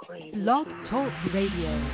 Blog Talk Radio.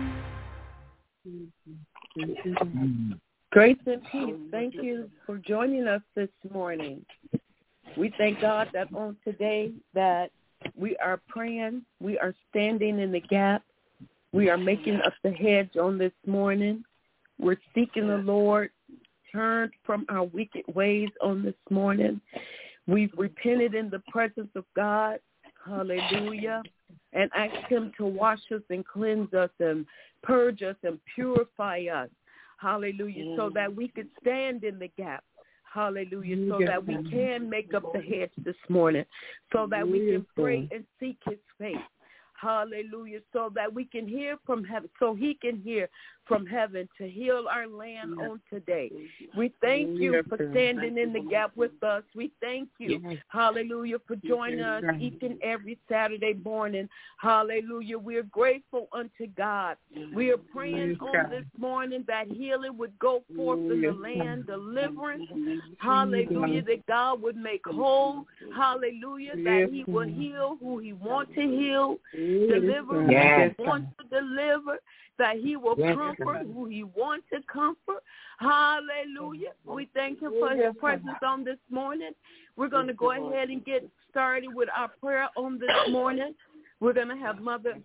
Grace and peace. Thank you for joining us this morning. We thank God that on today that we are praying, we are standing in the gap, we are making up the hedge on this morning. We're seeking the Lord, turned from our wicked ways on this morning. We've repented in the presence of God, hallelujah, and asked him to wash us and cleanse us and purge us and purify us, hallelujah, so that we could stand in the gap, hallelujah, so that we can make up the hedge this morning, so that we can pray and seek his face, hallelujah, so that we can hear from heaven, so he can hear from heaven to heal our land on today. We thank you for standing in the gap with us. We thank you, hallelujah, for joining us each and every Saturday morning. Hallelujah. We are grateful unto God. We are praying on this morning that healing would go forth in the land, deliverance, hallelujah, that God would make whole, hallelujah, that he will heal who he wants to heal, deliver who he wants to deliver, that he will comfort who he wants to comfort. Hallelujah. We thank him for his presence on this morning. We're going to go ahead and get started with our prayer on this morning. We're going to have Mother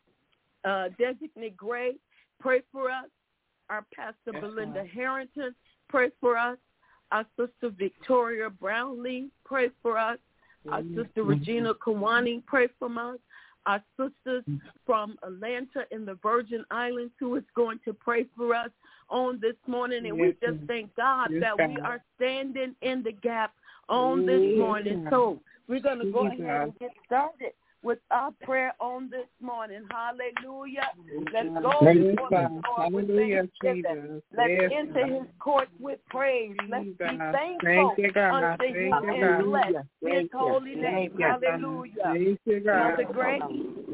Designate Gray pray for us. Our Pastor Belinda Harrington pray for us. Our Sister Victoria Brownlee pray for us. Our Sister Regina Kawani pray for us. Our sisters from Atlanta in the Virgin Islands who is going to pray for us on this morning. And we just thank God that we are standing in the gap on this morning. So we're going to go ahead and get started with our prayer on this morning. Hallelujah. Let's go before the Lord with thanksgiving. Let's enter his courts with praise. Let's be thankful unto him and bless his holy name. Hallelujah. Mother Grace.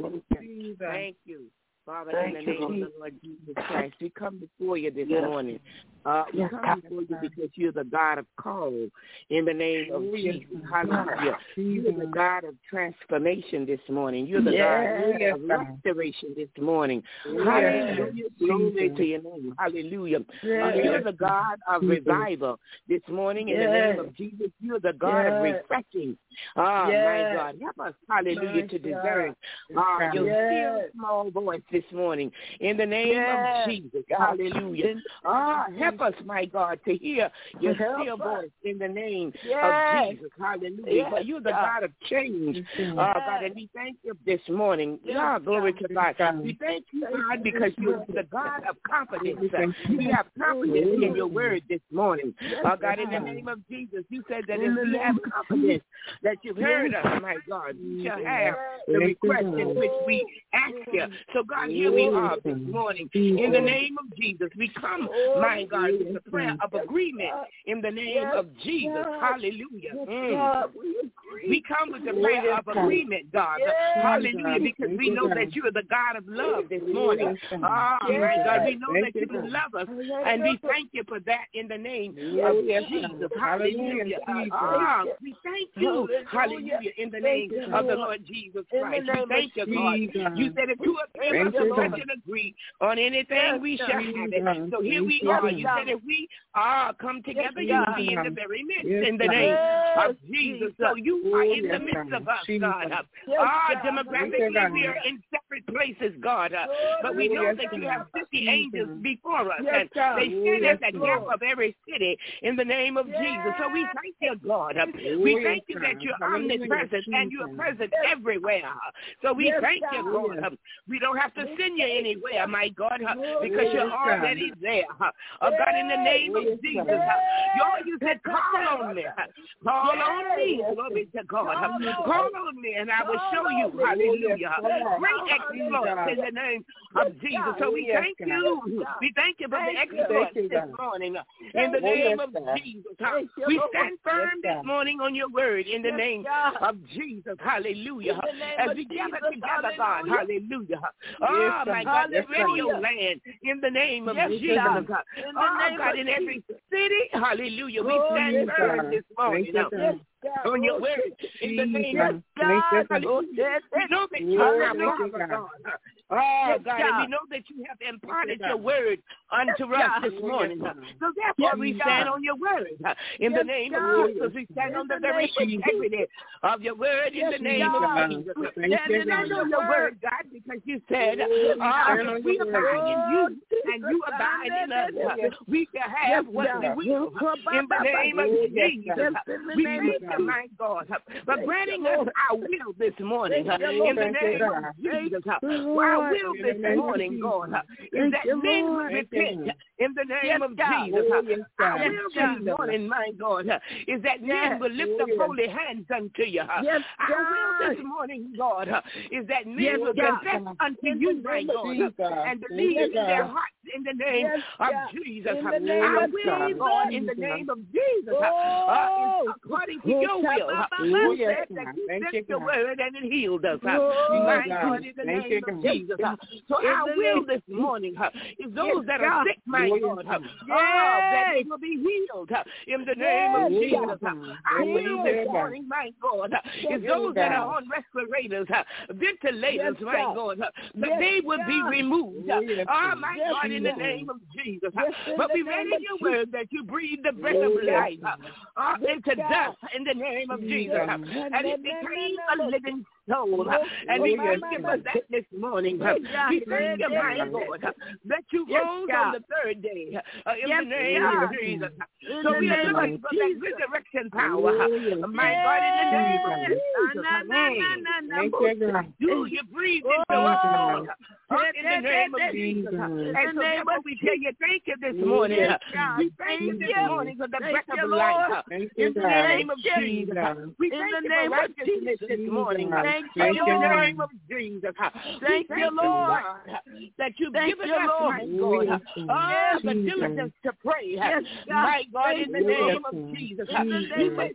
Thank you. Father, in the name of the Lord Jesus Christ, we come before you this morning. We come before you because you're the God of call in the name of Jesus. Hallelujah. You're the God of transformation this morning. You're the God of restoration this morning. Hallelujah. Glory to your name. Hallelujah. You're the God of revival this morning in the name of Jesus. You're the God of refreshing. My God. Help us, hallelujah, to discern your still small voice this morning in the name of Jesus. Hallelujah. Help us, my God, to hear your still voice in the name of Jesus. Hallelujah. For you're the God of change. God, and we thank you this morning. Glory to God. We thank you, God, because you're the God of confidence. We have confidence in your word this morning. God, in the name of Jesus, you said that if we have confidence that you've heard us, my God, you shall have the request in which we ask you. So, God, here we are this morning. In the name of Jesus, we come, my God, with the prayer of agreement in the name of Jesus. Hallelujah. We come with the prayer of agreement, God. Hallelujah, because we know that you are the God of love this morning. My God, we know that you love us, and we thank you for that in the name of Jesus. Hallelujah. We thank you, hallelujah, in the name of the Lord Jesus Christ. We thank you, God. You said if two or three of us touch and agree on anything, we shall have it. So here we are. You said if we come together, you will be in the very midst in the name of Jesus. So you are in the midst of us, God. Demographically, we are in separate places, God. But we know that you have 50 angels before us, and they stand at the gap of every city in the name of Jesus. So we thank you, God. We thank you that you're omnipresent and you are present everywhere. So we thank you, God. We don't have to send you anywhere, my God, because you're already there. God, in the name of Jesus, you said, call on me. Call on me. Glory to God. Call on me, and I will show you, hallelujah, great exploits in the name of Jesus. So we thank you. We thank you for the exploits this morning in the name of Jesus. We stand firm this morning on your word in the name of Jesus. Hallelujah. As we gather together, God, hallelujah. My God, the radio land in the name of Jesus. God, in every city, hallelujah. We stand firm this morning. on your word in the name of God. Hallelujah. We know that you are our God. Oh, God, and we know that you have imparted your word unto us this morning. So therefore, we stand on your word. In the name of Jesus, we stand on the very integrity of your word in the name of Jesus. We stand on your word, God, because you said, we abide in you and you abide in us. We can have what we will. In the name of Jesus, we thank you, my God, for granting us our will this morning. In the name of Jesus, our will this morning, God, is that men will repent. In the name of Jesus, our will this morning, my God, is that men will lift up holy hands unto you. Our will this morning, God, is that men will confess unto you, my God, and believe in their hearts in the name of Jesus. Our will, God, in the name of Jesus, is according to your will. You said that you sent your word and it healed us. My God, in the name of Jesus. So our will this morning is those that are sick, my God, that they will be healed in the name of Jesus. Our will this morning, my God, is those that are on respirators, ventilators, my God, that they will be removed. Oh, my God, in the name of Jesus. But we read in your word that you breathe the breath of life into dust in the name of Jesus. And it became a living soul. And we thank you for that this morning. We thank you, my Lord, that you rose on the third day in the name of Jesus. So we are looking for that resurrection power. My God, in the name of Jesus. You breathe into us, Lord. In the name of Jesus. And so therefore we tell you, thank you this morning. We thank you this morning for the breath of life. In the name of Jesus. We thank you for righteousness this morning. In the name of Jesus. Thank you, Lord, that you've given us, my God, the diligence to pray. My God, in the name of Jesus. We thank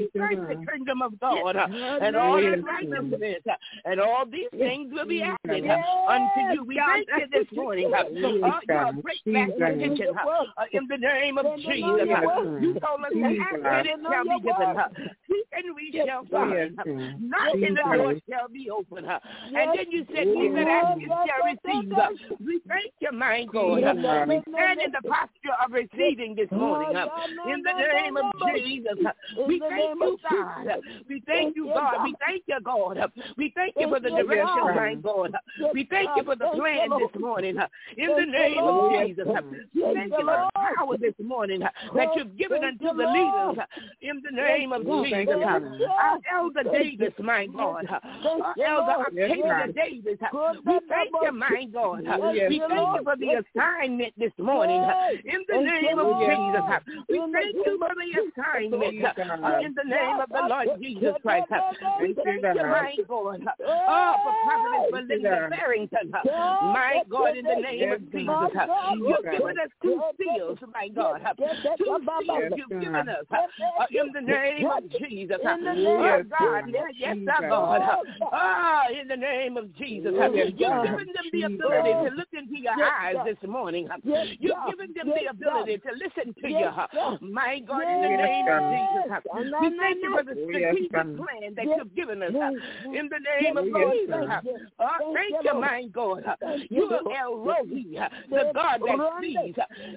the kingdom of God and all its righteousness, and all these things will be added unto you. We thank you this morning. Your great attention in the name of Jesus. You told us to ask and it shall be given. Seek and we shall find. Knock and the door shall be open. And then you said, he that asks shall receive. We thank you, my God. We stand in the posture of receiving this morning. In the name of Jesus. We thank you, God. We thank you, God. We thank you, God. We thank you for the direction, my God. We thank you for the plan this morning. In the name of Jesus. We thank you for the power this morning that you've given unto the leaders. In the name of Jesus. Our Elder Davis, my God. Our Elder Octavia Davis. We thank you, my God. We thank you for the assignment this morning. In the name of Jesus. We thank you for the assignment. In the name of the Lord Jesus Christ. We thank you, my God. For Prophetess Belinda Barrington. My God, in the name of Jesus. You've given us 2 seals, my God. 2 seals you've given us. In the name of Jesus. Oh, God. Yes, God. In the name of Jesus. You've given them the ability to look into your eyes this morning. You've given them the ability to listen to you. My God, in the name of Jesus. We thank you for the strategic plan that you've given us. In the name of Jesus. Thank you, my God. You are El Rohi, the God that sees.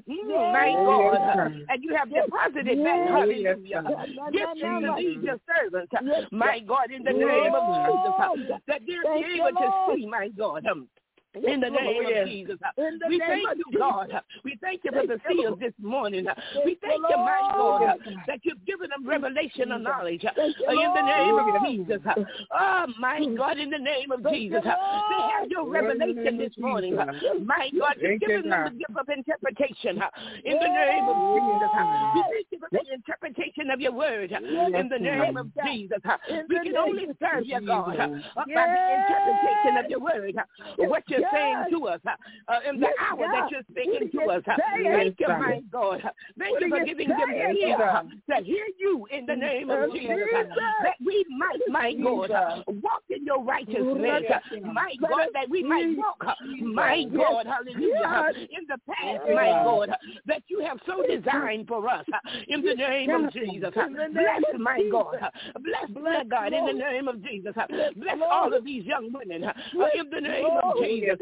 My God. And you have deposited that. Hallelujah. Give to these your servants. My God, in the name of Jesus. That they'll be able to see, my God. In the name of Jesus. We thank you, God. We thank you for the seals this morning. We thank you, my God, that you've given them revelation of knowledge. In the name of Jesus. Oh, my God, in the name of Jesus. They have your revelation this morning. My God, you've given them the gift of interpretation. In the name of Jesus. We thank you for the interpretation of your word. In the name of Jesus. We can only serve you, God, by the interpretation of your word. What you're saying to us in the hour that you're speaking to us. Thank you, my God. Thank you for giving them ear to hear you in the name of Jesus. That we might, my God, walk in your righteousness. My God, that we might walk, my God, hallelujah, in the path, my God, that you have so designed for us. In the name of Jesus. Bless, my God. Bless, my God, in the name of Jesus. Bless all of these young women in the name of Jesus.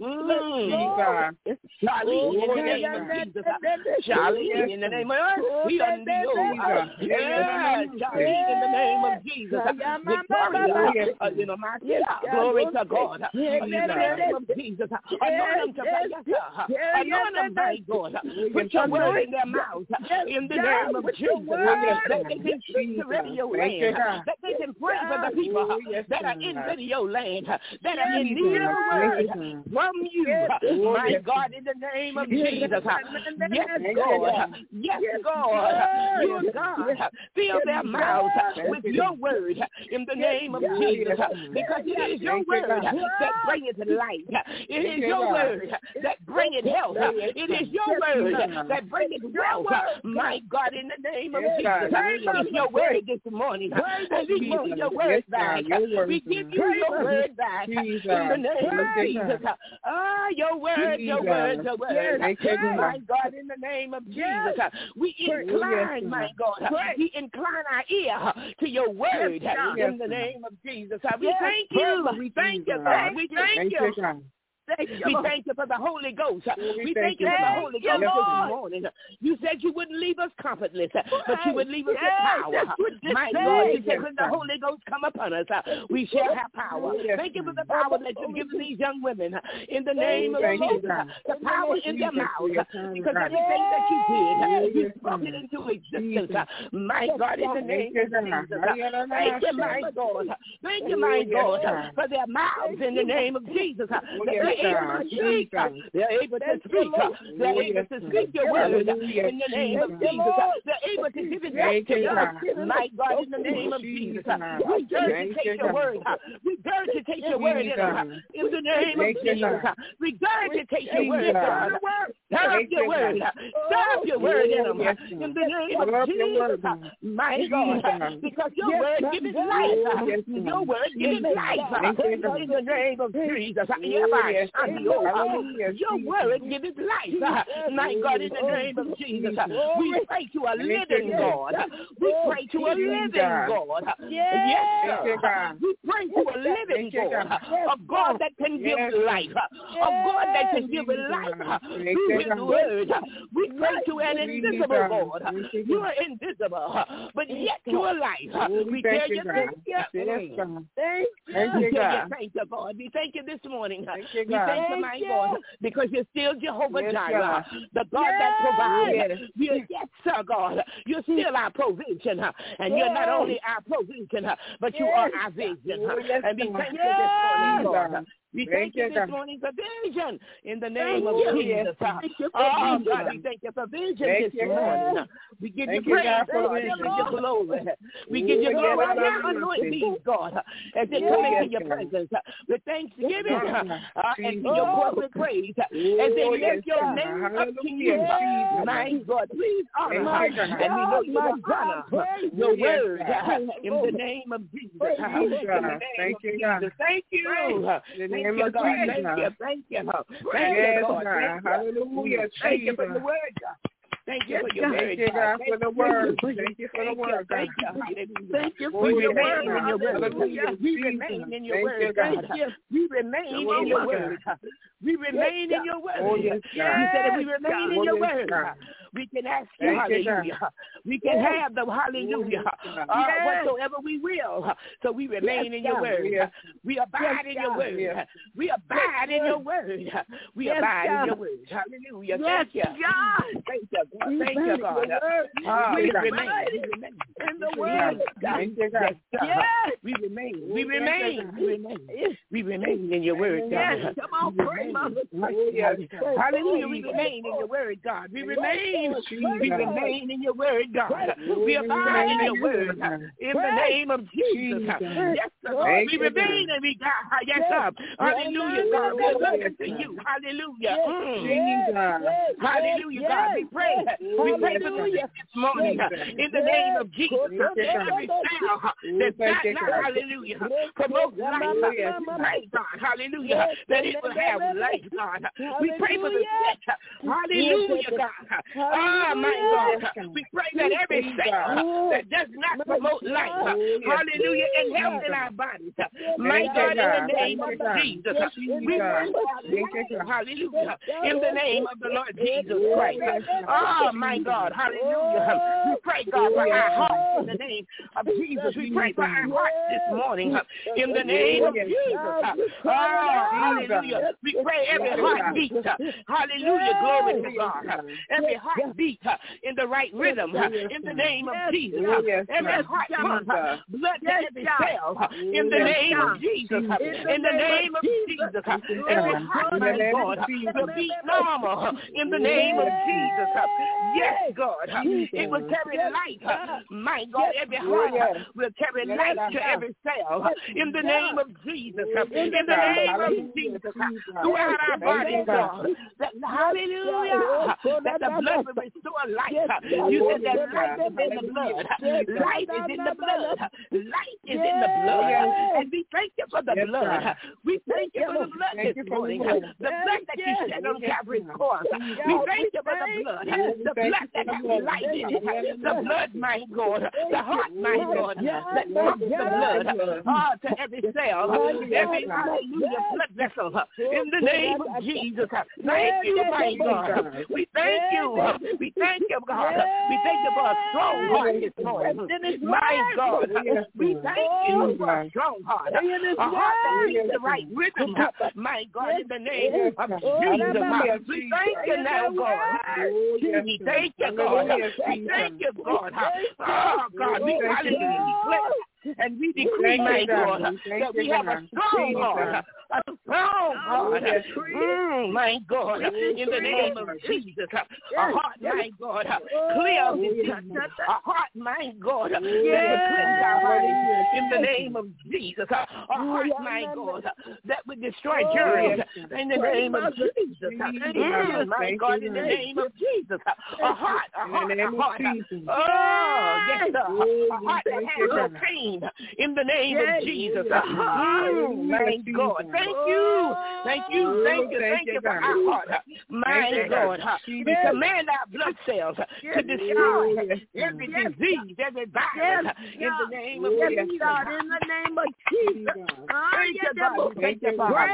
Charlie, in the name of Jesus. Charlie, in the name of Charlie, in the name of Jesus. Victoria, glory to God. In the name of Jesus. Anoint them, my God. Put your word in their mouths. In the name of Jesus. That they can speak to radio land. That they can pray for the people that are in video land. That are in need of word from you. My God, in the name of Jesus. Yes, God. Yes, God. You, God, fill their mouths with your word in the name of Jesus. Because it is your word that bringeth light. It is your word that bringeth health. It is your word that bringeth wealth. My God, in the name of Jesus. It's your word this morning. And we give you your word back. We give you your word back in the name of Jesus. Your word, your word, your word. My God, in the name of Jesus. We incline, my God. We incline our ear to your word in the name of Jesus. We thank you. We thank you, God. We thank you. We thank you for the Holy Ghost. We thank you for the Holy Ghost this morning. You said you wouldn't leave us comfortless, but you would leave us with power. My God, you said when the Holy Ghost come upon us, we shall have power. Thank you for the power that you've given these young women in the name of Jesus. The power in their mouths, because everything that you did, you spoke it into existence. My God, in the name of Jesus. Thank you, my God. Thank you, my God, for their mouths in the name of Jesus. They're able to speak. They're able to speak your word in the name of Jesus. They're able to give it back to you. My God, in the name of Jesus. We dare to take your word. We dare to take your word in the name of Jesus. We dare to take your word, God. Stir up your word. Stir up your word in them. In the name of Jesus. My God, because your word gives life. Your word gives life. In the name of Jesus. Your word give it life. My God, in the name of Jesus. We pray to a living God. We pray to a living God. Yes, we pray to a living God. A God that can give life. A God that can give life through his word. We pray to an invisible God. You are invisible, but yet you are life. We tell you thank you. Thank you, God. We thank you this morning. We thank you, my God, because you're still Jehovah Jireh, the God that provides. Yes, sir, God. You're still our provision, and you're not only our provision, but you are our vision. And we thank you this morning, God. We thank you this morning for vision in the name of Jesus. Oh, God, we thank you for vision this morning. We give you praise, God. We give you glory. We give you glory. Anoint these, God, as they come into your presence with thanksgiving and your corporate praise as they lift your name up to you. My God, please honor and we know you will honor your word in the name of Jesus. Thank you, God. Thank you. Thank you, God. Thank you, God. Hallelujah. Thank you for the word, God. Thank you for your word. Thank you, God, for the word. Thank you for the word, God. Thank you for your word. We remain in your word, God. We remain in your word. We remain in your word. You said if we remain in your word, we can ask you, hallelujah. We can have the hallelujah whatsoever we will. So we remain in your word. We abide in your word. We abide in your word. We abide in your word. Hallelujah. Thank you. Thank you. Thank you, God. We remain in the word. We remain. We remain. We remain in your word, God. Come on, pray, Mother. Hallelujah. We remain in your word, God. We remain. We remain in your word, God. We abide in your word. In the name of Jesus. Yes, God. We remain and we God. Yes, God. Hallelujah, God. We look to you. Hallelujah. Hallelujah, God. We pray. We pray for this morning in the name of Jesus. Every sound that's not now, hallelujah, promote life. We pray, God, hallelujah, that it will have life, God. We pray for the sick, hallelujah, God. My God. We pray that every cell that does not promote life, hallelujah, and health in our bodies, my God, in the name of Jesus, we pray, hallelujah, in the name of the Lord Jesus Christ. My God, hallelujah. We pray, God, for our hearts in the name of Jesus. We pray for our hearts this morning in the name of Jesus. Hallelujah. We pray every heartbeat, hallelujah, glory to God. Every heartbeat in the right rhythm in the name of Jesus. Every heart pump, blood to every cell in the name of Jesus. In the name of Jesus. Every heart, my God, will beat normal in the name of Jesus. Yes, God. It will carry life. My God, every heart will carry life to every cell in the name of Jesus. In the name of Jesus. Throughout our bodies, God. Hallelujah. That the blood will restore life. You said that life is in the blood. Life is in the blood. Life is in the blood. And we thank you for the blood. We thank you for the blood this morning. The blood that you shed on Calvary's cross. We thank you for the blood. The blood that has life in it. The blood, my God. The heart, my God. That pumps the blood to every cell. Every, hallelujah, blood vessel. In the name of Jesus. Thank you, my God. We thank you. We thank you, God. We thank you for a strong heart this morning. My God. We thank you for a strong heart. A heart that beats the right rhythm. My God, in the name of Jesus. We thank you now, God. We thank you, God. We thank you, God. Oh, God. We hallelujah. And we decree, my God, that we have a strong heart. A strong heart. My God, in the name of Jesus. A heart, my God, clear of disease. A heart, my God, that will cleanse our bodies in the name of Jesus. A heart, my God, that would destroy germs in the name of Jesus. My God, in the name of Jesus. A heart. Oh, yes, sir. A heart that has no pain in the name of Jesus. My God. Thank you for our heart. My God. We command our blood cells to destroy every disease, every virus in the name of Jesus. In the name of Jesus. Thank you, God. Thank you, God.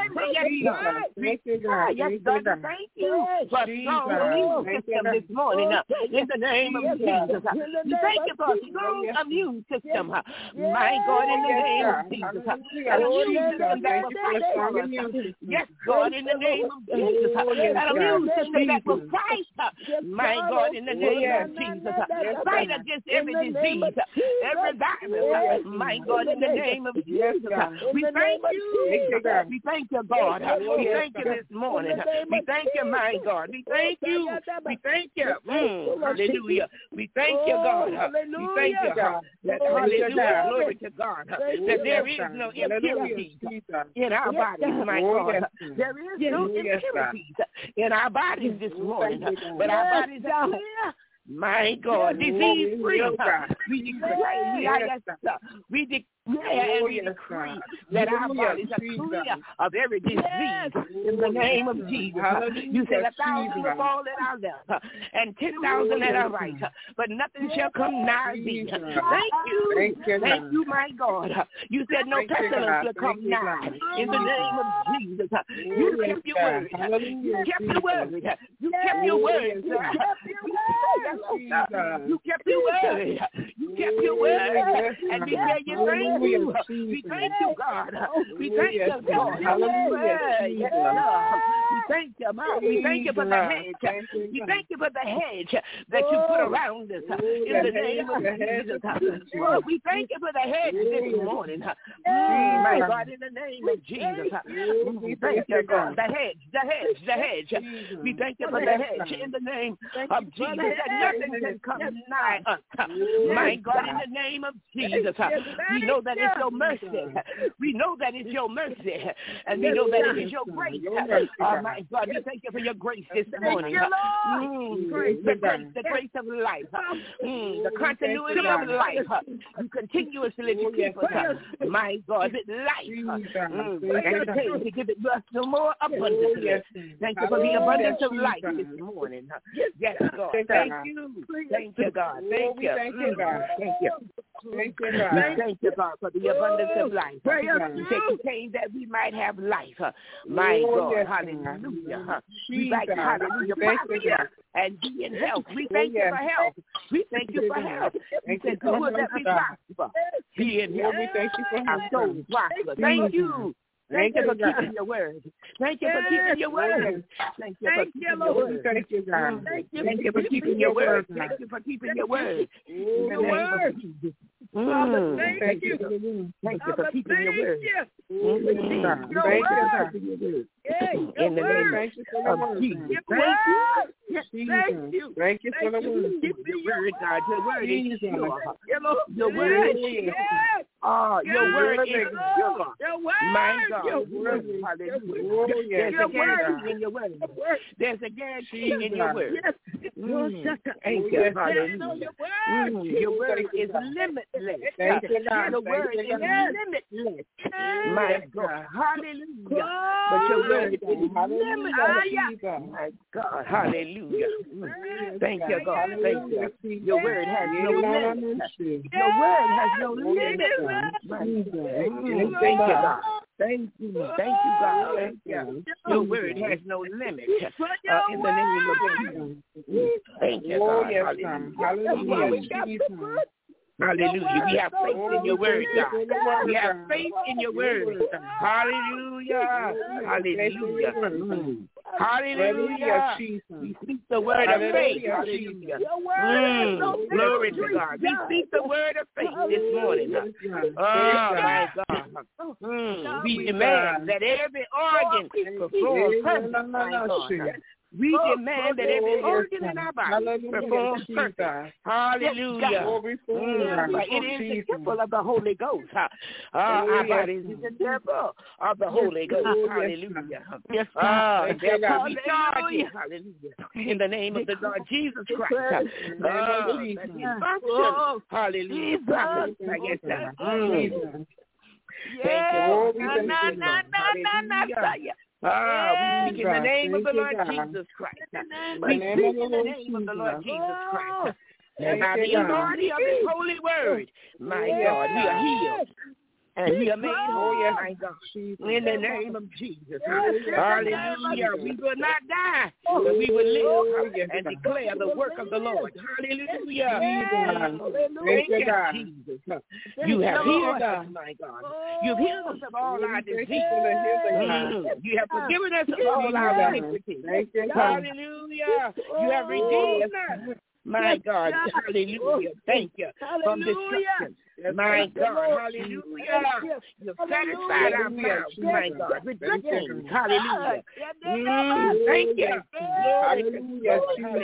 Yes, God. Thank you for a strong immune system this morning in the name of Jesus. We thank you for a strong immune system. My God, in the name of Jesus. An immune system that will fight for us. Yes, God, in the name of Jesus. An immune system that will fight. My God, in the name of Jesus. Fight against every disease, every virus. My God, in the name of Jesus. We thank you. We thank you, God. We thank you this morning. We thank you, my God. We thank you. We thank you. Hallelujah. We thank you, God. We thank you, God. Hallelujah. Glory to God. That there is no impurity in our bodies, my God. There is no impurity in our bodies this morning. But our bodies are clear. My God, disease free. We declare and we decree that our bodies are clear of every disease in the name of Jesus. You said 1,000 will fall at our left and 10,000 at our right, but nothing shall come nigh thee. Thank you, my God. You said no pestilence will come nigh in the name of Jesus. You kept your word. You kept your word. You kept your word. You kept your word. You kept your word. And we tell you thank you. We thank you, God. We thank you, God. Hallelujah. We thank you, Mom. We thank you for the hedge. We thank you for the hedge that you put around us in the name of Jesus. We thank you for the hedge this morning. My God, in the name of Jesus. We thank you, God. The hedge. We thank you for the hedge in the name of Jesus. That nothing can come nigh us. My God, in the name of Jesus. We know that it's your mercy. We know that it's your mercy. And we know that it is your grace. my God, we thank you for your grace this morning. The grace of life. The continuity of life. You continuously keep us. My God, with life. And to give it to us no more abundantly. Thank you for the abundance of life this morning. Yes, God. Thank you. Thank you, God. Thank you. Thank you, God. Thank you. Thank you, God. Thank you, God, for the abundance of life. You came that we might have life. My God, hallelujah. We like hallelujah, prosper and be in health. We thank you for health. We thank you for health. We thank you that we prosper. Be in health. We thank you for our souls prosper. Thank you. Thank you for keeping your word. Thank you for keeping your word. Thank you for keeping your word. Thank you, God. Thank you for keeping your word. Thank you for keeping your word. In the name of Jesus. Thank you. Thank you for keeping your word. Thank you for keeping your word. In the name of Jesus. Thank you. Thank you. Thank you for the word. Your word, God. Your word is pure. Your word is pure. Oh, your word is pure. My God. Your word. Hallelujah. There's a guarantee in your word. There's a guarantee in your word. Thank you. Hallelujah. Your word is limitless. Your word is limitless. My God. Hallelujah. But your word is limitless. My God. Hallelujah. Thank you, God. Thank you. Your word has no limit. Your word has no limit. Thank you, God. Thank you, God. Thank you. Your word has no limit. In the name of Jesus. Thank you, God. Hallelujah. Hallelujah. We have faith in your word, God. We have faith in your word. Hallelujah. Hallelujah. Hallelujah. We speak the word of faith. Hallelujah. Glory to God. We speak the word of faith this morning. Oh, my God. We demand that every organ performs perfect, my God. We demand that every organ in our body performs perfect. Hallelujah. It is the temple of the Holy Ghost. Our bodies is the temple of the Holy Ghost. Hallelujah. Therefore we charge you. Hallelujah. In the name of the Lord Jesus Christ. Hallelujah. Thank you. We speak in the name of the Lord Jesus Christ. We speak in the name of the Lord Jesus Christ. And by the authority of His holy word, my God, we are healed. And we are made whole, my God, in the name of Jesus. Hallelujah. We will not die, but we will live and declare the work of the Lord. Hallelujah. Thank you, Jesus. You have healed us, my God. You've healed us of all our diseases. You have forgiven us of all our iniquities. Hallelujah. You have redeemed us. My God, hallelujah. Thank you from destruction. My God, hallelujah. You've satisfied our mouths, my God, with good things. Hallelujah. Thank you. Hallelujah.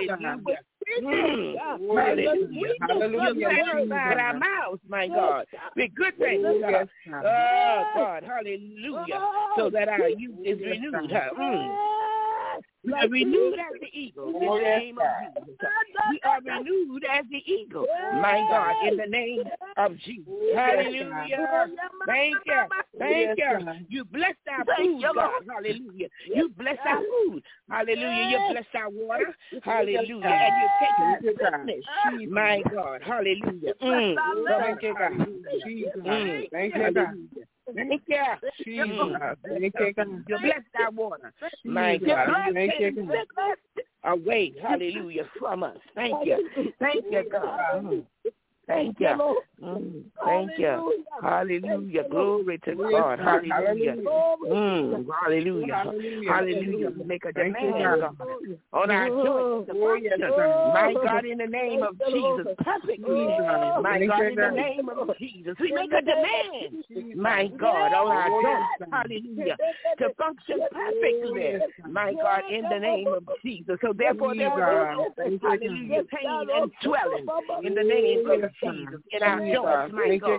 Hallelujah. You've satisfied our mouths, my God, with good things. Oh, God, hallelujah. So that our youth is renewed. We are renewed as the eagle in the name of Jesus. We are renewed as the eagle, my God, in the name of Jesus. Hallelujah. Thank you. Thank you. You blessed our food, God. Hallelujah. You blessed our food. Hallelujah. You blessed our water. Hallelujah. And you've taken the goodness, my God. Hallelujah. Thank you, God. Thank you, God. Thank you. You blessed our water, my God. Thank you. Away, hallelujah, from us. Thank you. Thank you, God. Thank you. Thank you. Hallelujah. Glory to God. Hallelujah. Hallelujah. Hallelujah. Make a demand, God, on our joints to function. My God, in the name of Jesus. Perfectly. My God, in the name of Jesus. We make a demand, my God, on our joints. Hallelujah. To function perfectly. My God, in the name of Jesus. So therefore, there will be, hallelujah, pain and swelling in the name of Jesus in our rejoice, my God.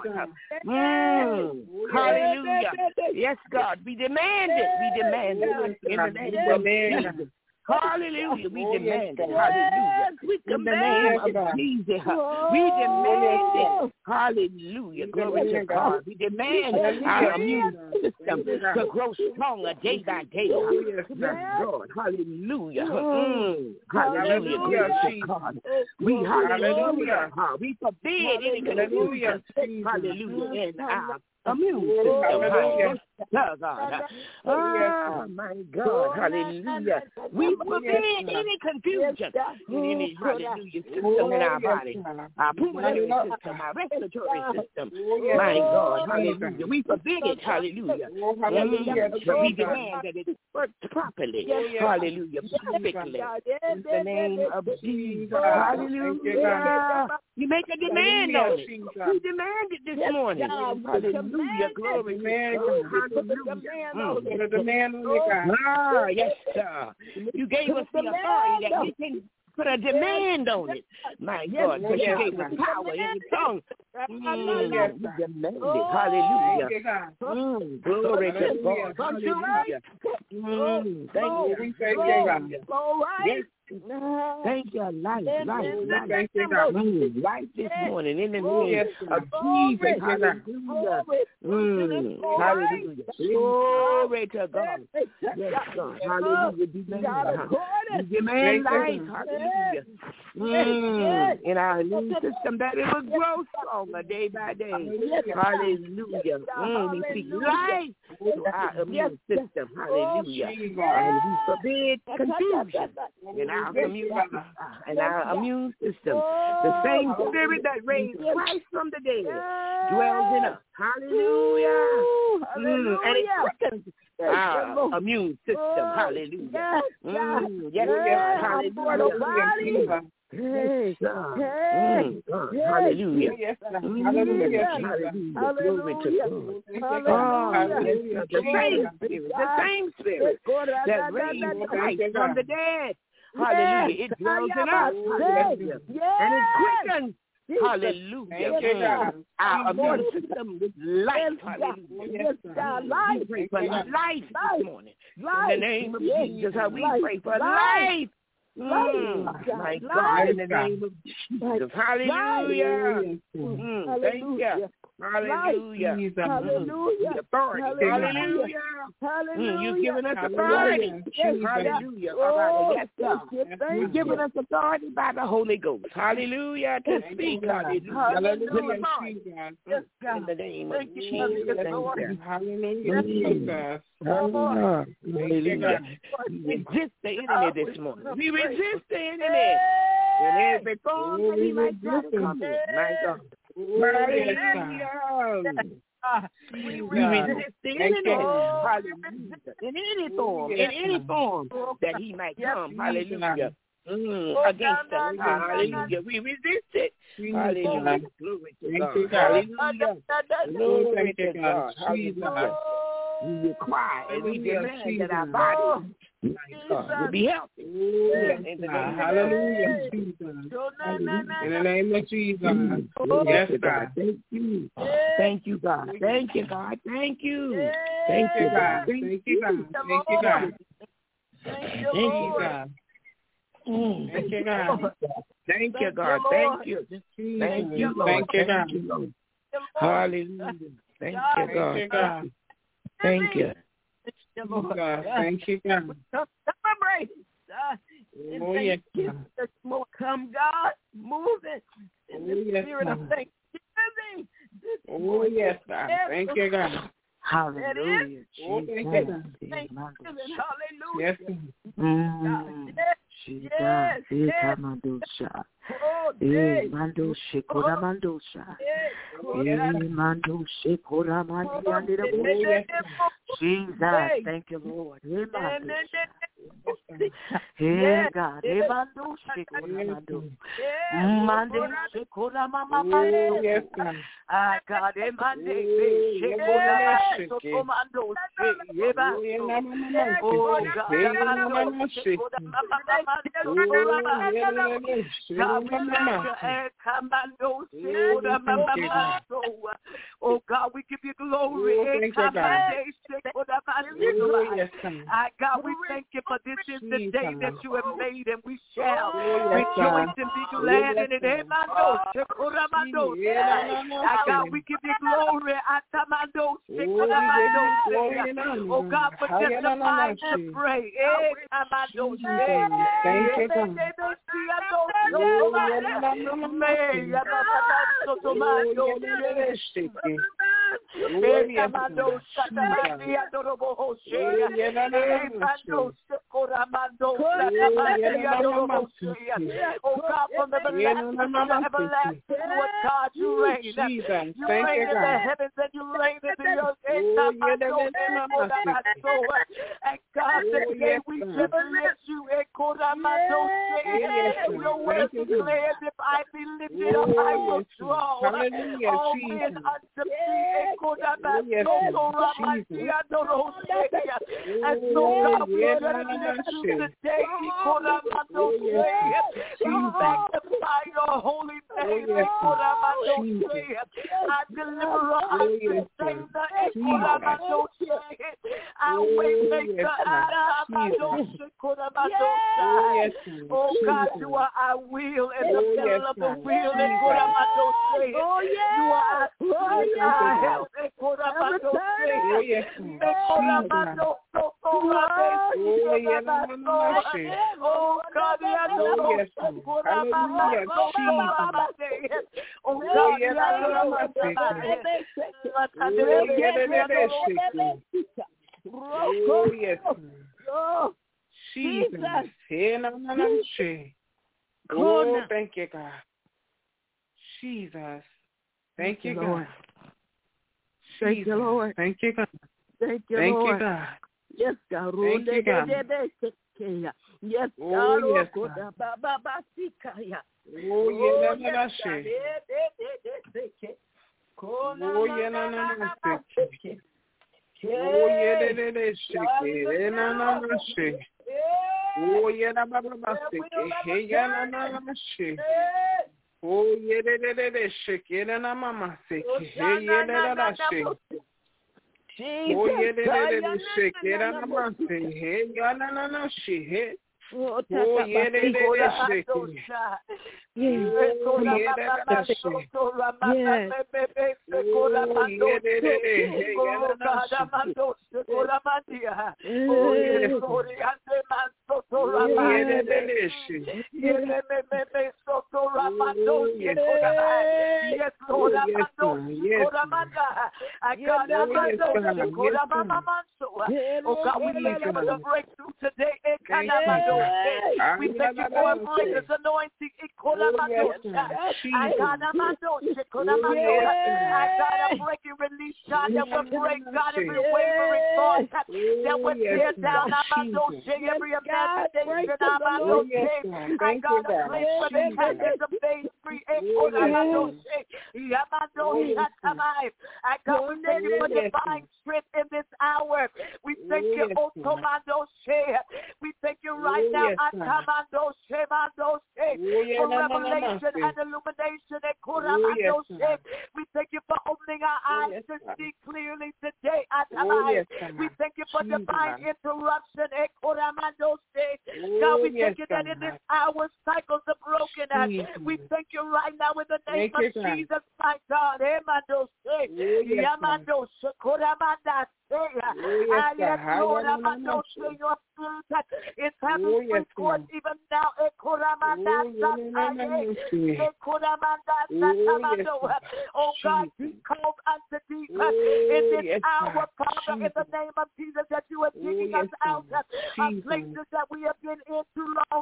Hallelujah. Yes, God. We demand it. We demand it. In the name of Jesus. Hallelujah. We demand it. Hallelujah. In the name of Jesus. We demand it. Hallelujah. Glory to God. We demand our immune system to grow stronger day by day. Yes, God. Hallelujah. Hallelujah. Glory to God. We hallelujah. We forbid any confusion. Hallelujah. In our immune system. God. Oh, my God. Hallelujah. We forbid any confusion in any, hallelujah, system in our body, our pulmonary system, our respiratory system. My God. Hallelujah. We forbid it. Hallelujah. We demand that it works properly. Hallelujah. Perfectly. In the name of Jesus. Hallelujah. You make a demand on it. We demand it this morning. Hallelujah. Glory to God. Put a demand on it, God. Yes, sir. You gave us the authority that we can put a demand on it. My God, because you gave us power in the tongue. We demand it. Hallelujah. Glory to God. Hallelujah. Thank you. Yes. Thank you, life this morning in the name of Jesus. Hallelujah. Hallelujah. Glory to God. Yes, God. Hallelujah. Demand life. Hallelujah. In our immune system that it will grow stronger day by day. Hallelujah. We speak life to our immune system. Hallelujah. And we forbid confusion in our immune system. The same spirit that raised Christ from the dead dwells in us. Hallelujah. And it quickens our immune system. Hallelujah. Yes, hallelujah. Hey, God. Hallelujah. Hallelujah. Glory to God. The same spirit that raised Christ from the dead. Hallelujah. It dwells in us. Hallelujah. And it quickens. Hallelujah. Our immune system with life. Hallelujah. We pray for life this morning. In the name of Jesus, we pray for life. My God, in the name of Jesus. Hallelujah. Thank you. Hallelujah. Hallelujah. Authority. Hallelujah. You've given us authority. Hallelujah. Yes, God. You've given us authority by the Holy Ghost. Hallelujah. To speak. Hallelujah. In the name of Jesus. Hallelujah. Hallelujah. We resist the enemy this morning. We resist the enemy. In every form that he might try to come in. My God. Hallelujah. We resist the enemy. Hallelujah. In any form that he might come. Hallelujah. Against us. Hallelujah. We resist it. Hallelujah. Glory to God. Hallelujah. Glory to God. Hallelujah. We require and we demand that our body will be healthy. Hallelujah, Jesus. In the name of Jesus. Yes, God. Thank you. Thank you, God. Thank you, God. Thank you. Thank you, God. Thank you, God. Thank you, God. Thank you, God. Thank you, God. Thank you, God. Thank you. Thank you, Lord. Thank you, God. Hallelujah. Thank you, God. Thank you. Thank you, God. Celebrate. Oh, yes, Come, God, move it in the spirit of thanksgiving. Oh, yes, God. Thank you, God. Hallelujah. Oh, thank you, God. Hallelujah. Yes. Jesus, thank you, Lord. Hey God, Ebando Shekoramando. Mande Shekoramamamando. Yes, God. Ah God, Emande Shekoramando Tomando Sheba. Oh God, Emando Shekoramamamando. God, we thank you, Commando Shekoramamamando. Oh God, we give you glory. God, we thank you for this is the day that you have made, and we shall rejoice and be glad in it. God, we give you glory. Oh God, for just the mind to pray. Thank you, Oh God, from everlasting to everlasting, Lord God, you reign. You reign in the heavens and you reign in the earth. And God, today we just lift you. Your word declares, if I be lifted up, I will draw all men unto me. And so God, we just lift you today. We magnify your holy name. I deliver us to save the our way maker. Oh God, you are our wheel in the middle of the wheel. You are our help. Oh God, Jesus. Oh, thank you, God. Jesus. Thank you, God. Thank you, Lord. Thank you, God. Thank you, Thank Lord. you, God. Yes, God. Thank you, God. Yes, God. Oh, yes, God. Oh, yeah, Oh God, we thank you for the breakthrough today. We thank you for a breaker's anointing. I got a breaking release, God, that will break, God, every wavering thought that would tear down every imagination. I got a place for the captives of faith free. I got to thank you for divine strength in this hour. We thank you, Otomando Shea. We thank you right now, Atamando Shemando Shea, for revelation and illumination. We thank you for opening our eyes to see clearly today, Atamai. We thank you for divine interruption. God, we thank you that in this hour cycles are broken. We thank you right now in the name of Jesus, my God. It's happening with force even now. Oh God, deep calls unto deep in this hour, Father, in the name of Jesus, that you are digging us out of places that we have been in too long.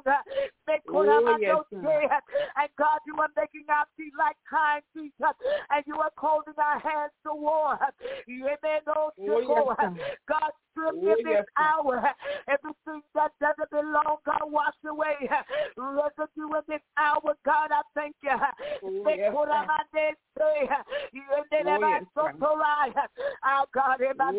And God, you are making our feet like kind feet, and you are causing our hands to war. God, strip in this hour. Everything that doesn't belong, God, wash away. Residue in this hour, God, I thank you. Our God,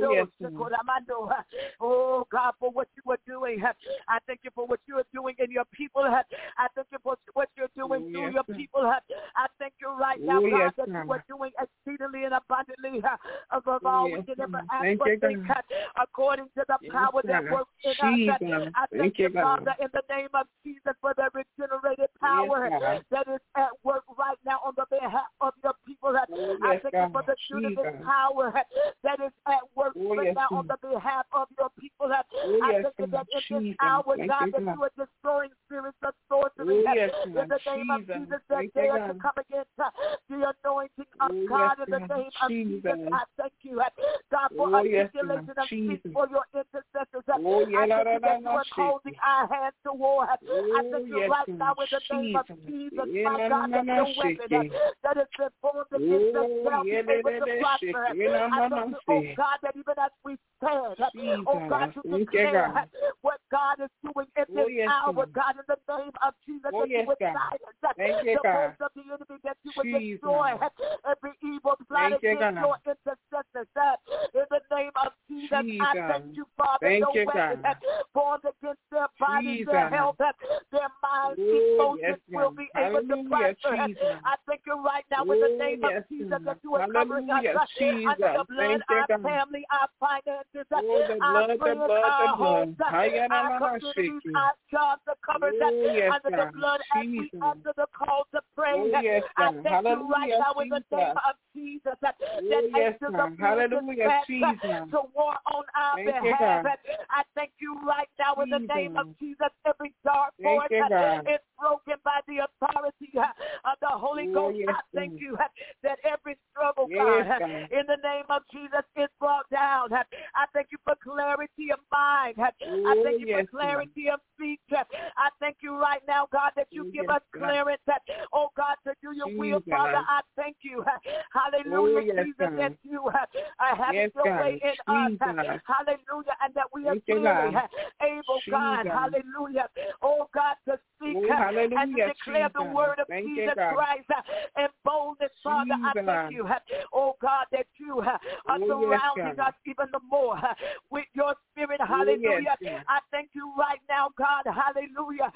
oh God, for what you are doing. I thank you for what you are doing in your people. I thank you for what you're doing through your people. I thank you right now, God, that you are doing exceedingly and abundantly above all we can ever ask or think, according to the power that works in us. I thank you, Father, in the name of Jesus, for the regenerated power that is at work right now on the behalf of your people. I thank you for the dunamis power that is at work right now on the behalf of your people. I thank you that in this hour, God, that you are destroying spirits of sorcery. In the name of Jesus, that they are to come against the anointing of God in the name of Jesus. I thank you, God, for articulation of speech for your intercessors. I thank you that you are holding our hands to war. I thank you right now in the name of Jesus, my God, that no weapon that has been formed against us shall be able to prosper. I thank you, oh God, that even as we stand, oh God, to declare what God is doing in this hour, God, in the name of Jesus, that you would silence the voice of the enemy, that you would destroy every evil plot against your intercessors. In the name of Jesus, I thank you, Father, no weapon formed against their bodies, their health, their minds, emotions will be able to prosper. I thank you right now in the name of Jesus that you are covering us under the blood, our family, our finances, our friends, our homes, our communities, our jobs are covered under the blood as we answer the call to pray. I thank you right now in the name of Jesus that angels are being dispatched to war on our behalf. I thank you right now in the name of Jesus. Every dark force is broken by the authority of the Holy Ghost. I thank you that every struggle, God, in the name of Jesus, is brought down. I thank you for clarity of mind. I thank you for clarity of speech. I thank you right now, God, that you give us clearance, oh God, to do your will, Father. I thank you. Hallelujah, Jesus, that you are having your way in us. Hallelujah, and that we are clearly able, God, hallelujah, oh God, to speak and to declare the word of Jesus Christ and boldness, Father. I thank you, oh God, that you are surrounding us even the more with your spirit. Hallelujah. I thank you right now, God. Hallelujah.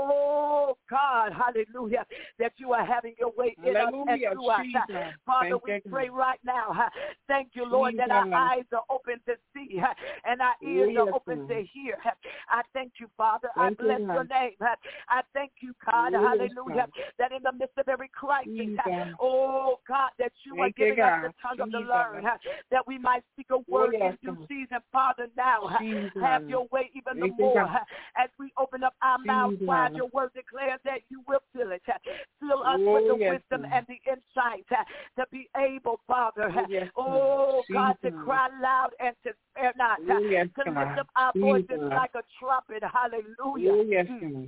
Oh God, hallelujah, that you are having your way in us and through us. Father, we pray right now. Thank you, Lord, that our eyes are open to see and our ears are open to hear. I thank you, Father. I bless your name. I thank you, God. Hallelujah. That in the midst of every crisis, oh God, that you are giving us the tongue of the learned, that we might speak a word in due season. Father, now have your way even the more as we open up our mouths wide. Your word declares that you will fill it. Fill us with the wisdom and the insight to be able, Father, oh God, to cry loud and to spare not, to lift up our voices like a trumpet. Hallelujah.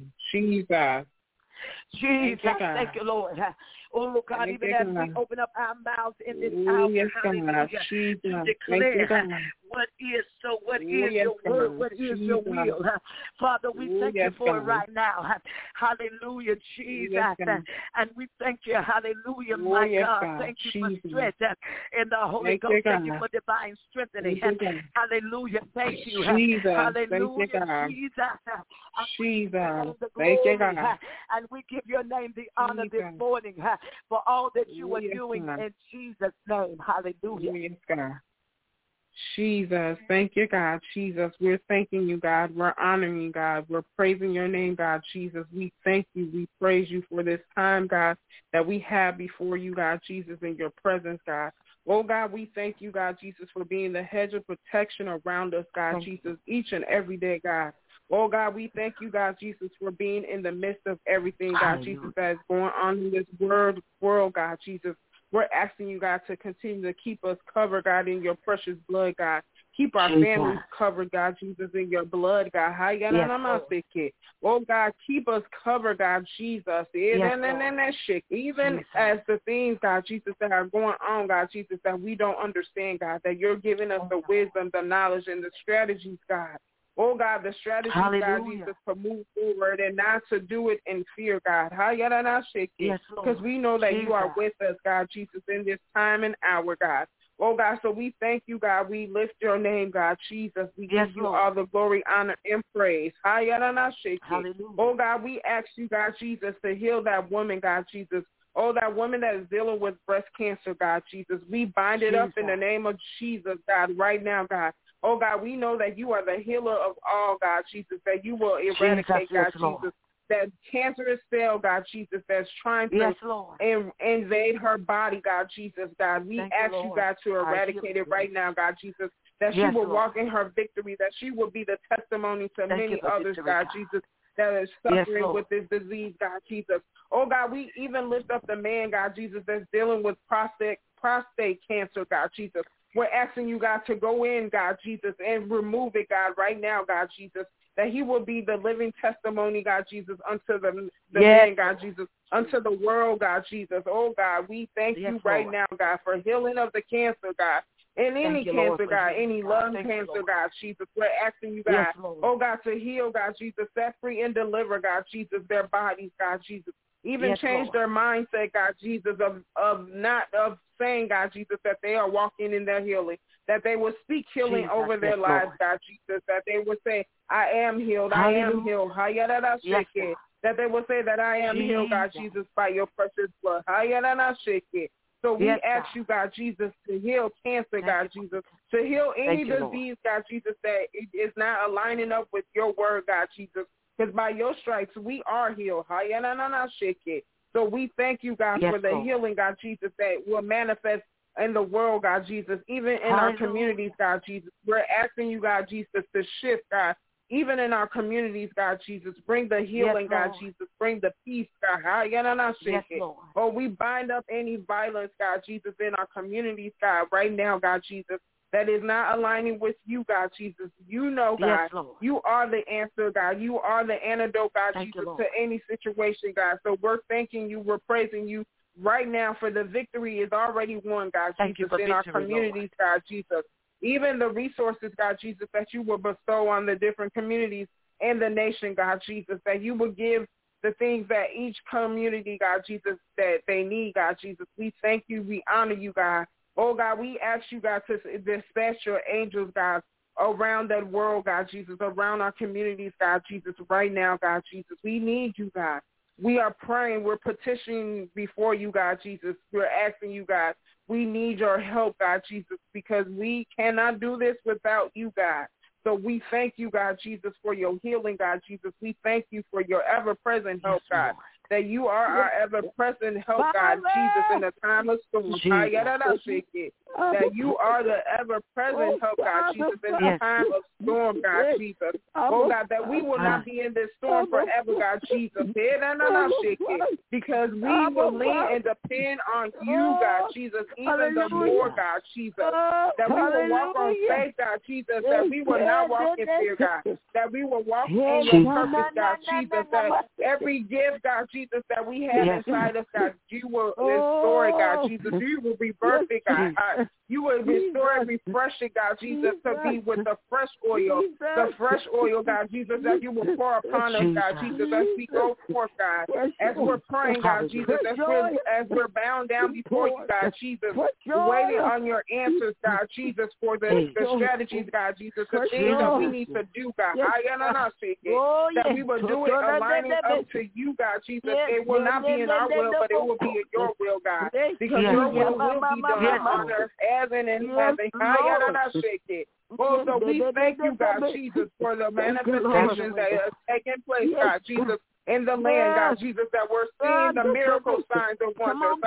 Jesus, thank you, Lord. Oh, God, even as we open up our mouths in this hour, hallelujah, to declare what is so, what is your word, what is your will. Father, we thank you for it right now. Hallelujah, Jesus. And we thank you, hallelujah, my God. Thank you for strength in the Holy Ghost. Thank you for divine strengthening. Hallelujah, thank you. Hallelujah, Jesus. Thank you, God. And we give your name the honor this morning for all that you are doing in Jesus' name. Hallelujah. Jesus, thank you, God. Jesus, we're thanking you, God. We're honoring you, God. We're praising your name, God. Jesus, we thank you. We praise you for this time, God, that we have before you, God, Jesus, in your presence, God. Oh, God, we thank you, God, Jesus, for being the hedge of protection around us, God, Jesus, each and every day, God. Oh, God, we thank you, God, Jesus, for being in the midst of everything, God, Jesus, that is going on in this world, God, Jesus. We're asking you, God, to continue to keep us covered, God, in your precious blood, God. Keep our families covered, God Jesus, in your blood, God. Oh, God, keep us covered, God Jesus. Even as the things, God Jesus, that are going on, God Jesus, that we don't understand, God, that you're giving us the wisdom, the knowledge, and the strategies, God. Oh, God, the strategies, God Jesus, to move forward and not to do it in fear, God. Because we know that you are with us, God Jesus, in this time and hour, God. Oh, God, so we thank you, God. We lift your name, God, Jesus. We give you all the glory, honor, and praise. Oh, God, we ask you, God, Jesus, to heal that woman, God, Jesus. Oh, that woman that is dealing with breast cancer, God, Jesus. We bind it up in the name of Jesus, God, right now, God. Oh, God, we know that you are the healer of all, God, Jesus, that you will eradicate, God, Jesus, that cancerous cell, God, Jesus, that's trying to invade her body, God, Jesus, God. We ask you, God, to eradicate it right now, God, Jesus, that she will walk in her victory, that she will be the testimony to many others, God, Jesus, that is suffering with this disease, God, Jesus. Oh, God, we even lift up the man, God, Jesus, that's dealing with prostate cancer, God, Jesus. We're asking you, God, to go in, God, Jesus, and remove it, God, right now, God, Jesus, that he will be the living testimony, God, Jesus, unto the man, God, Jesus, unto the world, God, Jesus. Oh, God, we thank you right now, God, for healing of the cancer, God, and any cancer, God, any lung cancer, God, Jesus. We're asking you, God, oh, God, to heal, God, Jesus, set free and deliver, God, Jesus, their bodies, God, Jesus. Even change their mindset, God, Jesus, of saying, God, Jesus, that they are walking in their healing, that they will speak healing over their lives, God, Jesus, that they will say, I am healed, I am healed, that they will say that I am healed, God, Jesus, by your precious blood. So we ask you, God, Jesus, to heal cancer, God, Jesus, to heal any disease, God, Jesus, that is not aligning up with your word, God, Jesus. Because by your stripes, we are healed. So we thank you, God, for the healing, God, Jesus, that will manifest in the world, God, Jesus, even in our communities, God, Jesus. We're asking you, God, Jesus, to shift, God, even in our communities, God, Jesus. Bring the healing, God, Jesus. Bring the peace, God. Oh, we bind up any violence, God, Jesus, in our communities, God, right now, God, Jesus, that is not aligning with you, God, Jesus. You know, God, you are the answer, God. You are the antidote, God, Jesus, to any situation, God. So we're thanking you. We're praising you right now for the victory is already won, God, Jesus, in our communities, God, Jesus. Even the resources, God, Jesus, that you will bestow on the different communities and the nation, God, Jesus, that you will give the things that each community, God, Jesus, that they need, God, Jesus. We thank you. We honor you, God. Oh, God, we ask you, God, to dispatch your angels, God, around that world, God, Jesus, around our communities, God, Jesus, right now, God, Jesus. We need you, God. We are praying. We're petitioning before you, God, Jesus. We're asking you, God. We need your help, God, Jesus, because we cannot do this without you, God. So we thank you, God, Jesus, for your healing, God, Jesus. We thank you for your ever-present help, God, that you are our ever-present help, God, Jesus, in the time of storm. That you are the ever-present help, God, Jesus, in the time of storm, God, Jesus. Oh, God, that we will not be in this storm forever, God, Jesus. Because we will lean and depend on you, God, Jesus, even the more, God, Jesus. That we will walk on faith, God, Jesus, that we will not walk in fear, God, that we will walk in your purpose, God, Jesus, that every gift, God, Jesus, that we have inside us, God, you will restore it, God, Jesus. You will rebirth it, God. You will restore and refresh it, God, Jesus, to be with the fresh oil, God, Jesus, that you will pour upon us, God, Jesus, as we go forth, God, as we're praying, God, Jesus, as we're bound down before you, God, Jesus, waiting on your answers, God, Jesus, for the strategies, God, Jesus, the things that we need to do, God, that we will do it aligning up to you, God, Jesus. It will not be in our will, but it will be in your will, God, because your will be done on earth as in heaven. Oh, so we thank you, God, Jesus, for the manifestations that are taking place, God, Jesus, in the land, God Jesus, that we're seeing the miracle signs and wonders.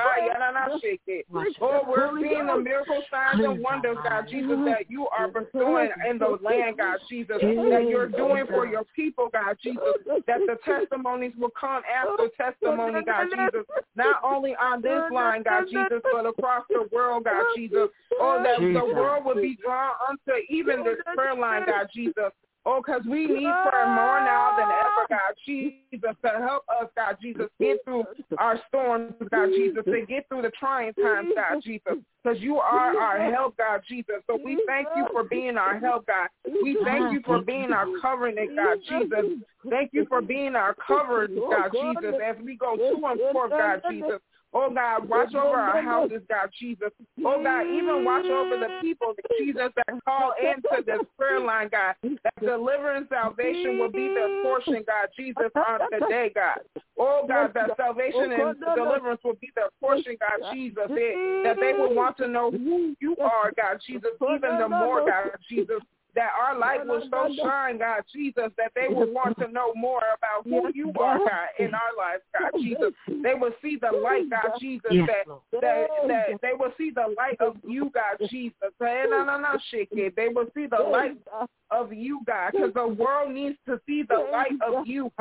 Oh, we're seeing the miracle signs and wonders, God Jesus, that you are bestowing in the land, God Jesus, that you're doing for your people, God Jesus, that the testimonies will come after testimony, God Jesus, not only on this line, God Jesus, but across the world, God Jesus. Oh, that the world will be drawn unto even this prayer line, God Jesus. Oh, because we need prayer more now than ever, God Jesus, to help us, God Jesus, get through our storms, God Jesus, to get through the trying times, God Jesus, because you are our help, God Jesus. So we thank you for being our help, God. We thank you for being our covenant, God Jesus. Thank you for being our cover, God Jesus, as we go to and forth, God Jesus. Oh, God, watch over our houses, God, Jesus. Oh, God, even watch over the people, Jesus, that call into this prayer line, God, that deliverance, salvation will be their portion, God, Jesus, on today, God. Oh, God, that salvation and deliverance will be their portion, God, Jesus, that they will want to know who you are, God, Jesus, even the more, God, Jesus, that our light will so shine, God, Jesus, that they will want to know more about who you are, God, in our lives, God, Jesus. They will see the light, God, Jesus, that they will see the light of you, God, Jesus. They will see the light of you, God, because the world needs to see the light of you.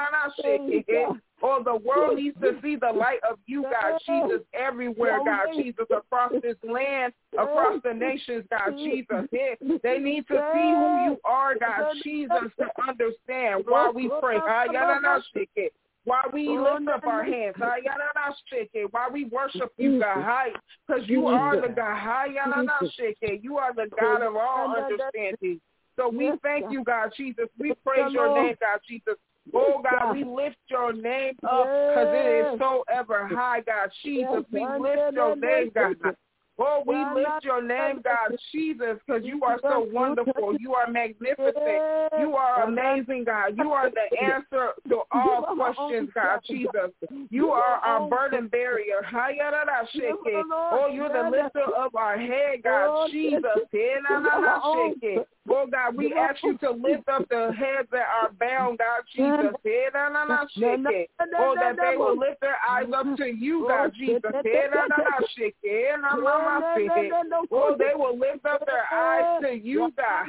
Oh, the world needs to see the light of you, God, Jesus, everywhere, God, Jesus, across this land, across the nations, God, Jesus. They need to see who you are, God, Jesus, to understand why we pray. Why we lift up our hands, why we worship you, God, because you are the God, you are the God of all understanding. So we thank you, God, Jesus. We praise your name, God, Jesus. Oh, God, we lift your name up because it is so ever high, God, Jesus. We lift your name, God. Oh, we lift your name, God, Jesus, because you are so wonderful. You are magnificent. You are amazing, God. You are the answer to all questions, God, Jesus. You are our burden barrier. Oh, you're the lifter of our head, God, Jesus. Oh, God, we ask you to lift up the heads that are bound, God, Jesus. Oh, that they will lift their eyes up to you, God, Jesus. Oh, they will lift up their eyes to you, God.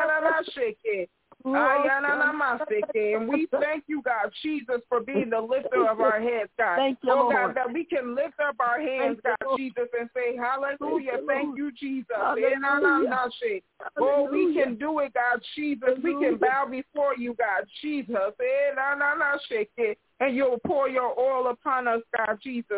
And we thank you, God, Jesus, for being the lifter of our heads, God. Thank you, oh, God, Lord. that we can lift up our hands, God, Jesus, and say, hallelujah, thank you, Jesus. Oh, we can do it, God, Jesus. We can bow before you, God, Jesus. And you'll pour your oil upon us, God, Jesus.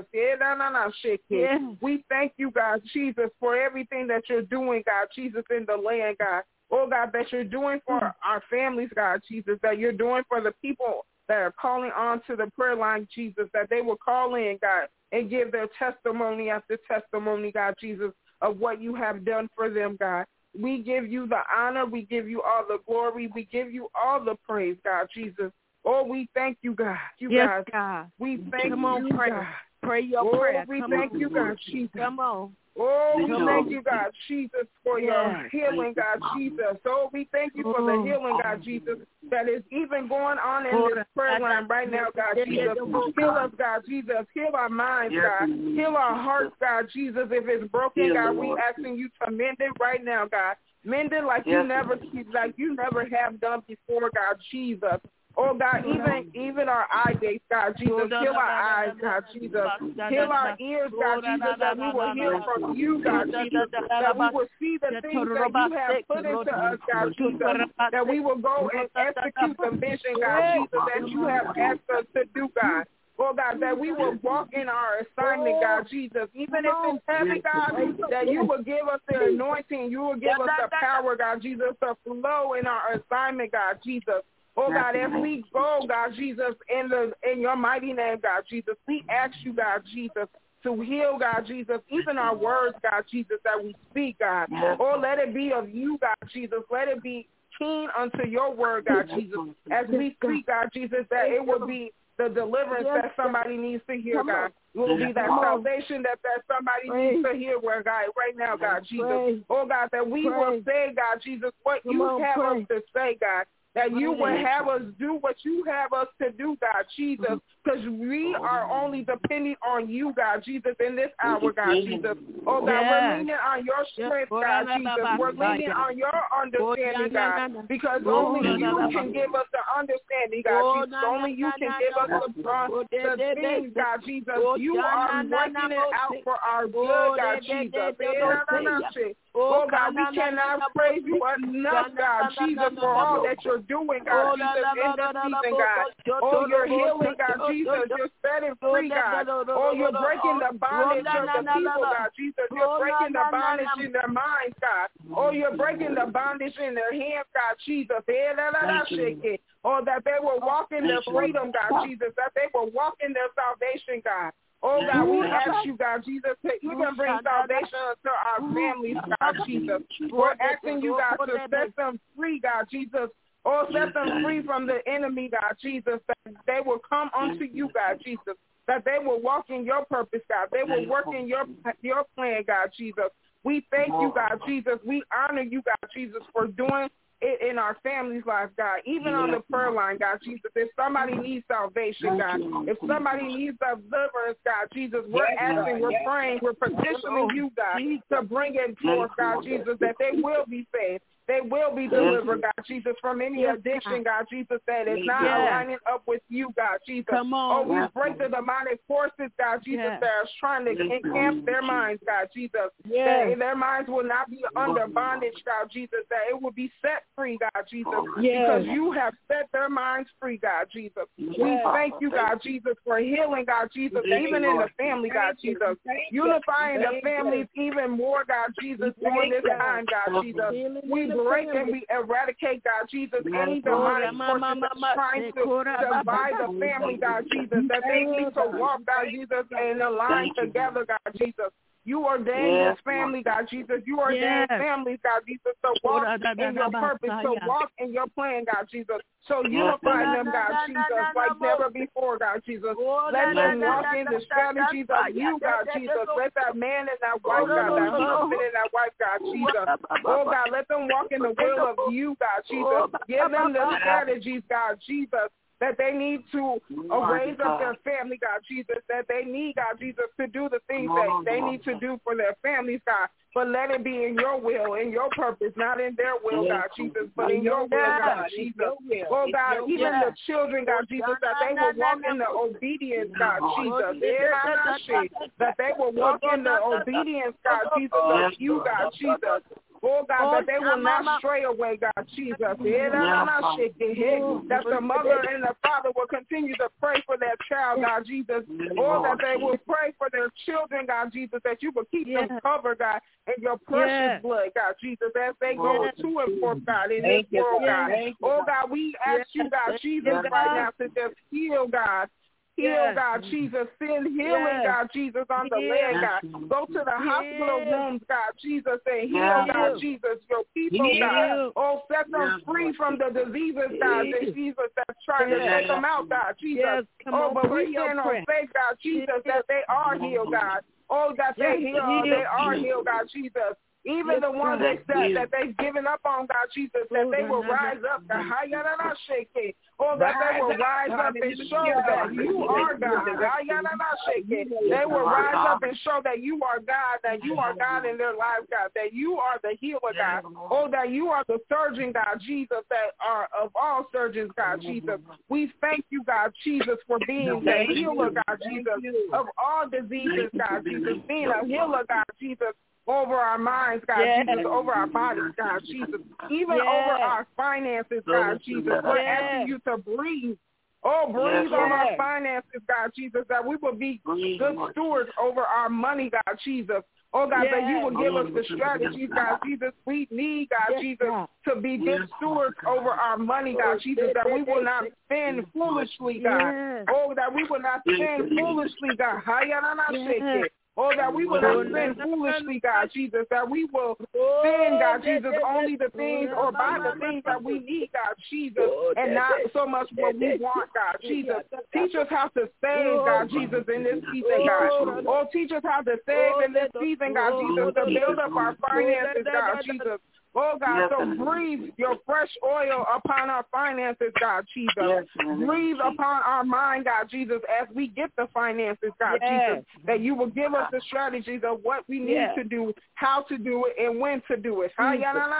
We thank you, God, Jesus, for everything that you're doing, God, Jesus, in the land, God. Oh, God, that you're doing for our families, God, Jesus, that you're doing for the people that are calling on to the prayer line, Jesus, that they will call in, God, and give their testimony after testimony, God, Jesus, of what you have done for them, God. We give you the honor. We give you all the glory. We give you all the praise, God, Jesus. Oh, we thank you, God. Yes, God. We thank Come on, you, pray. God. Pray your prayer. We Come thank on. you, God, Jesus. Come on. Oh, we thank you, God, Jesus, for your healing, God, Jesus. Oh, we thank you for the healing, God, Jesus, that is even going on in this prayer line right now, God, Jesus. Heal us, God, Jesus. Heal our minds, God. Heal our hearts, God, Jesus. If it's broken, God, we asking you to mend it right now, God. Mend it like you never have done before, God, Jesus. Oh, God, even our eye gates, God, Jesus. Heal our eyes, God, Jesus. Heal our ears, God, Jesus, that we will hear from you, God, Jesus. That we will see the things that you have put into us, God, Jesus. That we will go and execute the mission, God, Jesus, that you have asked us to do, God. Oh, God, that we will walk in our assignment, God, Jesus. Even if it's heavy, God, that you will give us the anointing. You will give us the power, God, Jesus, to flow in our assignment, God, Jesus. Oh, God, as we go, God, Jesus, in your mighty name, God, Jesus, we ask you, God, Jesus, to heal, God, Jesus, even our words, God, Jesus, that we speak, God. Oh, let it be of you, God, Jesus. Let it be keen unto your word, God, Jesus. As we speak, God, Jesus, that it will be the deliverance that somebody needs to hear, God. It will be that salvation that somebody needs to hear, God, right now, God, Jesus. Oh, God, that we will say, God, Jesus, what you have us to say, God. that you will have us do what you have us to do, God Jesus, because we are only dependent on you, God Jesus, in this hour, God Jesus. Oh, God, we're leaning on your strength, God Jesus. We're leaning on your understanding, God, because only you can give us the understanding, God Jesus. Only you can give us the things, God Jesus. You are working it out for our good, God Jesus. Oh, God, we cannot praise you enough, God Jesus, for all that you're doing, God Jesus, in this season, God. Oh, you're healing, God Jesus. You're setting free, God. Oh, you're breaking the bondage of the people, God Jesus. You're breaking the bondage in their minds, God. Oh, you're breaking the bondage in their hands, God Jesus. Oh, that they will walk in their freedom, God Jesus. That they will walk in their salvation, God. Oh, God, we ask you, God, Jesus, to even bring salvation to our families, God, Jesus. We're asking you, God, to set them free, God, Jesus. Oh, set them free from the enemy, God, Jesus, that they will come unto you, God, Jesus, that they will walk in your purpose, God. They will work in your plan, God, Jesus. We thank you, God, Jesus. We honor you, God, Jesus, for doing it in our families' lives, God, even on the prayer line, God, Jesus. If somebody needs salvation, God, if somebody needs deliverance, God, Jesus, we're asking, we're praying, we're petitioning you, God, to bring it forth, God, Jesus, that they will be saved. They will be delivered, God, Jesus, from any addiction, God, Jesus, that is not aligning up with you, God, Jesus. Oh, we break the demonic forces, God, Jesus, that are trying to encamp their minds, God, Jesus. That their minds will not be under bondage, God, Jesus, that it will be set free, God, Jesus, because you have set their minds free, God, Jesus. We thank you, God, Jesus, for healing, God, Jesus, even in the family, God, Jesus. Unifying the families even more, God, Jesus, during this time, God, Jesus. We break and we eradicate, God Jesus, any demonic forces that's trying to divide the family, God Jesus, that they need to walk, God Jesus, and align together, God Jesus. You ordained this family, God Jesus. You ordained families, God Jesus, to walk in your purpose, to walk in your plan, God Jesus. So unify them, God Jesus, like never before, God Jesus. Let them walk in the strategies of you, God Jesus. Let that man and that wife, God, that husband and that wife, God Jesus. Oh, God, let them walk in the will of you, God Jesus. Give them the strategies, God Jesus, that they need to raise up their family, God Jesus, that they need, God Jesus, to do the things that they need to do for their families, God. But let it be in your will, in your purpose, not in their will, God Jesus, but in your will, God Jesus. Oh, God, even the children, God Jesus, that they will walk in the obedience, God Jesus. That they will walk in the obedience, God Jesus, of you, God Jesus. Oh, God, that they will not stray away, God Jesus. That the mother and the father will continue to pray for their child, God Jesus. Oh, that they will pray for their children, God Jesus, that you will keep them covered, God, in your precious blood, God Jesus, as they go to and forth, God, in this world, God. Oh, God, we ask you, God Jesus, right now to just heal, God. Heal, God, Jesus. Send healing, God, Jesus, on the land, God. Go to the hospital rooms, God, Jesus, and heal, God, Jesus, your people, God. Oh, set them free from the diseases, God, Jesus, that's trying to take them out, God, Jesus. Oh, but we stand on faith, God, Jesus, that they are healed, God. Oh, that they are healed, God, Jesus. Even the ones that they've given up on, God Jesus, that they will rise up. Oh, that they will rise up and show that you are God. They will rise up and show that you are God, that you are God in their lives, God, that you are the healer, God. Oh, that you are the surgeon, God, Jesus, that are of all surgeons, God, Jesus. We thank you, God, Jesus, for being the healer, God, Jesus, of all diseases, God, Jesus, being a healer, God, Jesus, over our minds, God, Jesus, over our bodies, God, Jesus, even over our finances, God, Jesus. We're asking you to breathe. Oh, breathe on our finances, God, Jesus, that we will be good stewards over our money, God, Jesus. Oh, God, that you will give us the strategies, God, Jesus. We need, God, Jesus, to be good stewards over our money, God, Jesus, that we will not spend foolishly, God. Oh, that we will not spend foolishly, God. Oh, that we will not spend foolishly, God, Jesus, that we will spend, God, Jesus, only the things or buy the things that we need, God, Jesus, and not so much what we want, God, Jesus. Teach us how to save, God, Jesus, in this season, God. Oh, teach us how to save in this season, God, Jesus, to build up our finances, God, Jesus. Oh, God, so breathe your fresh oil upon our finances, God, Jesus. Breathe upon our mind, God, Jesus, as we get the finances, God, Jesus, that you will give us the strategies of what we need to do, how to do it, and when to do it. Oh,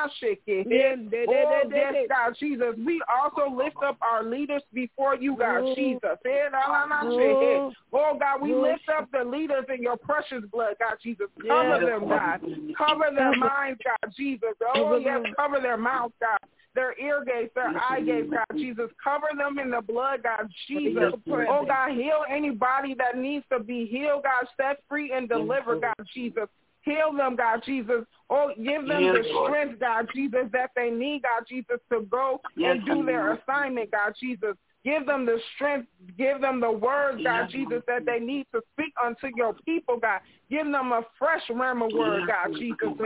yes, God, Jesus. We also lift up our leaders before you, God, Jesus. Oh, God, we lift up the leaders in your precious blood, God, Jesus. Cover them, God. Cover their minds, God, Jesus. Oh, yes, cover their mouths, God. Their ear gates, their eye gates, God, Jesus. Cover them in the blood, God, Jesus. Oh, God, heal anybody that needs to be healed, God. Set free and deliver, God, Jesus. Heal them, God, Jesus. Oh, give them the strength, God, Jesus, that they need, God, Jesus, to go and do their assignment, God, Jesus. Give them the strength. Give them the words, God, Jesus, that they need to speak unto your people, God. Give them a fresh rhema word, God, Jesus. Oh,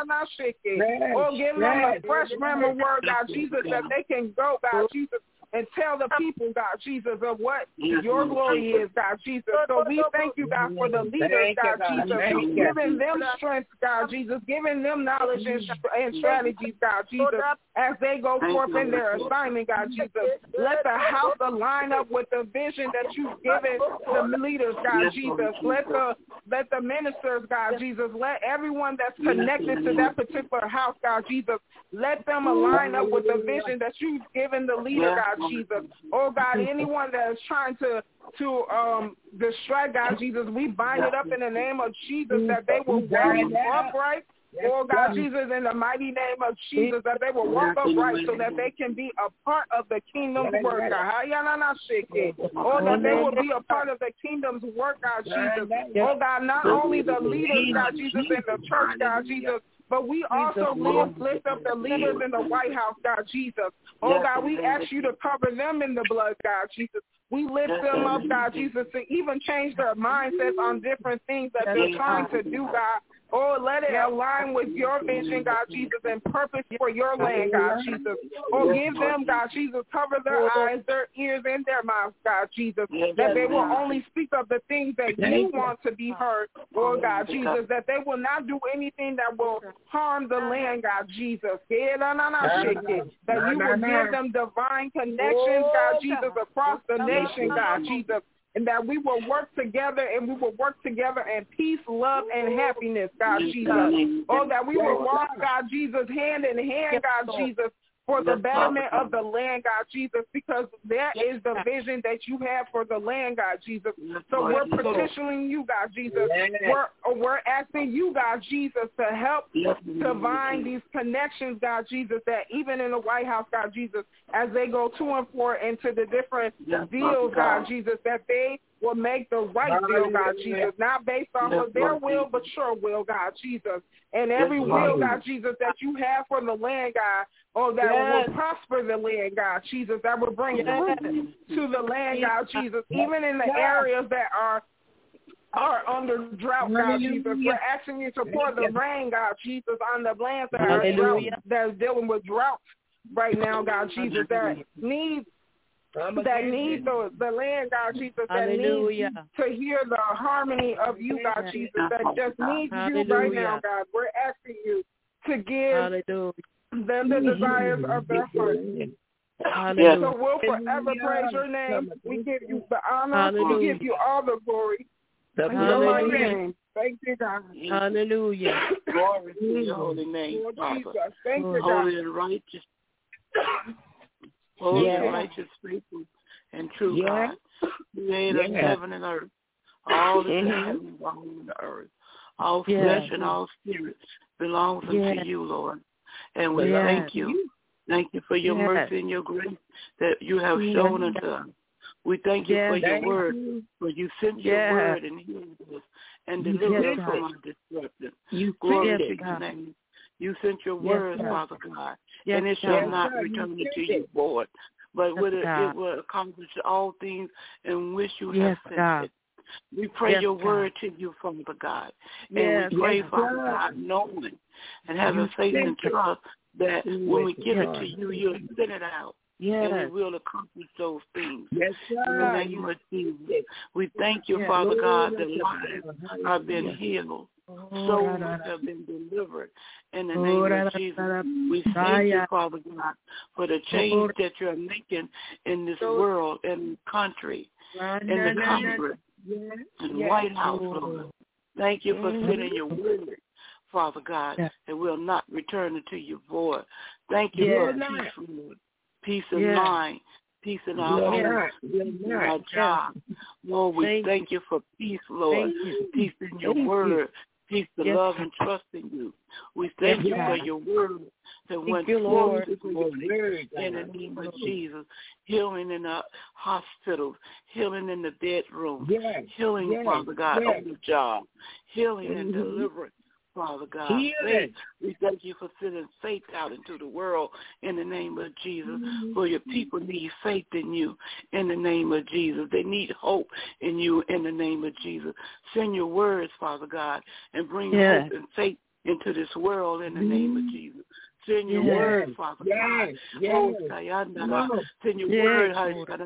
give them a fresh rhema word, God, Jesus, that they can go, God, Jesus, and tell the people, God, Jesus, of what your glory is, God, Jesus. So we thank you, God, for the leaders, God, Jesus, giving them strength, God, Jesus, giving them knowledge and strategies, God, Jesus, as they go forth in their assignment, God, Jesus. Let the house align up with the vision that you've given the leaders, God, Jesus. Let the ministers, God, Jesus, let everyone that's connected to that particular house, God, Jesus, let them align up with the vision that you've given the leader, God, Jesus. Oh, God, anyone that is trying to distract, God, Jesus, we bind it up in the name of Jesus, that they will walk upright. Oh, God, Jesus, in the mighty name of Jesus, that they will walk upright so that they can be a part of the kingdom's work, God. Oh, that they will be a part of the kingdom's work, God, Jesus. Oh, God, not only the leaders, God, Jesus, in the church, God, Jesus, but we also lift up the leaders in the White House, God, Jesus. Oh, God, we ask you to cover them in the blood, God, Jesus. We lift them up, God, Jesus, to even change their mindsets on different things that they're trying to do, God. Oh, let it align with your vision, God, Jesus, and purpose for your land, God, Jesus. Oh, give them, God, Jesus, cover their eyes, their ears, and their mouths, God, Jesus, that they will only speak of the things that you want to be heard, Lord God, Jesus, that they will not do anything that will harm the land, God, Jesus. That you will give them divine connections, God, Jesus, across the nation, God, Jesus. And that we will work together in peace, love, and happiness, God, Jesus. Oh, that we will walk, God, Jesus, hand in hand, God, Jesus, for the betterment of the land, God, Jesus, because that is the vision that you have for the land, God, Jesus. So we're petitioning you, God, Jesus. We're asking you, God, Jesus, to help divine these connections, God, Jesus, that even in the White House, God, Jesus, as they go to and fro into the different deals, God, Jesus, that they will make the right deal, God, Jesus, not based off of their will, but your will, God, Jesus. And every will, God, Jesus, that you have for the land, God, that will prosper the land, God, Jesus, that will bring fruit to the land, God, Jesus, even in the areas that are under drought, God, Jesus. We're asking you to pour the rain, God, Jesus, on the lands that are dealing with drought right now, God, Jesus, that need the land, God, Jesus, that needs to hear the harmony of you, God, Jesus, that just needs you right now, God. We're asking you to give them the desires of their heart. So we'll forever praise your name. We give you the honor. We give you all the glory. In your mighty name. Thank you, God. Hallelujah. Glory to your holy name, Father. Thank you, God. Holy and righteous. Holy and righteous, faithful, and true God. Creator of heaven and earth. All that is heaven and on the earth. All flesh and all spirit belongs unto you, Lord. And we thank you. Thank you for your mercy and your grace that you have shown unto us. We thank you for your word, for you sent your word and healed us and delivered us from our destruction. Glory to your name. You sent your word, Father God, and it shall not return to you, Lord, but it will accomplish all things in which you have sent it. We pray your word to you, Father God, and we pray, Father God, knowing and having faith and trust that when we give it to you, you'll send it out and we will accomplish those things. Yes, sir. In the name of Jesus. We thank you, Father God, that lives have been healed. Souls have been delivered in the name of Jesus. We thank you, Father God, for the change that you're making in this world, in the country, in the Congress, in the White House, Lord. Thank you for sending your word, Father God, and will not return it to you void. Thank you for peace, Lord. Peace of mind, peace in our homes, in our jobs. Lord, we thank you for peace, Lord. Peace in your word. Peace to love and trust in you. We thank you for your word that went forth this morning in the name of Jesus. Healing in the hospitals, healing in the bedroom, healing, Father God, on the job, healing and deliverance. Father God, we thank you for sending faith out into the world in the name of Jesus. For your people need faith in you in the name of Jesus. They need hope in you in the name of Jesus. Send your words, Father God, and bring hope and faith into this world in the name of Jesus. Send your word, Father God. Oh, send your word,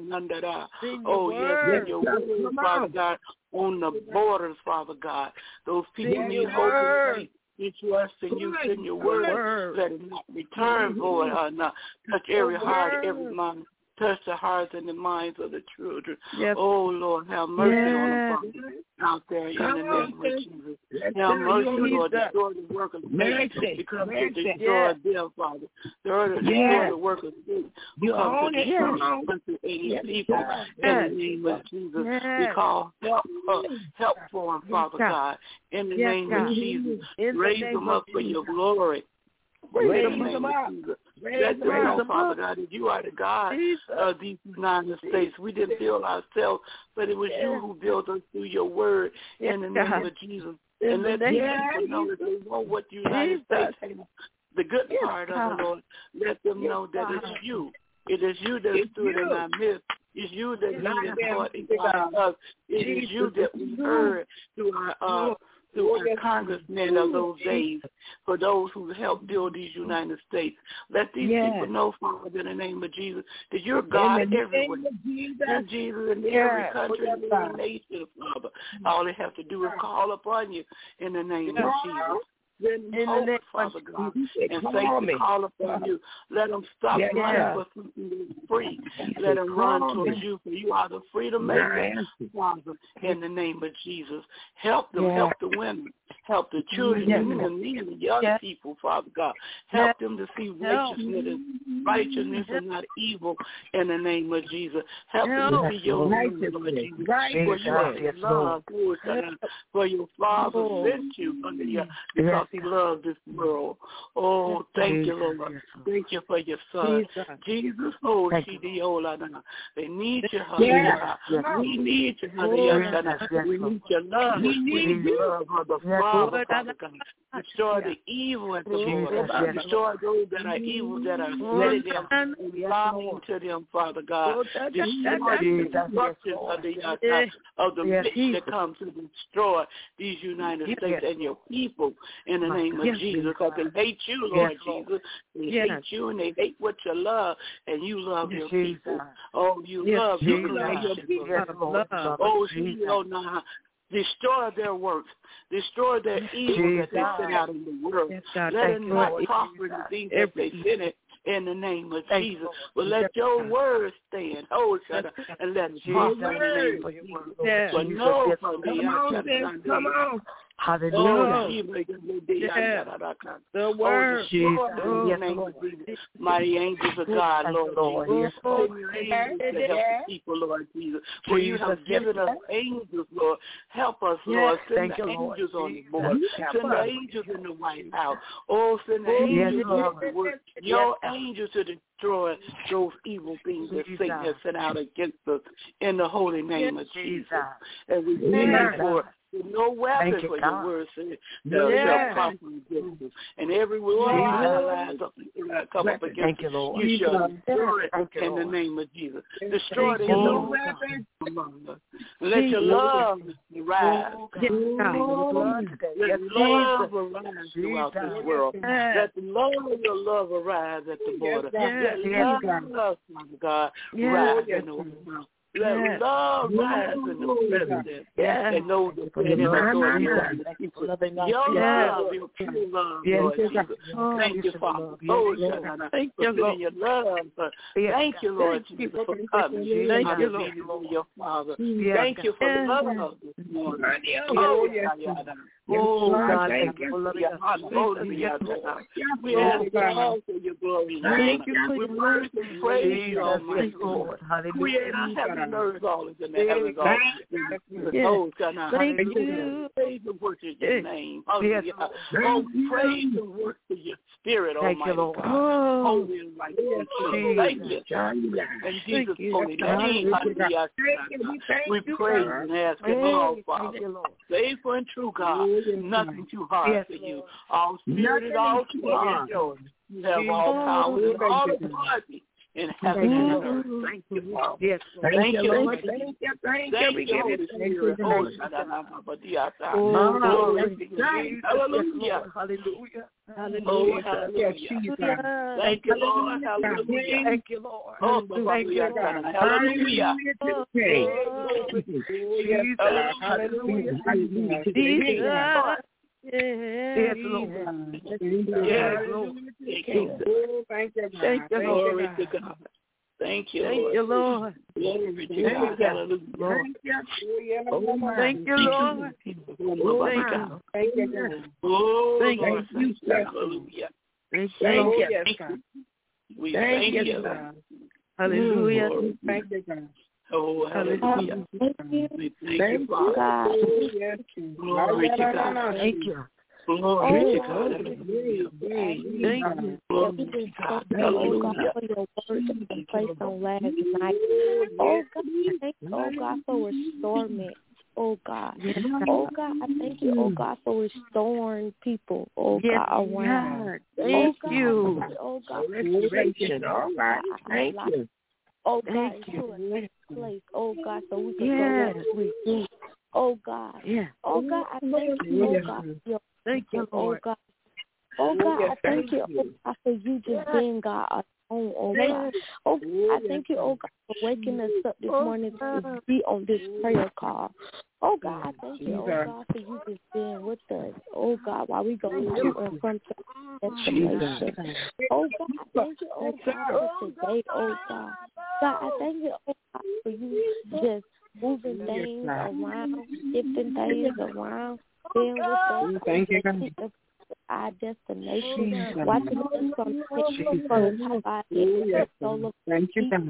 oh, yes, send your word, Father God, on the borders, Father God. Those people need hope and faith. We trust in you. Send your word. Let it not return, Lord. Touch every heart, every mind. Touch the hearts and the minds of the children. Oh, Lord, have mercy on them, Father, out there in the name of Jesus. Have mercy, Lord. Destroy the work of Satan. Because to destroy them, Father. Destroy the work of Satan. Because to destroy people in the name of Jesus. We call help for them, Father God, in the name of Jesus. Raise them up for your glory. Raise them up. Let them know, Father God, that you are the God of these United States. We didn't build ourselves, but it was you who built us through your word in the name of Jesus. And let these people know that they know what the United States has, the good part of it, Lord. Let them know that it's you. It is you that stood in our midst. It's you that lead us and guide us. It is you that we heard through our congressmen of those days, for those who helped build these United States. Let these people know, Father, in the name of Jesus, that you're God everywhere. You're Jesus in every country, in every nation, Father. All they have to do is call upon you in the name of Jesus. Then hope, Father God, and faith to call upon you. Let them stop running for something that's free. Let them run towards you, for you are the freedom maker, Father, in the name of Jesus. Help them, help the women, help the children, and the young people, Father God. Help them to see righteousness and not evil in the name of Jesus. Help them to see your righteousness, Lord Jesus. For you are love, for your Father sent you under your, because he loved this world. Oh, thank you, Lord. Thank you for your son. Jesus, oh, they need you, honey. We need you, honey. We need your love. We need your love of the Father, Father God. Destroy the evil at the border. Destroy those that are evil, that are letting them and lying to them, Father God. Destroy the destruction of the mix that comes to destroy these United States and your people in the name of Jesus. Because they hate you, Lord Jesus. They hate you and they hate what you love, and you love your people. Oh, you love your people. Oh, now. Destroy their works. Destroy their evil that they sent out in the world. Let them not prosper in the things that they sent it in the name of Jesus. But let your word stand. Oh, and let it prosper in the name of Jesus. But no, come on. Hallelujah. The word, mighty angels of God, Lord Jesus. Send your angels to help the people, Lord Jesus. For you have given us angels, Lord. Help us, Lord. Send the angels on the board. Send the angels in the White House. Oh, send the angels to work. Your angels to destroy those evil things that Satan has sent out against us in the holy name of Jesus. And we thank you for No weapon for your word says shall prosper against us. And every word lies up come up against you, you shall destroy it in the name of Jesus. Destroy it in no weapon among us. Let your love rise. Let love arise throughout this world. Let the love of your love arise at the border. Let love, God, rise in the world. Let love rise in the president and those that put in authority. Your love, your pure love, Lord Jesus. Thank you, Father. Thank you for your love. Thank you, Lord Jesus, for coming. Thank you, Lord, your Father. Thank you for the love this morning. Oh, God, thank you for loving us. We ask God for your glory. Thank you for your mercy. Praise you, Almighty Lord. Create our heaven and earth all in the heavens all. Thank you. Praise the work of your name. Oh, praise the work of your spirit, Almighty God. Holy and righteous. Thank you. In Jesus' holy name, we praise and ask it all, Father. Faithful and true God. Nothing too hard for you. All spirit is all too hard. You have all power and all authority in heaven and earth. Thank you, Father. Yes. Thank you, Lord. Thank you. Thank you. We give it to you. Hallelujah. Hallelujah. Hallelujah. Thank you, Lord. Hallelujah. Thank you, Lord. Oh, thank you, God. Hallelujah. Hallelujah. Yes, Lord. Yes, Lord. Thank you, God. Thank you, Lord. Thank you, Lord. Thank you, Lord. Glory to God. Hallelujah. Thank you, Lord. Thank you. Thank you, God. Oh, thank you. Hallelujah. Thank you. We thank you. Hallelujah. Thank you, God. Oh, hallelujah. We thank you, God. Glory to God. Thank you. Glory to God. Thank you. Glory to God. Hallelujah. For your word that you placed on last night. Oh, God, thank you, oh, God, for restorement. Oh, God. Oh, God, I thank you, oh, God, for restoring people, oh, God, around. Thank you. Oh, God. Restoration. All right. Thank you. Oh, God, into a next place. Oh, God, so we can go next week. Oh, God. Oh, God, I thank you, oh, God, for your oh, God. Oh, God, I thank you, oh, God, for you just being God alone, oh, God. Oh, God, I thank you, oh, God, for waking us up this morning to be on this prayer call. Oh, God, I thank you, oh, God, for you just being with us. Oh, God, while we go to and from destination. Oh, God, I thank you, oh, God, for today, oh, God. God, I thank you, oh, God, for you just moving things around, shifting things around, being with us. Thank you, God. Our destination, watching us from the top of our head. Thank you, God.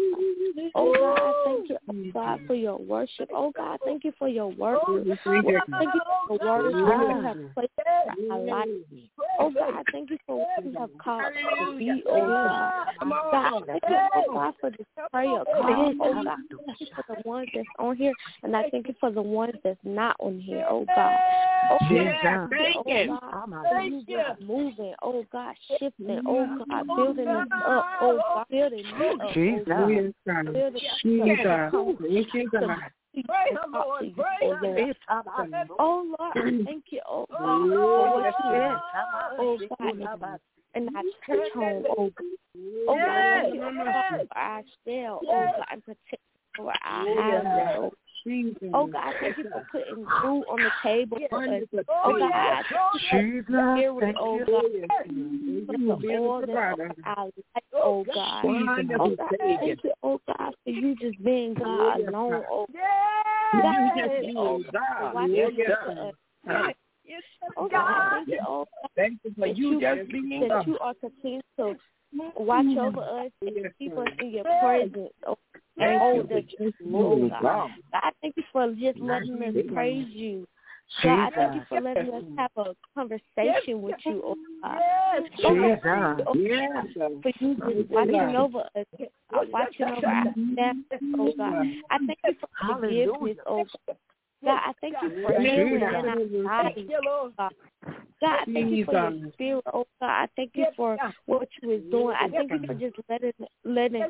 Oh, God, I thank you, oh, God, for your worship. Oh, God, thank you for your word. Thank you for the word you have placed in our life. Oh, God, I thank you for what you have called to be, oh, God. God, thank you, oh, God, for this prayer call. Oh, God, thank you for the ones that's on here, and I thank you for the ones that's not on here, oh, God. Oh, God, thank you just moving, oh, God, shifting, oh, God, building us up, oh, God, building me up, oh, God. Building us up. Thank you, God. Praise the Lord. Praise oh, Lord, thank you, oh, God, for what you did. Oh, God, and our church home, oh, God. Oh, God, thank you, oh, God, for our cell, oh, God, and protect for our house, oh, oh, God, thank you for putting food on the table for us. Oh, God, spirit, oh, God, for the oil that's on our life, oh, God. Oh, God, thank you, oh, God, for you just being God alone, oh, God. Thank you, oh, God, for watching us. Oh, God, thank you, oh, God, thank you for you just being God. That you are continuing to watch over us and keep us in your presence, oh, and hold us, oh, God. I thank you for just letting us praise you. God, I thank you for letting us have a conversation with you, oh, God. Oh, God, for you just watching over us, watching over our staff, oh, God. I thank you for forgiveness, oh, God. God, I thank you for healing in our bodies, God. God, I thank you for your spirit, oh God. I thank you for what you is doing. I thank you for just letting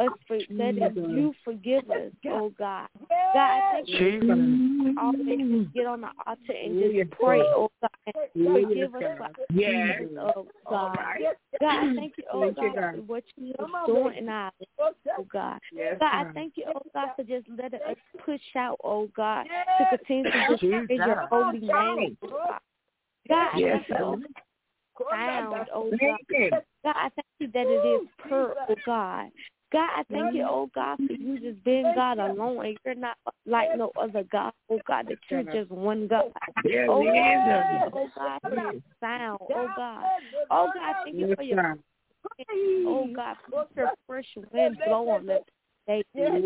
you forgive us, oh God. God, I thank you for always get on the altar and just pray, oh God, and forgive us for our sins, oh God. God, I thank you, oh God, for what you are doing in our lives, oh God. God, I thank you, oh God, for just letting us push out, oh God, to continue to just praise your holy name, oh God. God, I thank you, oh God, sound, oh God. God, I thank you that it is pure, oh God. God, I thank you, oh God, for you just being God alone, and you're not like no other God, oh God, that you're just one God. Oh God, for that sound, oh God. Oh God, thank you for your, oh God, for your fresh wind blowing this day.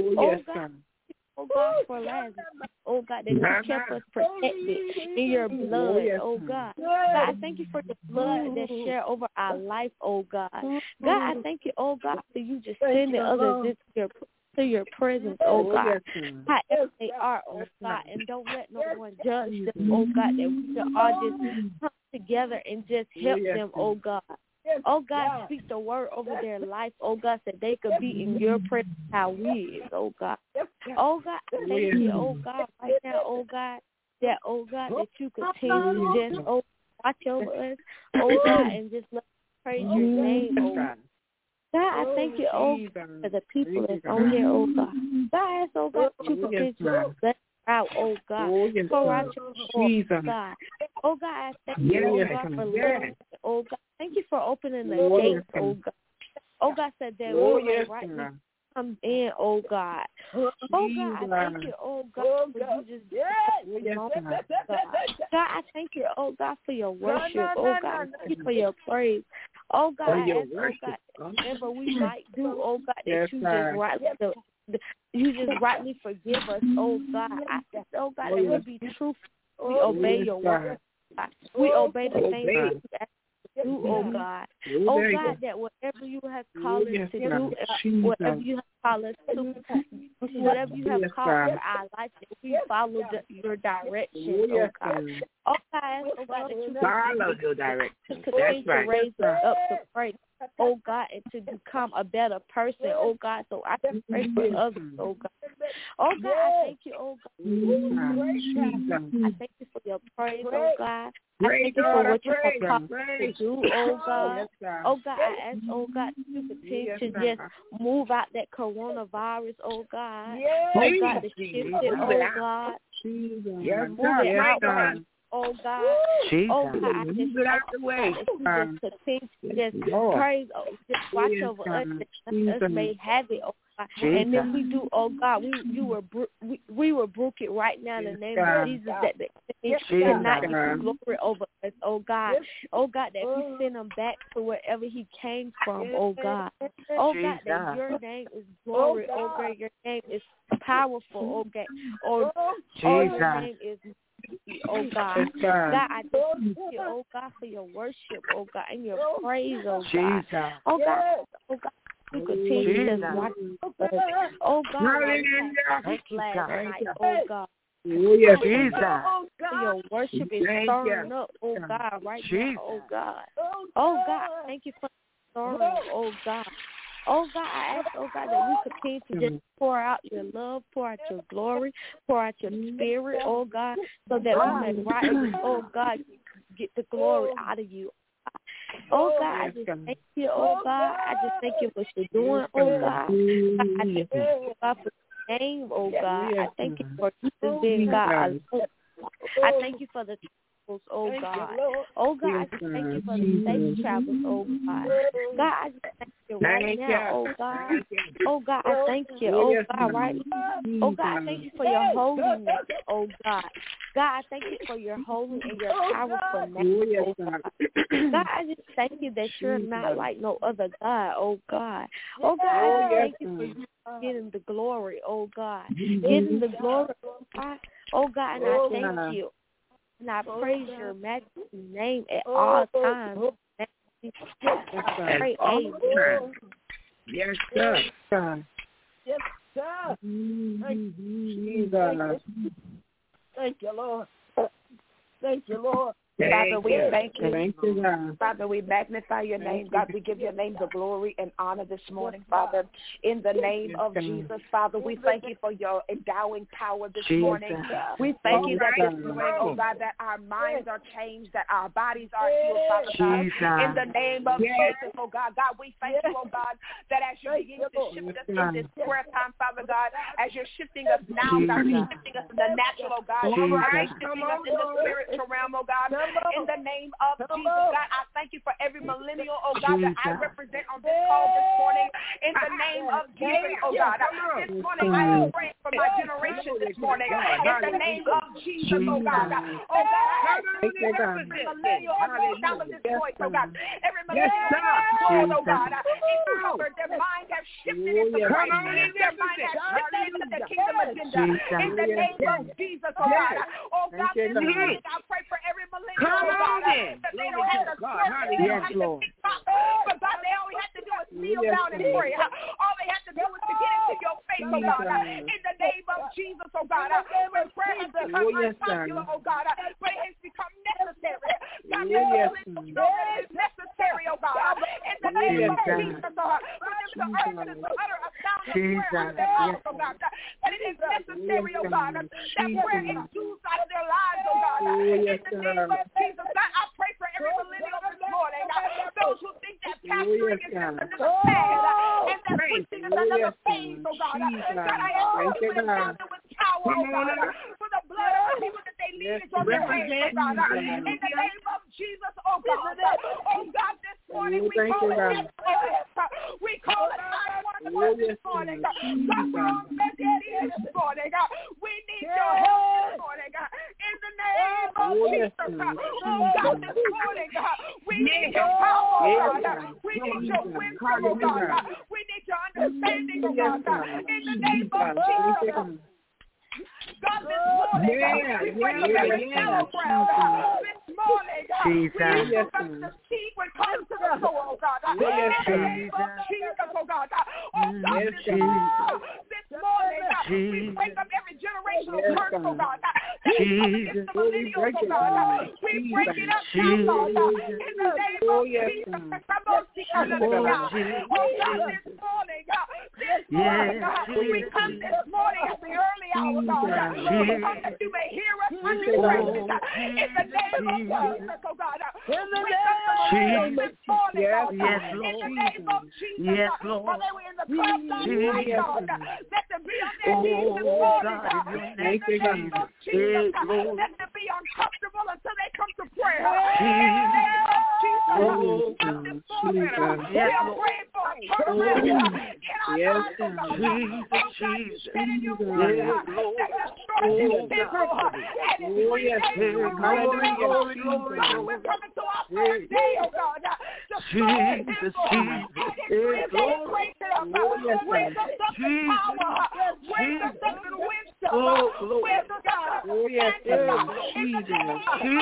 Oh God, for Lazarus, oh God, that you kept us protected in your blood, oh God. God, I thank you for the blood that shared over our life, oh God. God, I thank you, oh God, for you just sending others to your presence, oh God, however they are, oh God, and don't let no one judge them, oh God, that we should all just come together and just help them, oh God. Oh God, speak the word over their life, oh God, that they could be in your presence how we is, oh God. Oh God, thank you, oh God, right now, oh God, that you continue to just watch over us, oh God, and just let us praise your name, oh God. God, I thank you, oh God, for the people that's on here, oh God. God, I ask, oh God, that you continue to bless out, oh God, pour out your God. Oh God, I thank you, oh God, for loving, oh God. Thank you for opening the gates, oh God. Oh God, said that we right now come in, oh God. Oh God, I thank you, oh God, for you just God. God, I thank you, oh God, for your worship, oh God. Thank you for your praise. Oh God, I ask, oh God, whatever we might do, oh God, that you just rightly forgive us, oh God. I ask, oh God, that we be truthful. We obey your word. We obey the things that you ask us to do, oh God. Oh God, that whatever you have called us to do, whatever you have called us to, whatever you have called for our life, that we follow your direction, oh God. Oh God, oh God, that you follow your direction. Continue to raise us up to pray, oh God, and to become a better person, oh God, so I can pray for others, oh God. Oh God, I thank you, oh God. I thank you for your praise, oh God. I thank you for what you have called to do, oh God. Oh God, I ask, oh God, that you continue to just move out that coronavirus, oh God. Oh God, to shift it, oh God. Move it out, God. Oh God, oh God, I just out the way. Just continue to just praise, just watch over us, that us may have it, oh God. And if we do, oh God, we will brook it right now in the name of Jesus, that the enemy cannot get glory over us, oh God. Oh God, that we send him back to wherever he came from, oh God. Oh God, that your name is glory, oh God, your name is powerful, oh God. Oh, your name is oh God. God, I just thank you, oh God, for your worship, oh God, and your praise, oh God. Oh God, you continue to watch us. Oh God, last night, oh God. Your worship is stirring up, oh God, right now, oh God. Oh God, thank you for stirring, oh God. Oh God, I ask, oh God, that we continue to just pour out your love, pour out your glory, pour out your spirit, oh God, so that we may rightly, oh God, get the glory out of you. Oh God, I just thank you, oh God. I just thank you for what you're doing, oh God. I thank you, oh God, for the name, oh God. I thank you for just being God. I thank you for the oh God. Oh God, I just thank you for the safe travels, oh God. God, I just thank you right now, oh God. Oh God, I thank you, oh God, right now. Oh God, I thank you for your holiness, oh God. God, I thank you for your holy and your powerful name, oh God. God, I just thank you that you're not like no other God, oh God. Oh God, I just thank you for you getting the glory, oh God. Getting the glory, oh God. Oh God, and I thank you. And I praise your majesty name at all times. Pray, amen. Yes, sir. Yes, sir. Jesus. Thank you, Lord. Thank you, Lord. Father, we thank you. Thank you, God. Father, we magnify your name. God, we give your name the glory and honor this morning, Father. In the name of Jesus, Father, we thank you for your endowing power this morning. We thank you that this morning, oh God, that our minds are changed, that our bodies are healed, Father God. In the name of Jesus, oh God. God, we thank you, oh God, that as you begin to shift us in this prayer time, Father God, as you're shifting us now, God, you're shifting us in the natural, oh God. You're shifting us in the spiritual realm, oh God. In the name of Jesus, God, I thank you for every millennial, oh God, that I represent on this call this morning. In the name of Jesus, oh God. This morning, I am praying for my generation this morning. In the name of Jesus, oh God. Oh God, I represent every millennial on the sound of this voice, oh God. Every millennial, oh God, is covered. Their mind has shifted into Christ. Their mind has shifted into the kingdom agenda. In the name of Jesus, oh God. Oh God, this morning, I pray for every millennial. Come on in. That they don't have to swear, they don't have to pick up. But God, they all have to do is kneel down and pray. All they have to do is to get into your face, oh God. In the name of Jesus, oh God. When prayer has become unpopular, oh God, but it has become necessary. God, it is necessary, oh God. In the name of Jesus, oh God. For them to utter a sound of prayer out of their mouth, oh God. That it is necessary, oh God. That prayer exudes out of their lives, oh God. In the name of Jesus, God, I pray for every millennial this morning. Those who think that pastoring is just another fad and that preaching is another phase, oh God. God, I ask you to endow them with power, oh God. For the blood of the people that they lead is on their hands, oh God. In the name of Jesus, oh God. Oh God, this morning we call it SOS. We call it 911 this morning. God, we're on Medellin this morning. We need your help this morning. In the name of Jesus. Oh God, this morning, we need your power, oh God. We need your wisdom, oh God. We need your understanding, oh God. In the name of Jesus. God, this morning, we bring up every battleground. This morning, we lift up the seed when it comes to the soul, oh God. In the name of Jesus, oh God. Oh God, this morning, we break up every generational curse, oh God. That is coming against the millennials, oh God. We break it up now, God. In the name of Jesus, oh God, this morning, we come this morning at the early hour, God. We come that you may hear us under the presence. In the name of Jesus, oh God. We come this morning, God. In the name of Jesus. Yes, Lord. While they were in the club last night, God. Let them be on their knees this morning, God. In the name of Jesus. Let them be uncomfortable until they come to prayer. In the name of Jesus. This morning, we are praying for a turnaround in our lives, oh God. Oh God, you said in your word that destroys this temple and it's 3 days to rebuild. God, we're coming to our first day, oh God. Destroy this temple. It's 3 days later, raise us up in power. Raise us up in wisdom. Raise us up in Jesus.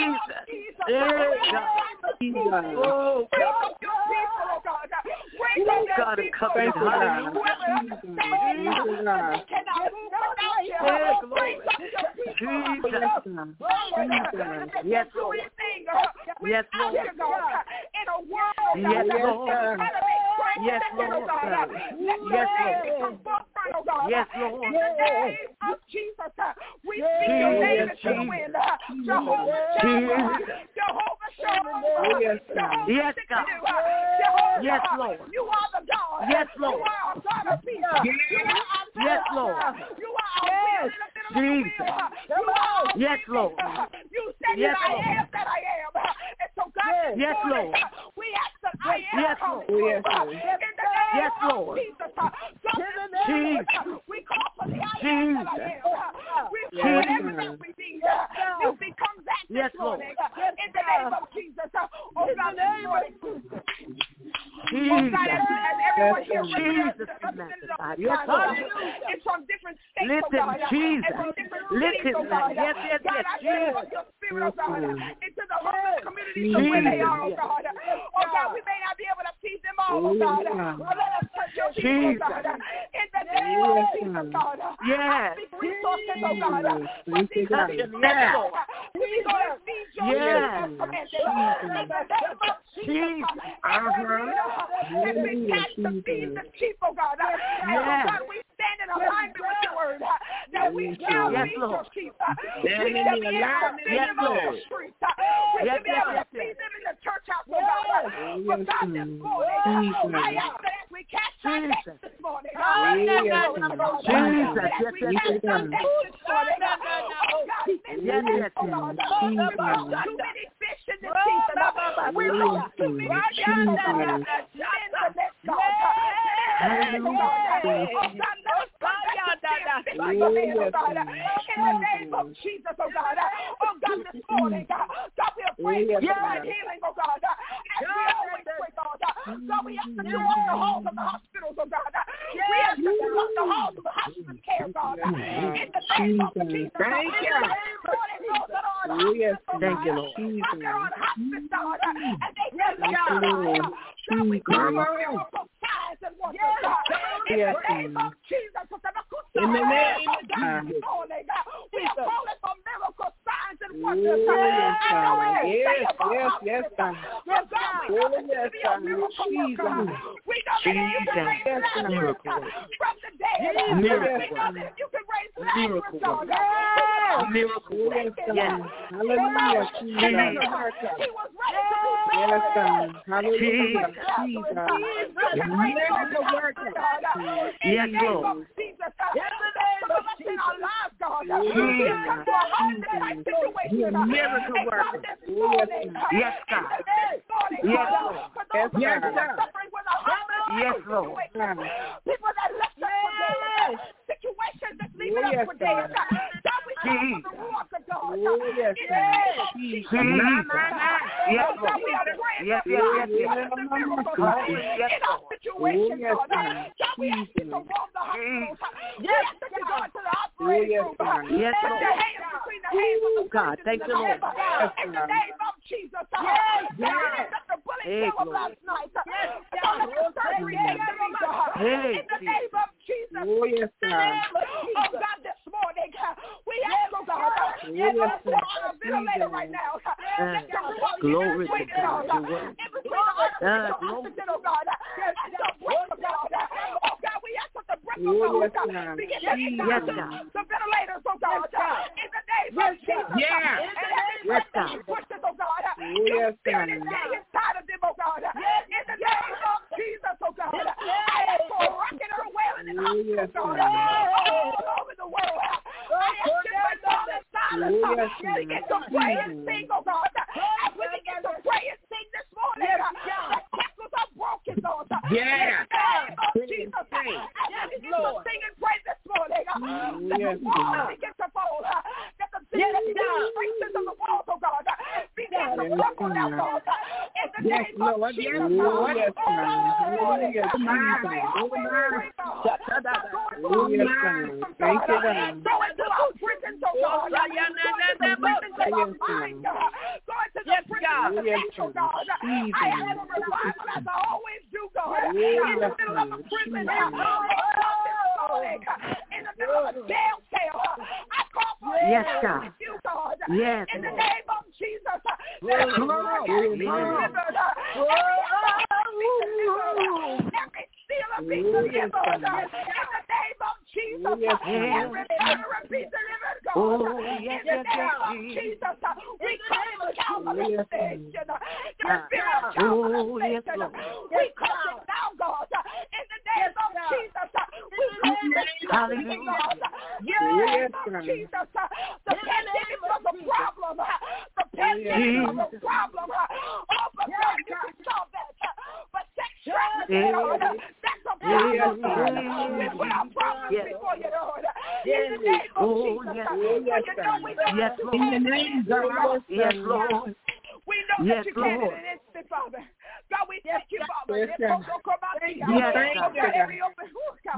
God, cover God. Yes, Lord. Yes, Lord. In a world, yes, Lord. Yes, Lord. Yes, Lord. Yes, Lord. In the name of Jesus, we speak your name into the wind. Jehovah Jireh, Jehovah Shalom. Yes, God. Yes, Lord. You are the God. Yes, Lord. You are our God of peace. You are our yes, Lord. You are our Jesus. Yes, Lord. You said yes, that I am that I am. And so God, yes, Lord. We ask that I am yes, coming. Lord. In the name yes, of Lord. Jesus. Jesus. We call for the I am that I am. We call whatever that we need. You become that this morning. In the name of Jesus. Oh God, this morning. Oh God, as everyone here representative it's from different states, listen, oh God, Jesus. and from different listen, cities, oh God. yes, God, I pray for your spirit, oh God, into the homeless communities of where they are, oh God. Oh God, we may not be able to feed them all, oh God, but let us touch your people, oh God. In the name of Jesus, God. I speak resources, oh God. For these people, God. We're going to feed your children. In the name of Jesus, as we catch to feed the people, God. God, we stand in alignment with your word. That we shall feed your people. We shall be able to feed them on the streets. We shall be able to feed them in the church house, oh God. But God, this morning, I ask that as we catch our next this morning, as we catch our next this morning, oh God, too many fish in this season. We lost too many fish, oh God. In the next God. In the name of Jesus, oh God. Oh God, this morning, God, we are praying for divine healing, oh God. As we always pray, God. God, we ask that you walk the halls of the hospitals, oh God. We ask that you walk the halls of the hospital care, God. In the name of Jesus. Thank you. Thank you, Lord. And they God, we call miracle signs and wonders, God. In the name of Jesus. In the name of Jesus. We are calling for miracle signs and wonders. Yes, God. We know that you can raise Lazarus from the dead. We know that you can raise Lazarus, God. Miracle. Yes. Hallelujah. He was ready to be buried. Yes, God. Hallelujah. Miracle worker. Yes, Lord. Jesus. In our lives, God. We come to a hard situation. Miracle worker. Yes, God. Yes, Lord. Yes, God. Yes, Lord. People that left us for dead. Situations that leave us for dead. God, we come for the walk of God. Yes, Jesus. Yes, Lord. Yes, the miracle in our situation, God. God, we ask you to walk the hospitals. We ask that you go into the operating room. Yes, Lord. Your hands between the hands of the God, thank you, Lord. In the name of Jesus. Yes. The bullet fell last night. Surgery in the name of Jesus. Oh, God, this morning, we ask, oh God, we're on a ventilator right now. Glory to God. Oh, God, we ask for the breath of God. Begin to hit the ventilators, oh God. In the name of Jesus. Yes, God. Pushes, oh God. Your spirit is getting inside of them, oh God. In the name of Jesus, oh God. I ask for a rocket or a wailing in the hospital, God. All over the world. I ask you to fall in silence. Begin to pray and sing, oh God. As we begin to pray and sing this morning, the shackles are broken, Lord. Yeah. In the name of Jesus. As we begin to sing and pray this morning, let the walls begin to fall. Let the strengths of the walls, oh God, begin to buckle down, Lord. In the name of Jesus. Yes, thank you, God. Go into our prisons, oh God. Go into the prisons of our mind, God. Go into the prisons of the natural, God. I have a revival as I always do, God. In the middle of a prison, in the middle of a jail cell, I call for with you, God. Yes. In the name of Jesus, let us be delivered. Every stealer be delivered. In the name of Jesus, every murderer be delivered, God. In the name of Jesus, we come to Calvary Station. The spirit of Calvary Station. We come it now, God. In the name of Jesus, we come to Calvary, God. In the name of Jesus, the pandemic was a problem. The pandemic was a problem. Oh, but God, you can solve that. But sex trafficking, that's a problem. We put our problems before you, Lord. In the name of Jesus. Yes, Lord. In the name of God. Yes, Lord. We know that you can in an instant, Father. God, we thank you, Father. Yes, God. Every open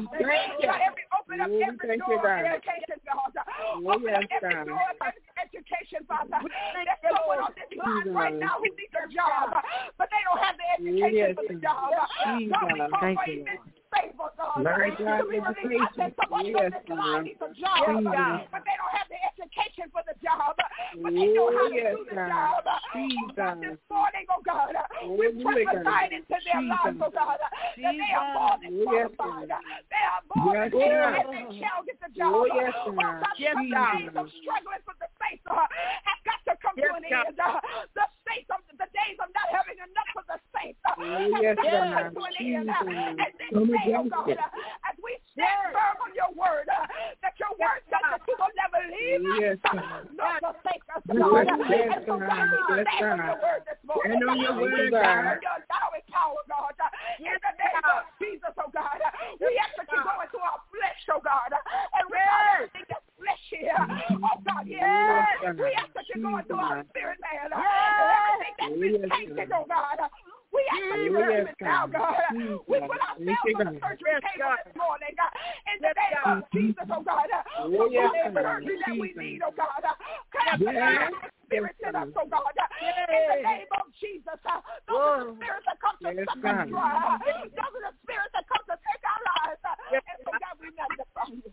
up every door of education, God. Open up every door of education, Father. There's someone on this line right now who needs a job, but they don't have the education for the job. God, we call for favor, God. Lord God, We release. I said somebody needs a job, God, but they don't have the education for the job, but they know how to do the job. This morning, oh God, we prophesy into their lives, oh God, that they are more than qualified. They are more than able, and they shall get the job. Oh God, the days of struggling for the faith have got to come to an end. The days of not having enough for the saints have got to come to an end. And this day, oh God, as we stand firm on your word, that your word says that you will never leave us, nor forsake us, God. And so God, we stand on your word this morning. And on your word, God. Your endowing power, God. In the name of Jesus, oh God, we ask that you go into our flesh, oh God, and remove everything that's fleshy. Oh God, yes. We ask that you go into our spirit, man. Everything that's been tainted, oh God. We ask that you remove it now, God. We put ourselves on the surgery table this morning, in the name of Jesus, oh God. For the surgery that we need, oh God. Cast the spirits in us, oh God. In the name of Jesus. Those are the spirits that come to suck us dry. Those are the spirits that come to take our lives. And so God, we magnify you.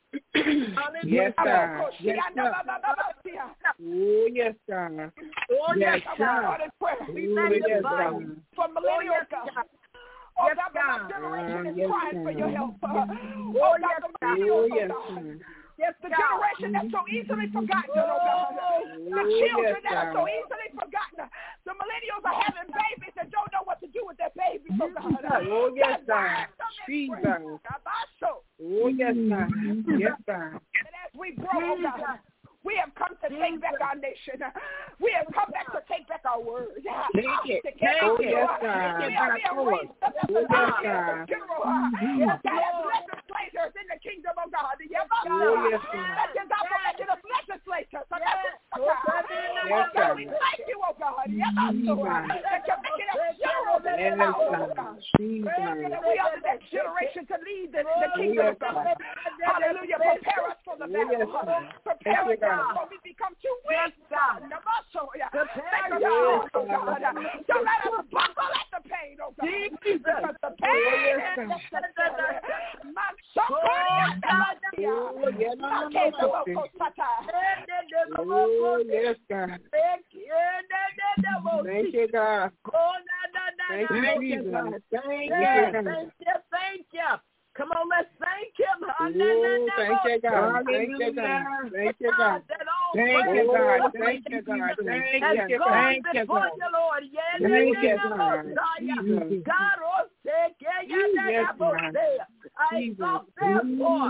Yes, God. Yes, God. Oh, yes, God. Oh, yes, God. We magnify you for millennials, God. Oh, God, my generation is crying for your help. Oh, God, the millennials, oh, God. Yes, the generation that's so easily forgotten, oh God. The children that are so easily forgotten. The millennials are having babies that don't know what to do with their babies, oh God. Oh, yes, God. Jesus. Oh, yes, God. Yes, God. And as we grow, oh God, we have come to take back our nation. We have come back to take back our word. Take it. Oh, yes, God. We are being raised up as a general. Yes, God, as legislators in the kingdom of God. Yes, God. Oh, yes, God. Thank you, God, for making us legislators. Yes, God. We thank you, oh God. Yes, God. That you're making us generals in this hour, oh God. We are the next generation to lead the kingdom of God. Hallelujah. Prepare us for the battle. Prepare us, God. So we become too weak, God. Make us strong, oh God. Don't let us buckle at the pain, oh God. Because the pain is necessary. My soul, Oh, yes, God. Thank you, God. Thank you, Jesus. Thank you. Come on, let's thank him. Thank you, God. Thank you, God. Thank you, God. Thank you, God. Thank you, God. Thank you, God. Thank you, God. Lord. Thank you, God. God, oh, take care. I exalt therefore.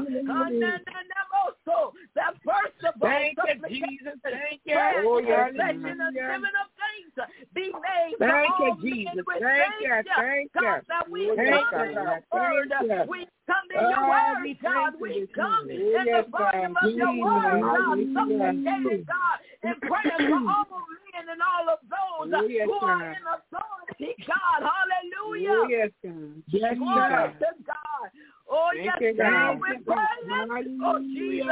That first of all, thank you, Jesus. Thank you. Oh, yes. Of things be made. Thank you, Jesus. Thank you. Thank you. God, that we come in your word. We come in your word, God. We come in the volume of your word, God. Supplicating, God, and praying for all men and all of those who are in authority, God. Hallelujah. Oh, yes, God. Yes, God. God. Oh, yes, God, we're praying. Oh, Jesus.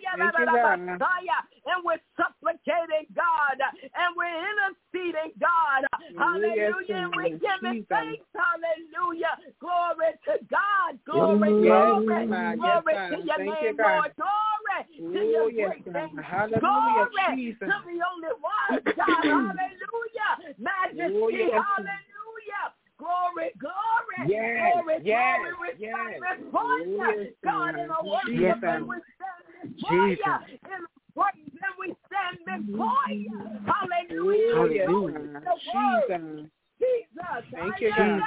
And we're supplicating, God. And we're interceding, God. Hallelujah. And we're giving thanks. Hallelujah. Glory to God. Glory to your name, Lord. Glory to your great name. Glory to the only one, God. Hallelujah. Majesty. Hallelujah. Glory, glory, glory, glory, before you, God, in a worship, and we stand before you, in a praise, and we stand before you, hallelujah, Jesus, thank you, God.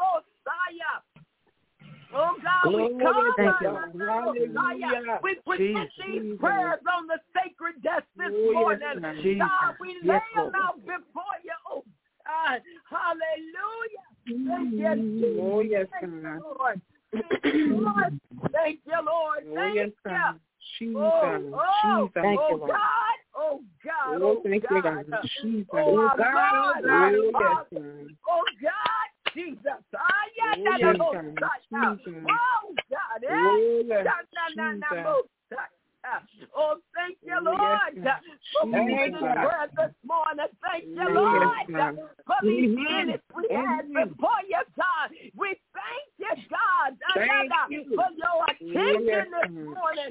Oh God, we come, we present these prayers on the sacred desk this morning, God, we lay them out before you, oh God, hallelujah. Thank you, oh, yes, God. Lord. Thank you, Lord. Thank you, Lord. Oh, yes, God. Jesus. Thank you, Lord. God. Oh, God. Oh, thank you, God. Jesus. Oh, God. Oh, God. Oh, God. Jesus. Oh, God. Oh, thank you, Lord, for being in prayer this morning. Thank you, Lord, for these minutes we had before you, God. We thank you, God.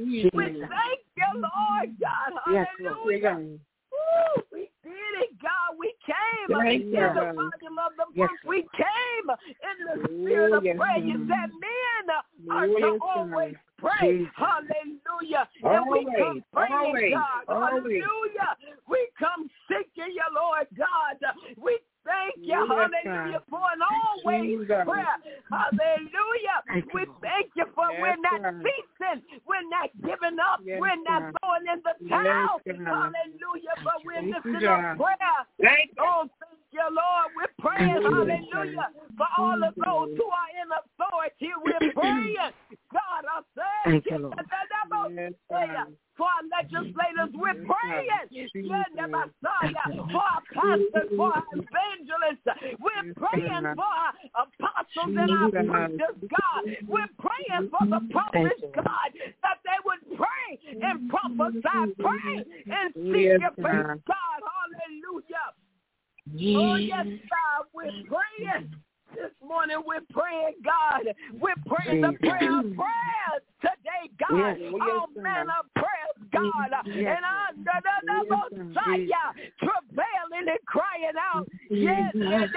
Jesus. We thank you, Lord God. Hallelujah. Woo, we did it, God. We came in the volume of the book. We came in the spirit of prayer. You said men are to always pray. Hallelujah. And we come praying, God. Hallelujah. We come seeking you, Lord God. We thank you, hallelujah, for an always prayer. Hallelujah. We thank you for we're not ceasing. We're not giving up. We're not throwing in the towel. Hallelujah. But we're lifting up prayer. Oh, thank you, Lord. We're praying, hallelujah, for all of those who are in authority. We're praying. God, I thank you. For our legislators, we're praying. For our pastors, for our evangelists, we're praying for our apostles and our preachers, God. We're praying for the prophets, God, that they would pray and prophesy, pray and seek your face, God. Hallelujah. Oh, yes, God, we're praying. This morning we're praying, God. We're praying the prayer of prayers today, God. All manner of prayers, God. And under the Messiah, travailing and crying out. Yes, we're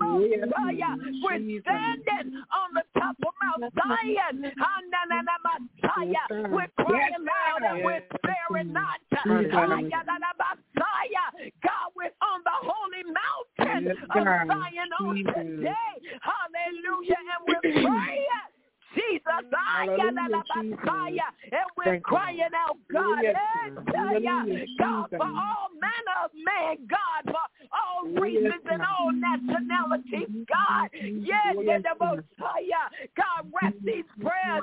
standing on the top of Mount Zion. We're crying loud and we're sparing not. God, we're on the holy mountain of Zion on today. Hallelujah. And we're praying. Jesus, and we're crying out, God, God, for all manner of man, God, for all races and all nationalities, God, God, wrap these prayers,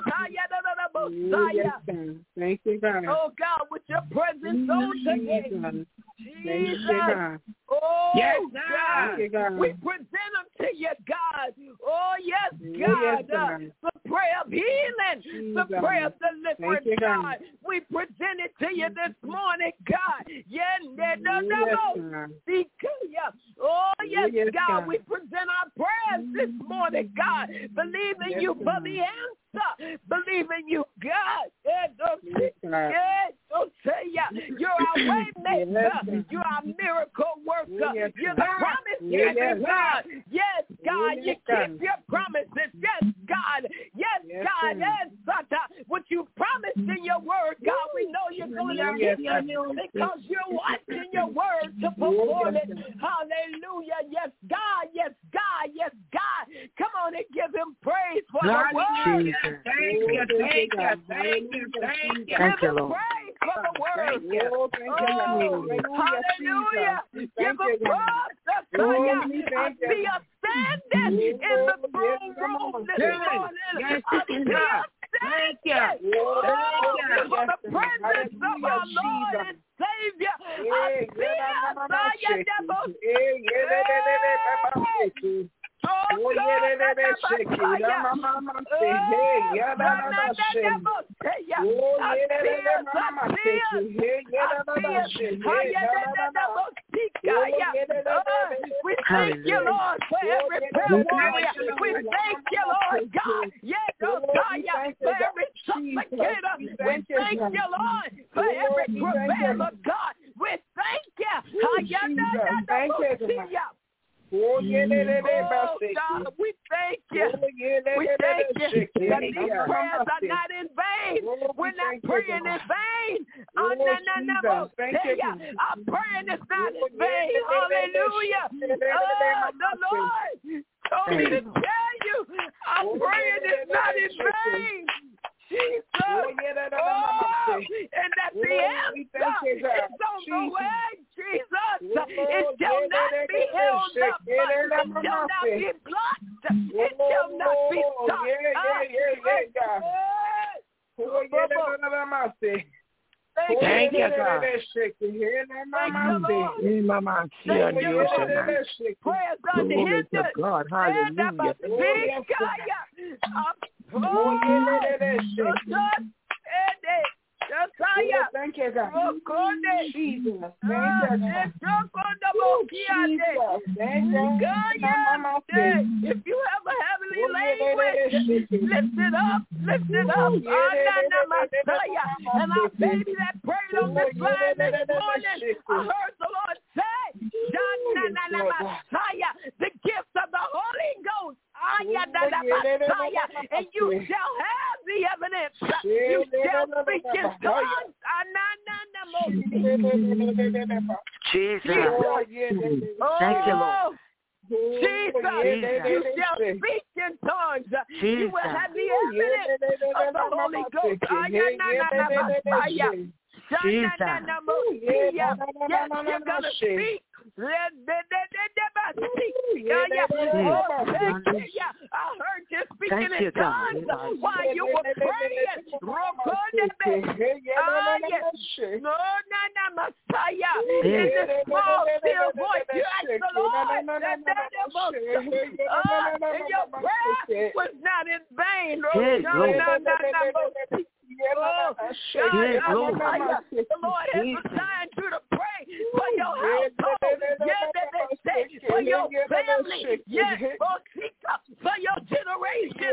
thank you, God. Oh, God, with your presence on today, Jesus, oh, yes, God, we present them to you, God, oh, yes, God, the prayer of healing, the prayer of deliverance, God. We present it to you this morning, God. Oh, yes, God. We present our prayers this morning, God. Believing you for the answer. Believing you, God. You're our way maker. You're our miracle worker. You're the promise keeper, God. Yes, God. You keep your promises. Yes, God. Yes, God. Yes, what you promised in your word, God, we know you're going to keep it because you're watching your word to perform it. Hallelujah. Yes, God. Yes, God. Yes, God. Come on and give him praise for the word. Thank you. Give him praise for the word. Hallelujah. Give him praise. I see us standing in the throne room this morning. Thank you. For the presence of our Lord and Savior. I see us. Oh, we thank you, Lord, for every prayer warrior. We thank you, Lord God. Yes, for every supplicator. We thank you, Lord, for every prevailer, God. We thank you. Thank you. Oh, God, we thank you. We thank you that these prayers are not in vain. We're not praying in vain. Our praying is not in vain. Hallelujah. The Lord told me to tell you, our praying is not in vain. Jesus. And that the answer is on the way, Jesus. It shall not be held up, but it shall not be blocked. It shall not be stopped. Thank you, God. Thank you, Lord. Prayers unhindered. God, hallelujah. Thank you, God. Jesus. If you have a heavenly body language. Lift it up. Lift it up. And our baby that prayed on this line this morning, I heard the Lord say, the gifts of the Holy Ghost. And you shall have the evidence. You shall speak in tongues. Jesus. Thank you, Lord. Jesus, you shall speak in tongues. You will have the evidence of the Holy Ghost. Jesus. Yes, you're going to speak. I heard you speaking in tongues while you were praying. Messiah. In this small, still voice, you asked the Lord. And your prayer was not in vain. The Lord has assigned you to pray for your household, for your family, for your generation.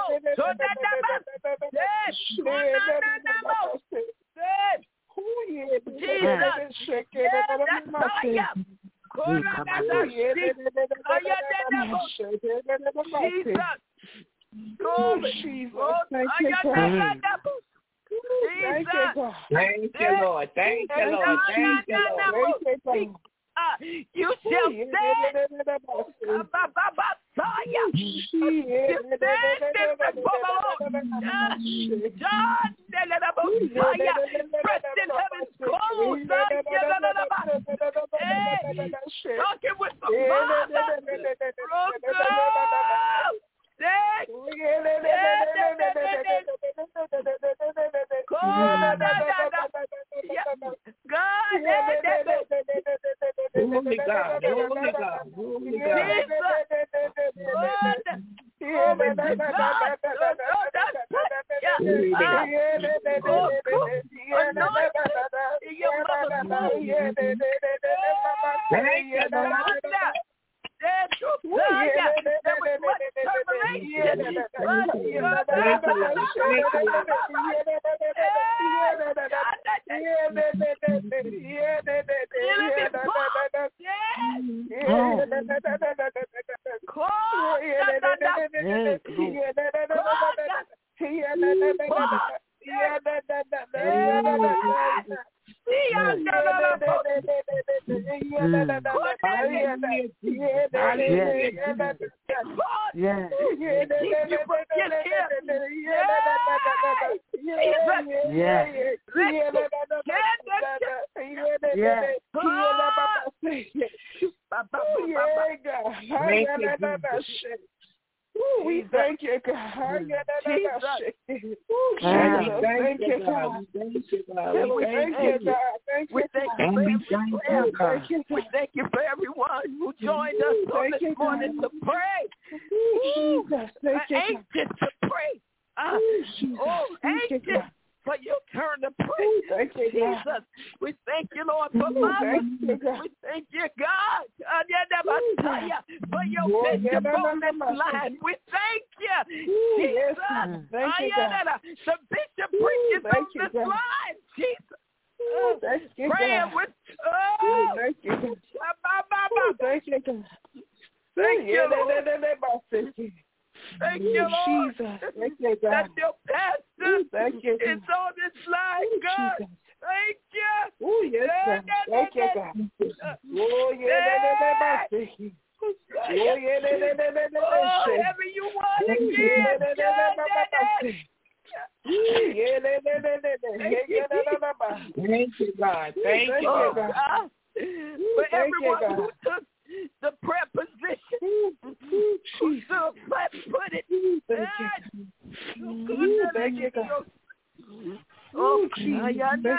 Thank you, Lord. Thank you, Lord. Thank you, Lord. You shall stand. Pressed in heaven's clothes. Talking with the Father. Holy God. We thank you, God. We thank you for everyone who joined us on this morning to pray. Anxious to pray. Anxious for your turn to pray. Jesus, we thank you, Lord, for mama. We thank you, God, for your bishop on this line. We thank you, Jesus. The bishop preaches on this line, Jesus. Praying with Thank you, Lord. Thank you, Lord. Jesus. Thank you, God. That your pastor is on this line, God. Thank you. Oh, yes, God. Thank you, God. Oh, yeah. Whatever you want to give. Thank you, God. Thank you, God. For everyone who took the prayer position, who should put it. Thank you, God. Oh, Jesus.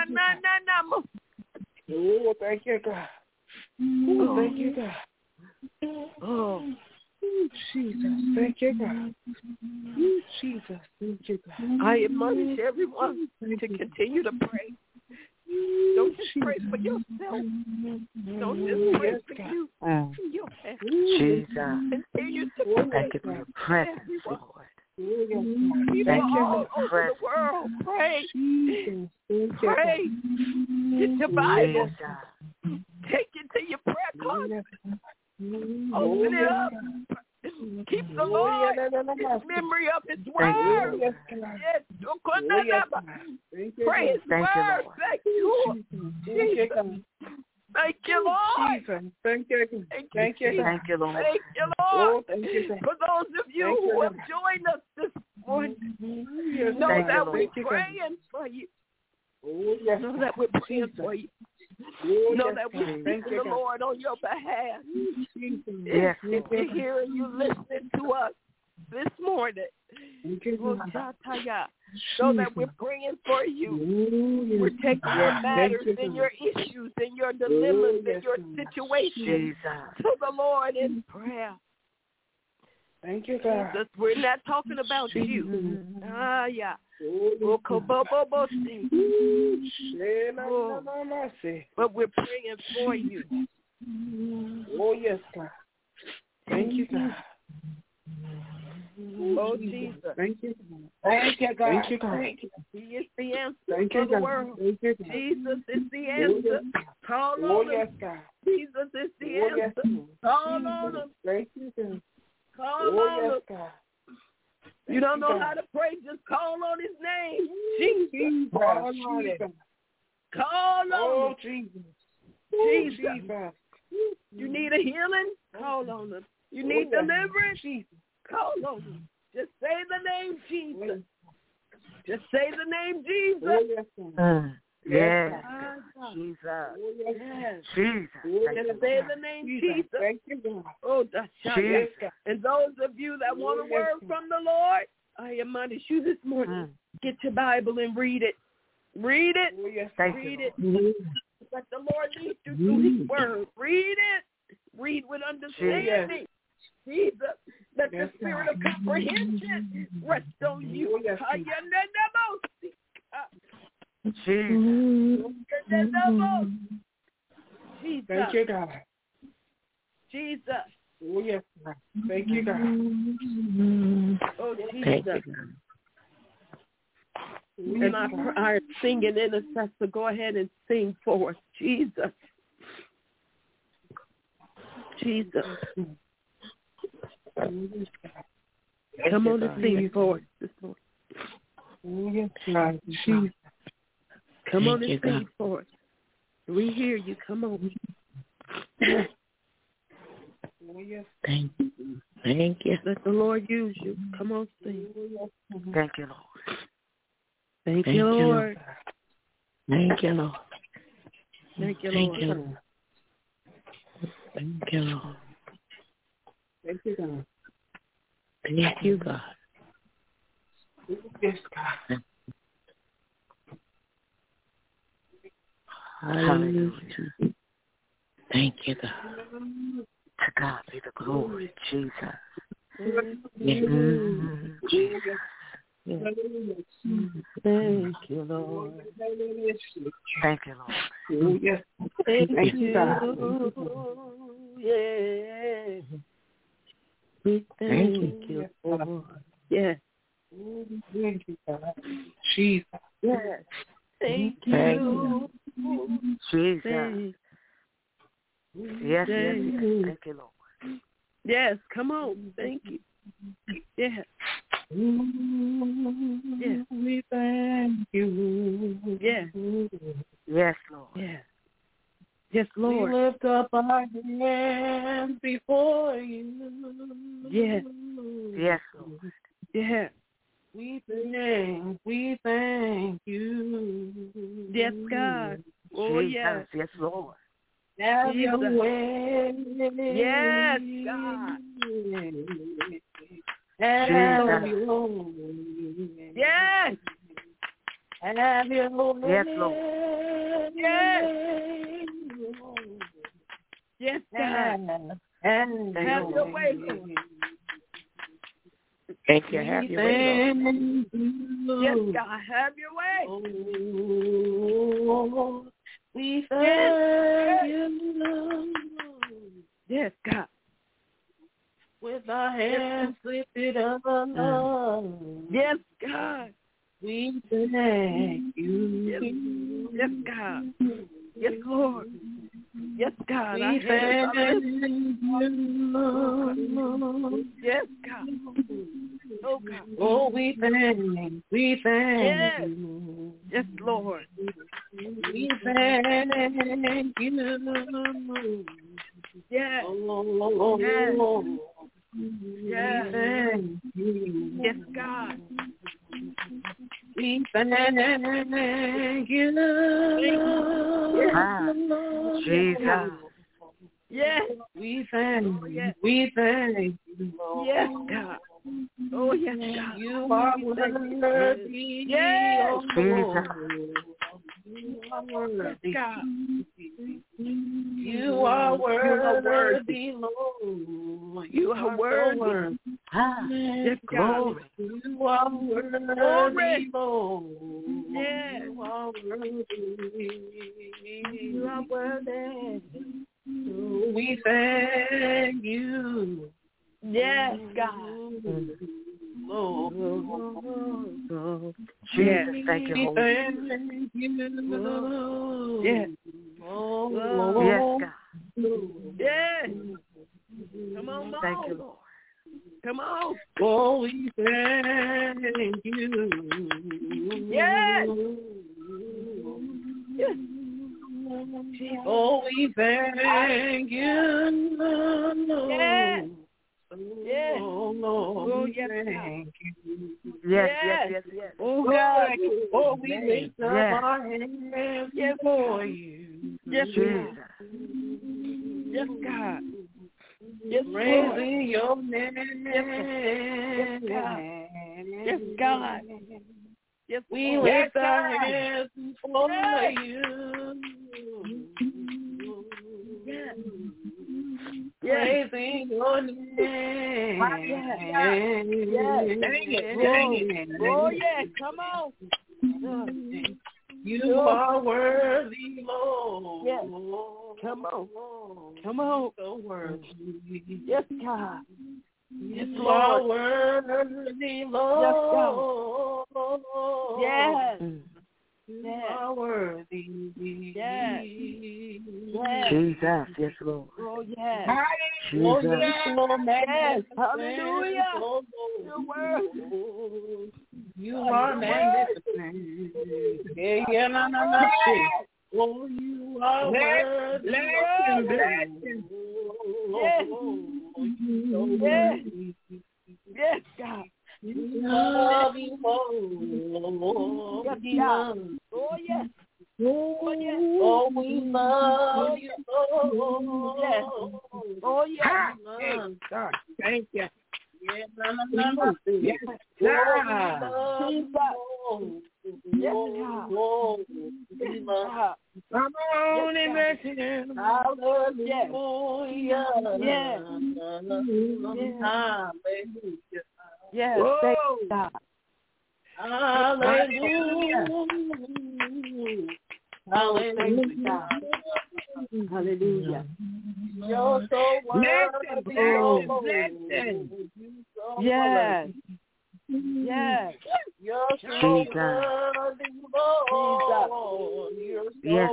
Oh, thank you, God. Oh, thank you, God. Oh, Jesus. Thank you, God. Jesus. Thank you, God. I admonish everyone to continue to pray. Don't pray for yourself. Don't just pray for you. Your family. Jesus. Continue to pray. Thank you for your presence, Lord. People all over the world, pray. Pray. Get your Bible. Take it to your prayer closet. Open it up. Keep the Lord, His memory of His word. Yes. Pray His word. Thank you, Jesus. Thank you, Lord. Thank you. Thank you, Lord. Thank you, Lord. For those of you who have joined us this morning, know that we're praying for you. Know that we're praying for you. Know that we're seeking the Lord on your behalf. Yes. If you're hearing you listening to us this morning, know that we're praying for you. We're taking your matters and your issues and your dilemmas and your situations to the Lord in prayer. Thank you, God. Jesus, we're not talking about you. But we're praying for you. Oh, yes, God. Thank you, God. Oh, Jesus. Thank you, God. Thank you, God. Thank you, God. He is the answer Thank for you, the world. Thank you, God. Jesus is the answer. Call on yes, him. God. Jesus is the answer. Call on him. Thank you, God. Call on him. God. You don't know how to pray, just call on his name. Jesus. Call on it. Call on him. Jesus. Jesus. You need a healing? Call on him. You need deliverance? Call on him. Just say the name Jesus. Just say the name Jesus. Yes. Jesus. Yes. Jesus. Just say the name Jesus. Thank you, God. Oh, that's Jesus. And those of you that want a word from the Lord, I admonish you this morning. Get your Bible and read it. Read it. Read it. Let the Lord lead you through his word. Read it. Read with understanding. Jesus. Let the spirit of comprehension rest on you. Jesus. Thank you, God. Jesus. Oh, yes, God. Thank you, God. Oh, Jesus. And our singing intercessor, go ahead and sing for us. Jesus. Jesus. Come on and sing for us this morning. Jesus. Come on and sing for us. We hear you. Come on. Thank you. Thank you. Let the Lord use you. Come on, sing. Thank you, Lord. Thank you, Lord. Thank you, Lord. Thank you, Lord. Thank you, Lord. Thank you, Lord. Thank you, God. Thank you, God. Yes, God. Hallelujah. Thank you, God. To God be the glory, Jesus. Jesus. Thank you, Lord. Thank you, Lord. Yes. Thank you, God. Yeah. We thank you, Lord. Yes. Thank you, God. Jesus. Yes. Thank you. Jesus. Yes, yes. Thank you, Lord. Yes, come on. Thank you. Yes. Yes. We thank you. Yes. Yes, Lord. Yes. Yes, Lord. We lift up our hands before you. Yes. Yes, Lord. Yes. We thank you. Yes, God. Oh, Jesus. yes. Yes, Lord. Have your way. Yes, God. Have your way. Yes. Have your way. Yes, Lord. Yes. Yes, God. Have your way, Lord. Thank you. Have your way, Lord. Yes, God. Have your way. Oh, We thank you. Yes, God. With our hands lifted up. Yes, God. We thank you. Yes, God. Yes, Lord. Yes, God. We thank you. Yes, God. Oh, God. Oh, we thank Yes. you. Yes, Lord. We thank you. Yes. Oh, yes. Yes. Thank you. Yes, God. We thank you. Jesus. Yes. We thank you. We thank you. Yes, God. Oh, yes, God. You are worthy. Yes. Jesus. You are worthy. Yes, God. You are worthy, Lord. You are worthy. Yes, glory. You are worthy, Lord. Yes. You are worthy. You are worthy. We thank you. Yes, God. Lord. Jesus, thank you, Holy Spirit. Yes. Oh, yes, God. Yes. Come on, Mom. Thank you, Lord. Come on. Oh, we thank you. Yes. Yes. Oh, we thank you. Yes. Yes. Oh, Lord, oh, we yes, thank you. Yes, yes, yes, yes. Oh, God. Oh, we lift up yes. our hands Yes, before you. Yes, Jesus. Yes, God. Yes, Praising your name. Yes, God. Yes, God. Yes, we lift our hands before you. Yes. Praising your name. Yes. Yes. Dang it. Oh, yes. Come on. You are worthy, Lord. Yes. Come on. Come on. So worthy. Yes, God. Yes, You Lord. are worthy, Lord. Yes. You are worthy. Yes. Yes. Jesus, yes, Lord. Oh, yes. Jesus. Yes. Hallelujah. You're worthy. You are magnificent. Yeah, no. Oh, you are worthy. Bless him. Yes. Yes. Yes, God. You love you, Lord. Yes, God. Oh, yes. Oh, yes. Oh, we love you, Lord. Yes. Oh, yes. Hey, God, thank you. Yes, Yes, God. Come on and bless him. Hallelujah. Yes. Hallelujah. Yes. Thank God. Hallelujah. Hallelujah. Hallelujah. You're so worthy. Yes. Yes. You're so worthy, Lord. Yes.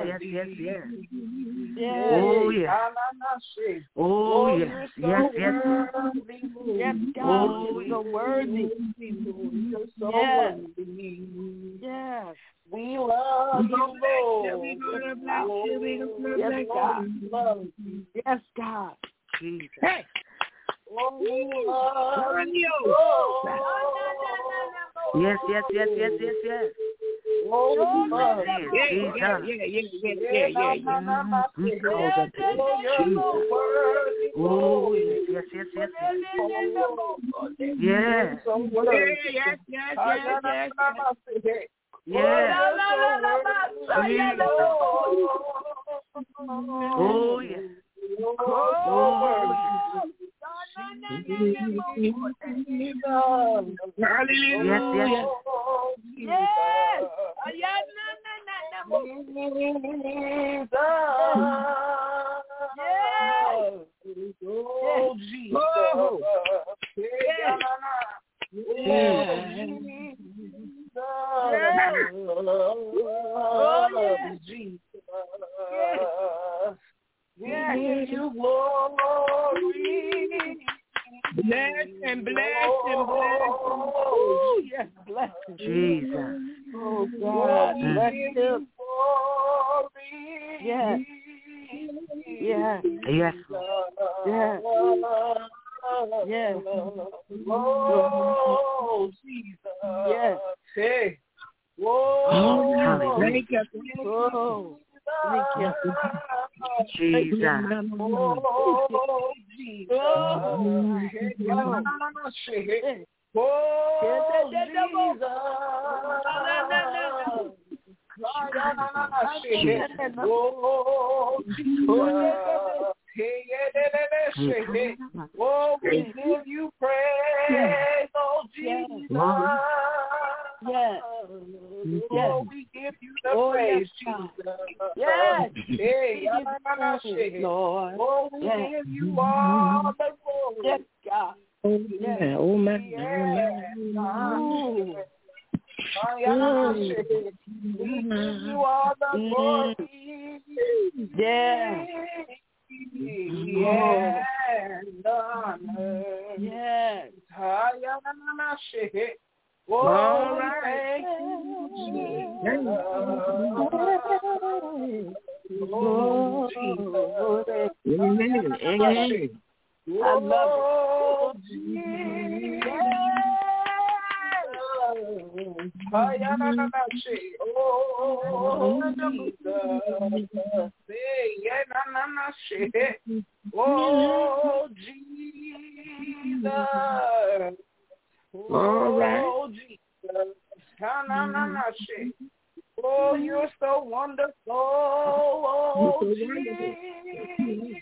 Oh, yes. Oh, yes. Yes. Yes, God. You're so worthy. You're so worthy. Yes. We love you, Lord. Yes, God. Yes, God. Jesus. Hey. Oh, we love you. Yes. Oh, we love you. Yeah. We call them to Jesus. Oh, yes. Yes. Yes. Oh, yes. Oh, Jesus. Yes, you glory. Bless and bless and bless. Oh, yes, bless him. Jesus. Oh, God. Bless him. Yes. Yes. Yes. Yes. Yes. Oh, Jesus. Yes. Hey. Oh, Thank you. Oh, thank you. Jesus. Oh, Jesus. Oh, we give you praise, oh Jesus. Yes. Oh, we give you the praise, Jesus. Yes. Hey, Lord. Oh, we give you all the glory. Yes, God. Yeah. Oh, my. We give you all the glory. Yeah. Yeah. Yes. All right. Oh, Jesus. I love it. Oh, Jesus. All right. Oh, Jesus. Oh, you're so wonderful. Oh, Jesus.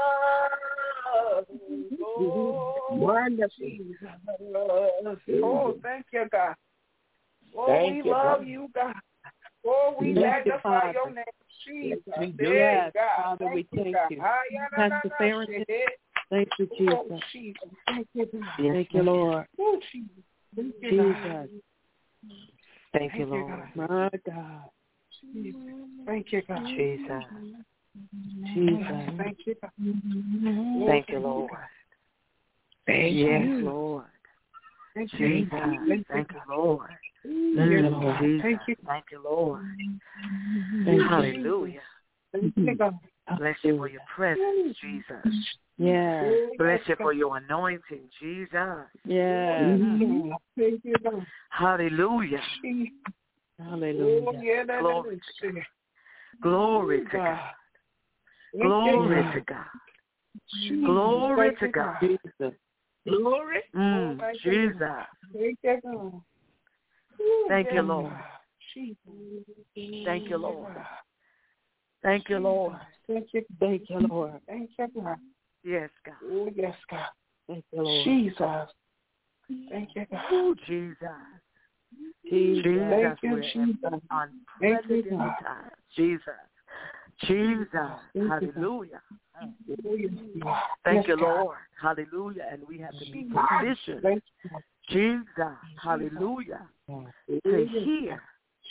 Wonderful. Oh, thank you, God. Oh, Thank we you, love God. you, God. Oh, we magnify your name, Jesus. Yes, God. Father, we thank you. Pastor Farrington, thank you, Jesus. Oh, Jesus. Thank you, God. Thank you, Lord. Oh, Jesus. Thank you, God. Jesus. Thank you, Lord. My God. Jesus. Thank you, God. Jesus. Jesus. Thank you, God. Thank you, Lord. Thank Yes, you. Lord. Thank you. Jesus. Thank you, Lord. Jesus. Thank you. Thank you, Lord. Thank you. Hallelujah. Thank you, God. Bless you for your presence, Jesus. Yeah. Bless you for your anointing, Jesus. Yeah. Thank you, God. Hallelujah. Hallelujah. Glory to God. Glory to God. Glory to God. Glory to God. Jesus. Glory. Jesus. Thank you, God. Thank you, Lord. Thank you, Lord. Thank you, Lord. Thank you, Lord. Thank you, God. Yes, God. Oh, yes, God. Thank you, Lord. Jesus. Thank you, God. Oh, Jesus. Jesus. Jesus. Thank you, Jesus. Unprecedented time. Jesus. Jesus. Hallelujah. Thank you, Lord. Hallelujah. And we have to be positioned. Jesus. Hallelujah. To hear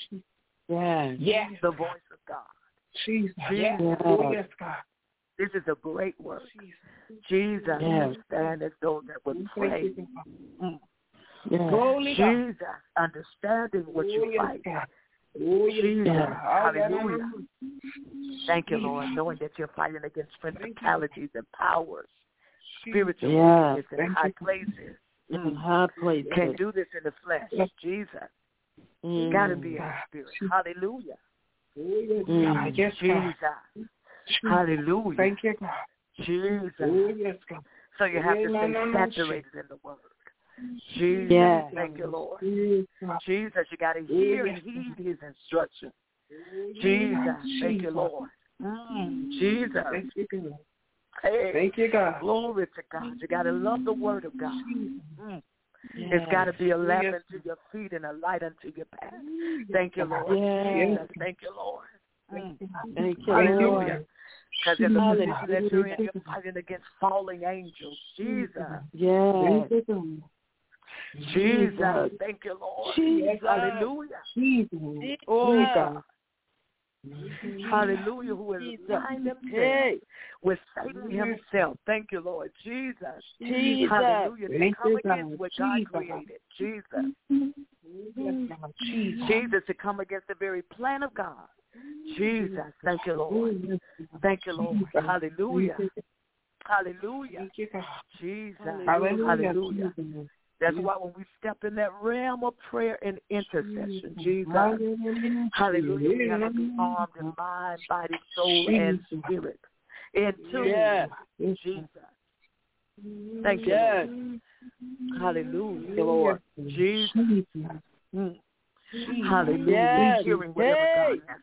the voice of God. Jesus. Jesus. Oh, yes, God. This is a great work. Jesus. Understand as those that would pray. Jesus. Understanding what you fight. Jesus. Hallelujah. Thank you, Lord, knowing that you're fighting against principalities and powers, spiritual wickedness in high places. Can't do this in the flesh. Jesus. Got to be in the spirit. Hallelujah. Jesus. Hallelujah. Thank you, God. Jesus. So you have to stay saturated in the word. Jesus. Thank you, Lord. Jesus, you got to hear and heed his instructions. Jesus. Thank you, Lord. Jesus. Hey, thank you, God. Glory to God. You got to love the word of God. It's got to be a lamp unto your feet and a light unto your path. Thank you, Lord. Jesus. Thank you, Lord. Thank you, hallelujah. Because in the position that you're in, you're fighting against falling angels. Jesus. Yes. Jesus. Thank you, Lord. Jesus. Hallelujah. Jesus. Oh, God. Hallelujah. Who has aligned themselves with Satan himself. Thank you, Lord. Jesus. Hallelujah. To come against what God created. Jesus. Jesus, to come against the very plan of God. Jesus. Thank you, Lord. Thank you, Lord. Hallelujah. Hallelujah. Jesus. Hallelujah. That's why when we step in that realm of prayer and intercession, Jesus, hallelujah, we have to be armed in mind, body, soul, and spirit. Into Jesus. Thank you, Lord. Hallelujah, Lord. Jesus. Hallelujah. We're hearing whatever God has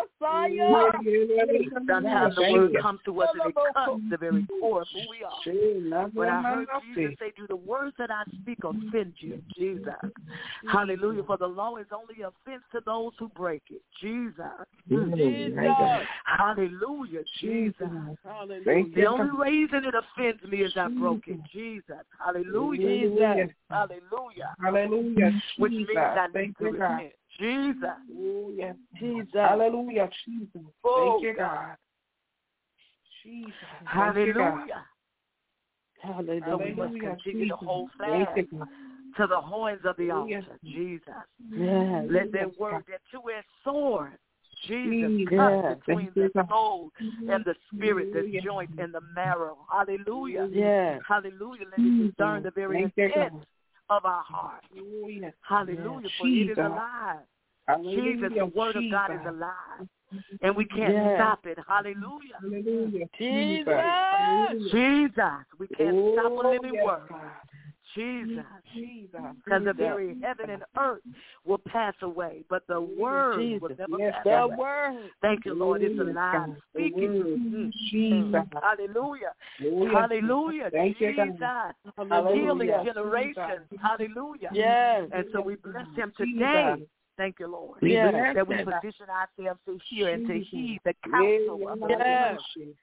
said. Sometimes the word comes to us and it cuts the very core of who we are. But I heard Jesus say, do the words that I speak offend you, Jesus. Hallelujah. For the law is only offense to those who break it. Jesus. Hallelujah. Jesus. The only reason it offends me is I broke it. Jesus. Hallelujah. Jesus. Hallelujah. Hallelujah. Which means I need to repent. Jesus. Oh, yes. Jesus. Hallelujah, Jesus. Thank you, God. Jesus. Hallelujah. Hallelujah. So we must continue to hold fast to the horns of the altar. Jesus. Yes. Let that word, that two-edged sword, Jesus, cut between the soul and the spirit, the joint and the marrow. Hallelujah. Yes. Hallelujah. Let it discern the very intent of our heart. Hallelujah. For it is alive. Jesus, the word of God is alive. And we can't stop it. Hallelujah. Jesus. Jesus. We can't stop a living word. Jesus. Because the very heaven and earth will pass away, but the word will never pass away. Word. Thank you, Lord. It's alive. Speaking. Jesus. Hallelujah. Hallelujah. Jesus. Healing generations. Hallelujah. Yes. And so we bless him today. Thank you, Lord. That we position ourselves to hear and to heed the counsel of the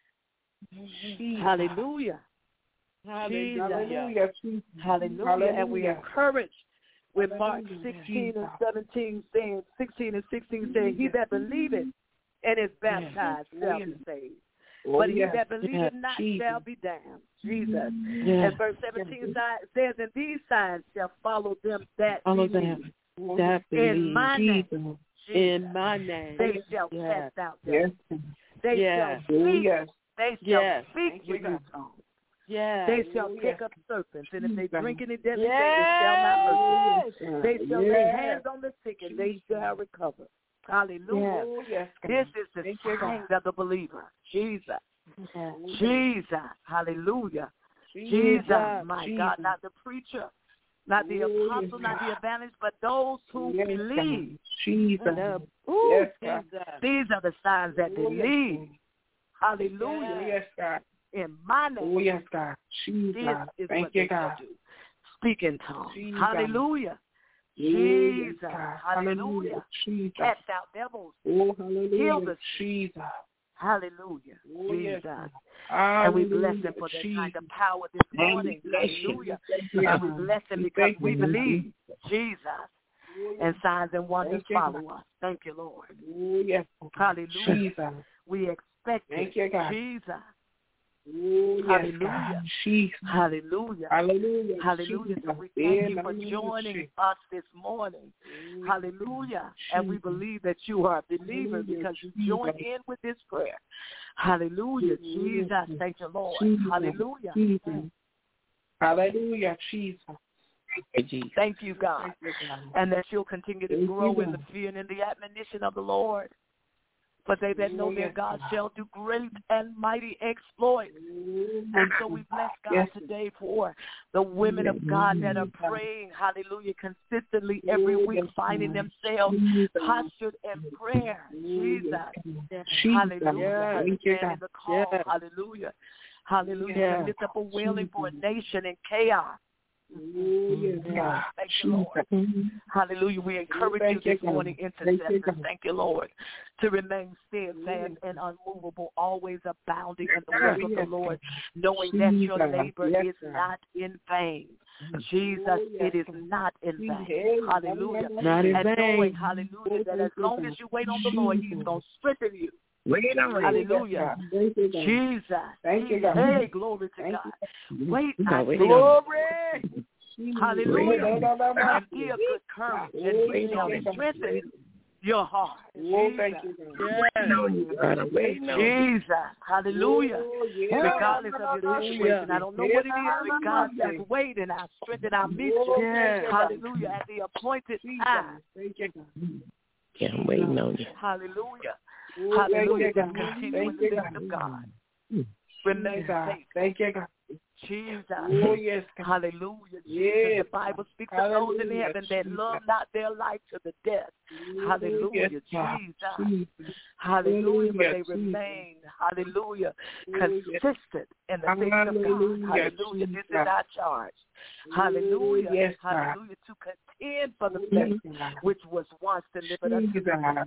Lord. Hallelujah. Hallelujah. Hallelujah. And we encourage with Mark 16 and 17 saying, 16 and 16 saying, he that believeth and is baptized shall be saved. But he that believeth not shall be damned. Jesus. And verse 17 says, and these signs shall follow them that believe. In my name. In my name. They shall cast out devils. They shall speak. They shall speak with their tongue. They shall pick up serpents, and if they drink any deadly thing, it shall not hurt them. They shall lay hands on the sick, and they shall recover. Hallelujah. This is the strength of the believer. Jesus. Jesus. Hallelujah. Jesus. My God, not the preacher, not the apostle, not the evangelist, but those who believe. Jesus. These are the signs that believe. Hallelujah. Yes, God. In my name. Oh, yes, God. Jesus. Thank you, God. Speak in tongues. Hallelujah. Jesus. Hallelujah. Cast out devils. Oh, hallelujah. Heal the Jesus. Hallelujah. Oh, Jesus. Yes. And we bless him for that kind of power this morning. Hallelujah. And we bless him because we believe. Jesus. And signs and wonders follow us. Thank you, Lord. Oh, yes. Hallelujah. Jesus. We expect Thank you, God. Jesus. Oh, yes, hallelujah. Jesus. Hallelujah. Hallelujah. Hallelujah. So we thank you for joining us this morning. Hallelujah. And we believe that you are a believer because you joined in with this prayer. Hallelujah. Jesus. Thank you, Lord. Hallelujah. Hallelujah, Jesus. Thank you, God. And that you'll continue to grow in the fear and in the admonition of the Lord. But they that know their God shall do great and mighty exploits. And so we bless God today for the women of God that are praying, hallelujah, consistently every week, finding themselves postured in prayer. Jesus. Hallelujah. Understanding the call. Hallelujah. Hallelujah. Lift up a wailing for a nation in chaos. Thank you, Lord. Hallelujah. We encourage you this morning, intercessors. Thank you, Lord, to remain steadfast and unmovable, always abounding in the work of the Lord, knowing that your labor is not in vain. Jesus, it is not in vain. Hallelujah. Not in and vain. knowing, hallelujah, that as long as you wait on the Lord, He's going to strengthen you. Wait on Hallelujah. Jesus. Thank you, God. Hey, glory to God. Wait, I say, glory. hallelujah. And be of good courage, and He shall strengthen your heart. Thank you, God. Jesus. Hallelujah. Regardless of your situation, I don't know what it is, but God says, wait and I'll strengthen, I'll meet you. Hallelujah. At the appointed time. Yeah, I'm waiting on you. Hallelujah. Hallelujah. Just continue in the things of God. Remain safe. Thank you, God. Jesus. Oh, yes. Hallelujah. Yes. The Bible speaks of those in heaven that love not their life to the death. Hallelujah. Jesus. Hallelujah. But they remain, hallelujah, consistent in the things of God. Hallelujah. This is our charge. Hallelujah. Yes, hallelujah. To contend for the faith which was once delivered unto you.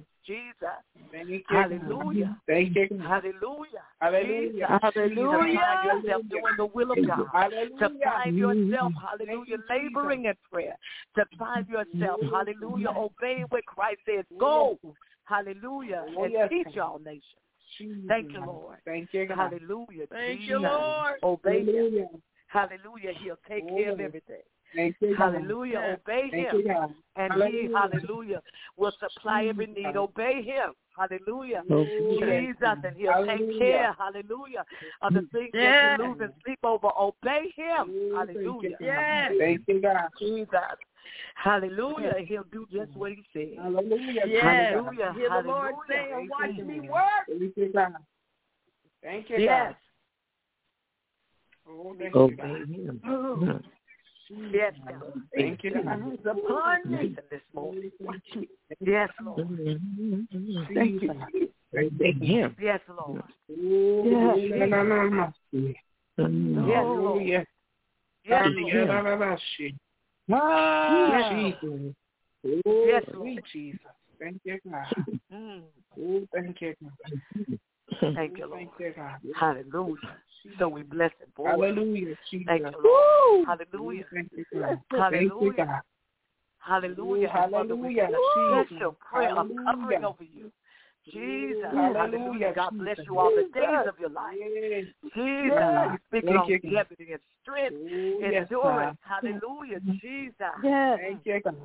Jesus. Hallelujah. Thank you. Hallelujah. Hallelujah. Hallelujah. To find yourself doing the will of God. Hallelujah. To find yourself, hallelujah, laboring in prayer. To find yourself, hallelujah, obeying what Christ says. Go, hallelujah, and teach all nations. Thank you, Lord. Thank you, God. Hallelujah. Thank you, Lord. Obey Him. Hallelujah. He'll take care of everything. Hallelujah. Obey Him. And He, hallelujah, will supply every need. Obey Him. Hallelujah. Jesus, and He'll take care, hallelujah, of the things that you lose and sleep over. Obey Him. Hallelujah. Thank you, God. Jesus. Hallelujah. He'll do just what He said. Hallelujah. Hallelujah. Hear the Lord saying, watch me work. Thank you, God. Thank you, yes. God. Oh, thank you, God. Yes, God. Thank you, God. Upon me this morning. Yes, Lord. Thank you. Thank Him. Yes, Lord. Yes, Lord. Yes, yes, Lord. Yes, Lord. Jesus. Thank you, God. Oh, thank you, God. Thank you, Lord. Thank you, God. Hallelujah. So we bless it, boy. Hallelujah. Thank you, Lord. Hallelujah. Thank you, God. Hallelujah. Thank you, God. Hallelujah. Hallelujah. Special prayer of covering over you. Jesus. Hallelujah. God bless you all the days of your life. Jesus. Speaking longevity and strength, endurance. Hallelujah. Jesus. Thank you, God.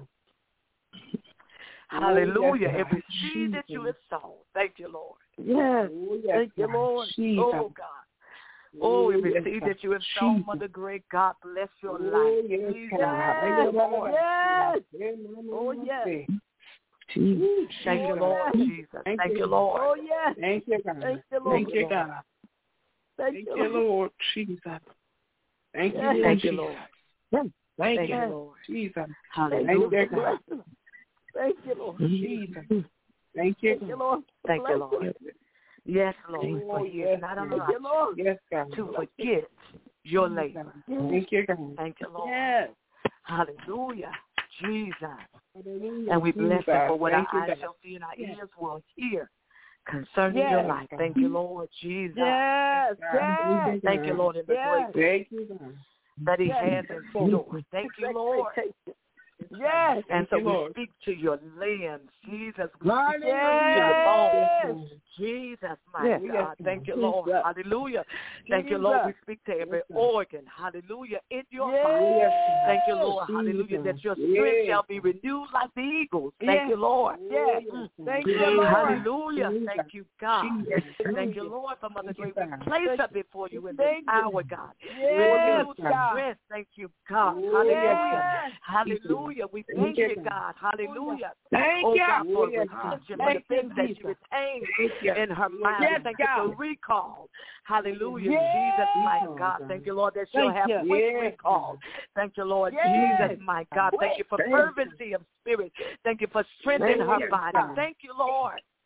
Hallelujah. Every seed that you have sown. Thank you, Lord. Yes. Thank you, Lord. Oh, God. Oh, every seed that you have sown, Mother Greg, God bless your life. Yes. Jesus. Thank you, Lord. Yes. Oh, yes. Thank you, Lord. Jesus. Thank you, Lord. Oh, yes. Thank you, God. Thank you, Lord. Thank you, God. Thank you, Lord. Jesus. Thank you, Lord. Thank you, Lord. Thank you, Lord. Jesus. Hallelujah. Thank you, God. Thank you, Lord. Jesus. Thank you, Lord. Thank you, Lord. Yes, Lord. For He is not allowed to forget your labor. Thank you, God. Thank you, Lord. Yes. Hallelujah. Jesus. Hallelujah. And we bless Him for what our Thank you, eyes God. shall see and our ears will hear concerning your life. Thank you, Lord. Jesus. Yes. Yes. Thank you, Lord, in the great Thank you, God. that He has in store. Thank you, Lord. Yes. And so we speak to your land, Jesus. We speak to your bones. Jesus, my God. Thank you, Lord. Hallelujah. Thank you, Lord. We speak to every organ. Hallelujah. In your body. Thank you, Lord. Hallelujah. That your strength shall be renewed like the eagles. Thank you, Lord. Yes. Thank you, Lord. Hallelujah. Thank you, God. Thank you, Lord, for Mother Grace. Place up before you in this hour, God. Renewed strength. Thank you, God. Hallelujah. Hallelujah. We thank you, God. Hallelujah. Thank you. you. God, for retention, for the things that you retained in her mind. Thank you for recall. Hallelujah. Jesus, my God. Thank you, Lord, that she'll have quick recall. Thank you, Lord. Jesus, my God. Thank you for fervency of spirit. Thank you for strengthening her body. Thank you, Lord.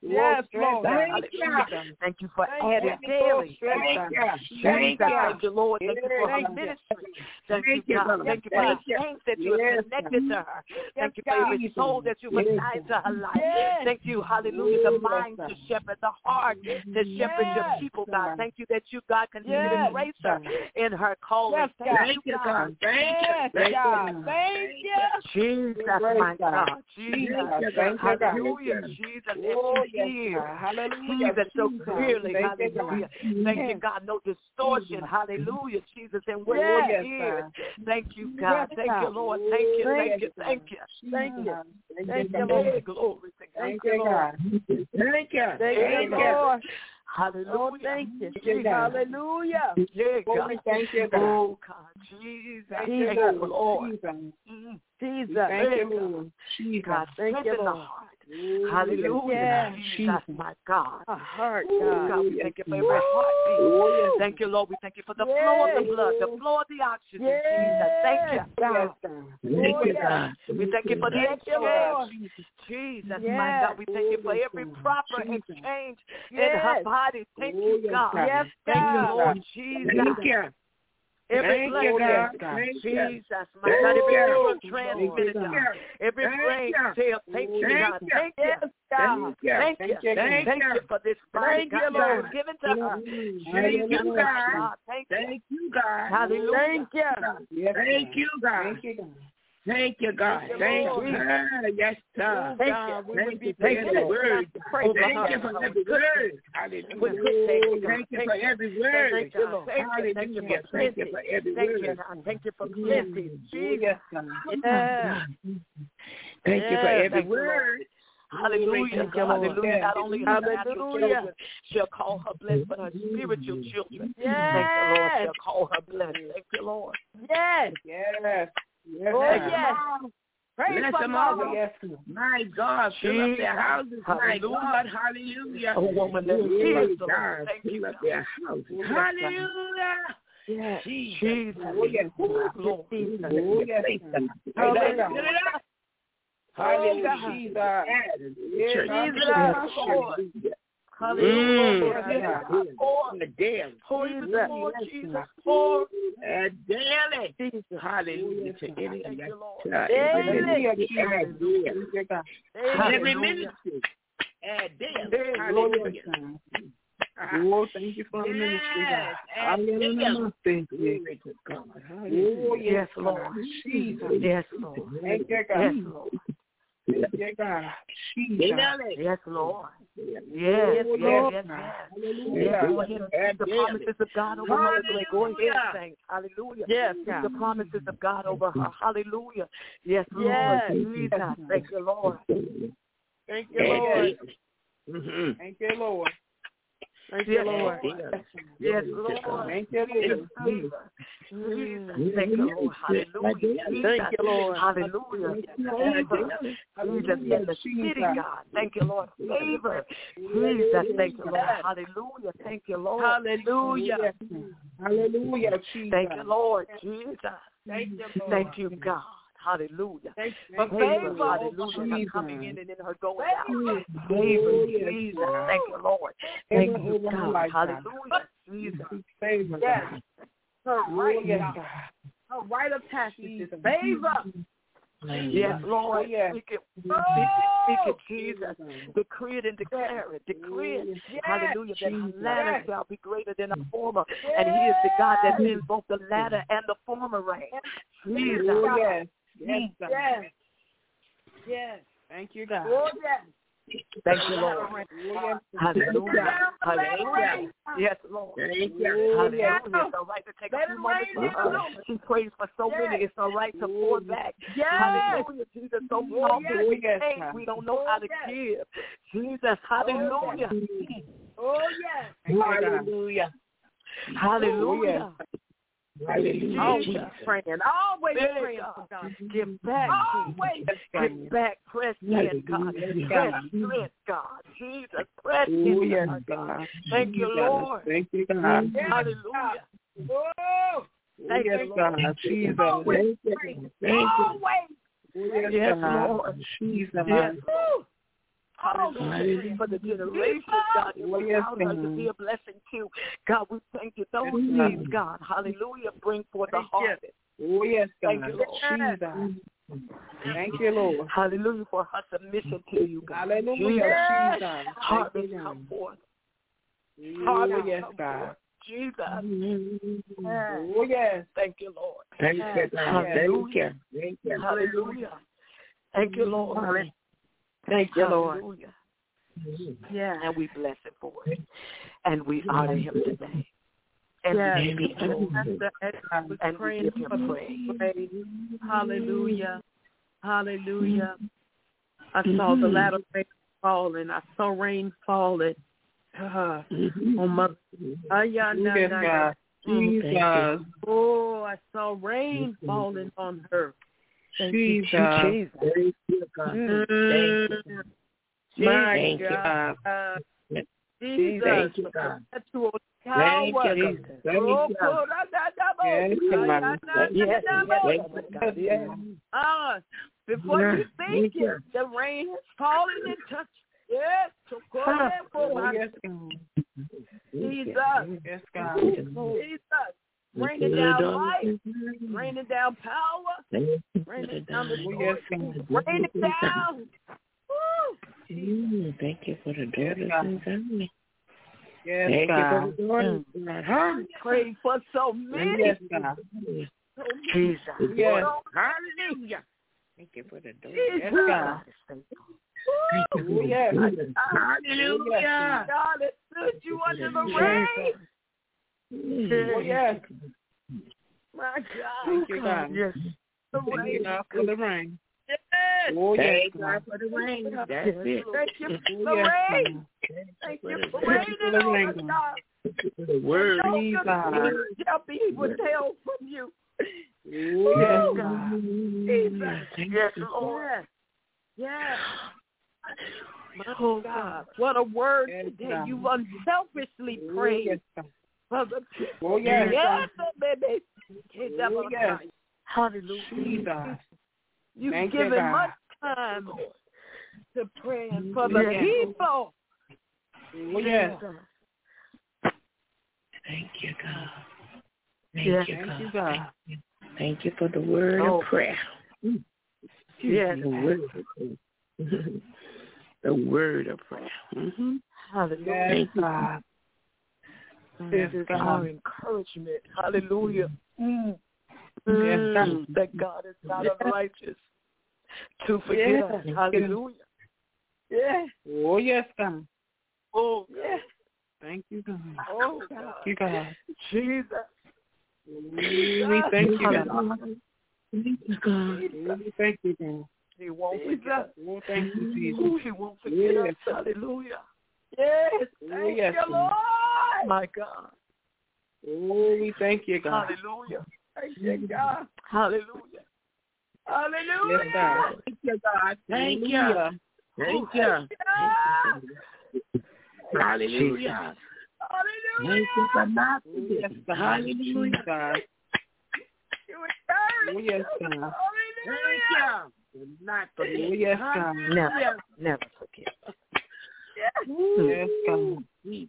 Yes, Lord. Thank you for adding daily. Thank you, Lord. Thank you for her ministry. Thank you, God. Thank you for the saints that you have connected to her. Thank you for every soul that you've assigned to her life. Thank you, hallelujah, the mind to shepherd, the heart to shepherd your people, God. Thank you that you, God, continue to grace her in her calling. Thank you, God. Thank you, God. Thank you. Jesus, my God. Jesus. Hallelujah. Jesus, Jesus, so clearly. Hallelujah. Thank you, God. No distortion. Hallelujah. Jesus, and what it is. Thank you, God. Thank you, Lord. Thank you. Thank you. Thank you. Thank you. Thank you, Lord. Glory to God. Thank you, Lord. Thank you. Thank you, Lord. Hallelujah. Oh, thank you. Hallelujah. Yeah, God. Thank you, God. Oh, God. Jesus. Thank you, Lord. Jesus. Thank you, Lord. Jesus. God, thank you, strengthen the Lord. heart. Hallelujah. Jesus, my God. A heart, God. God. We thank you for every heartbeat. Thank you, Lord. We thank you for the flow of the blood, the flow of the oxygen. Jesus, thank you. God. Thank you, God. We thank you for the exchange. Jesus, my God. We thank you for every proper exchange in her body. Thank you, God. Yes, Thank you, God. Lord Jesus. Thank you. Every blessing, Jesus, my God, every neural transmitter, God, every brain cell, thank you, God, thank you, God, thank you, thank you for this body, God, that was given to her. Thank you, God. Thank you, God. Hallelujah. Thank you. Thank you, God. Thank you, God. Thank you. Yes, sir. Thank you for every word. Thank you for every word. Hallelujah. Thank you for every word. Hallelujah. Thank you for every word. Thank you for blessing. Jesus. Thank you for every word. Hallelujah. Hallelujah. Not only her natural children shall call her blessed, but her spiritual children. Thank you, Lord, shall call her blessed. Thank you, Lord. Yes. Yes. Yes. Oh, yes. Bless them all. My God, fill up their houses. My God, hallelujah. A woman that is God. Fill up their houses. Hallelujah. Yes. Jesus. Oh, yes. Lord. Oh, yes. Hallelujah. Jesus. Hallelujah. Daily. Hallelujah. To any every ministry. Daily. Hallelujah. Oh, thank you for the ministry, God. Hallelujah. Thank you. Oh, yes, Lord. Jesus. Yes, Lord. Thank you, God. Yes, Lord. Yeah, God. Jesus. Yes, Lord. Yes, yes, yes, yes. Go ahead and speak the promises of God over her. Go ahead and sing. Hallelujah. Yes, the promises of God over her. Hallelujah. Yes, Lord. Yes. Jesus. Thank you, Lord. Thank you, Lord. Mm-hmm. Thank you, Lord. Thank you, Lord. Yes, Lord. Thank you, Lord. Thank you, Lord. Hallelujah. Thank you, Lord. Hallelujah. Favor. Jesus in the city, God. Thank you, Lord. Favor. Jesus. Thank you, Lord. Hallelujah. Thank you, Lord. Hallelujah. Hallelujah. Thank you, Lord. Jesus. Thank you, Lord. Thank you, God. Hallelujah. Thank you for favor. Hallelujah. Coming in and in her going out. Favor. Jesus. Thank you, Lord. Thank you, God. Hallelujah. Jesus. Favor. Yes. Her right of passage is favor. Yes, Lord. Speak it, Jesus. Decree it and declare it. Decree it. Hallelujah. That her latter shall be greater than her former. And he is the God that sends both the latter and the former rain. Jesus. Yes. Yes. Yes. Yes. Thank you, God. Oh, yes. Thank you, Lord. Hallelujah. Hallelujah. Yes, Lord. Hallelujah. It's all right to take a few moments. She prays for so many. It's all right to pour back. Hallelujah. Jesus, so often we think we don't know how to give. Jesus, hallelujah. Oh, yes. Hallelujah. Hallelujah. Hallelujah. Always praying for God. Give back, give back, press in, God. Press strength, God. Jesus, press in, God. Thank you, Lord. Thank you, God. Hallelujah. Oh, thank you, Lord. Jesus. Always. Yes, Lord. Jesus. Yes. Hallelujah. For the generations, God, you allowed her to be a blessing too. God, we thank you. Those things, God, hallelujah, bring forth a harvest. Oh, yes, God. Thank you, Lord. Jesus. Thank you, Lord. Hallelujah for her submission to you, God. Hallelujah, Jesus. Harvest come forth. Oh, yes, God. Jesus. Oh, yes. Thank you, Lord. Thank you, God. Hallelujah. Thank you. Hallelujah. Thank you, Lord. Thank you, Lord. Hallelujah. Yeah. And we bless him for it. And we honor him today. And we give him glory. And we give him praise. Hallelujah. Hallelujah. I saw the latter rain falling. I saw rain falling. On Mother. Jesus. Oh, I saw rain falling on her. Thank Jesus. you, Thank you, God. My God. Jesus. Thank you, God. Perpetual Thank power. you, God. Before you think it, the rain is falling and touching. Yes. Jesus. Yes, God. Jesus. Raining down life, raining down power, raining down the raining down. Thank you for the daughters and family. Yes, Thank God. you for the daughters. Praying for so many. Yes, God. Jesus. Yes. Hallelujah. Thank you for the daughters. Yes, God. Yes. Hallelujah. God, it stood you under the rain. Oh, yes. My God. Thank you, God. Yes. The Thank you, rain. God, for the rain. Yes. Oh, yes, Thank God for the rain. That's it. Thank you for the Oh, yes, rain. God. Thank you for Thank you for raining the on rain, us, God. God. For the word. No Jesus. good shall be withheld from you. Oh, yes, God. Jesus. Yes, Lord. Yes. Oh, God. What a word Yes, today. God. You unselfishly Oh, prayed yes, God. for the people. Oh, yes. Yes, baby. Oh, yes. Hallelujah. Jesus. You've Thank you, given God. much time to praying for the Yes. people. Oh, yes. Thank you, God. Yes. Thank you, God. Thank you for the word of prayer. Yes. The word of prayer. The word of prayer. Mm-hmm. Hallelujah. Yes, God. This is God. our encouragement. Hallelujah. Yes, God. That God is not unrighteous to forget us. Hallelujah. Yeah. Oh, yes, God. Oh, Yeah. Thank you, God. oh, Thank God. you, God. Jesus. We thank you, God. Thank you, God. We thank you, God. He won't forget us. Oh, thank you, Jesus. Ooh, he won't forget us. Hallelujah. Yes. Oh, yes, Thank you, Lord. My God. Oh, we thank you, God. Hallelujah. Thank you, God. Hallelujah. Hallelujah. Yes, God. Thank you, God. Thank you. Hallelujah. Thank you. Hallelujah. Hallelujah. Thank you for not Oh, yes, God. Hallelujah. God. You encourage Oh, yes, us. God. Hallelujah. Thank you. Not Oh, yes, God. Never forget. Yes, God.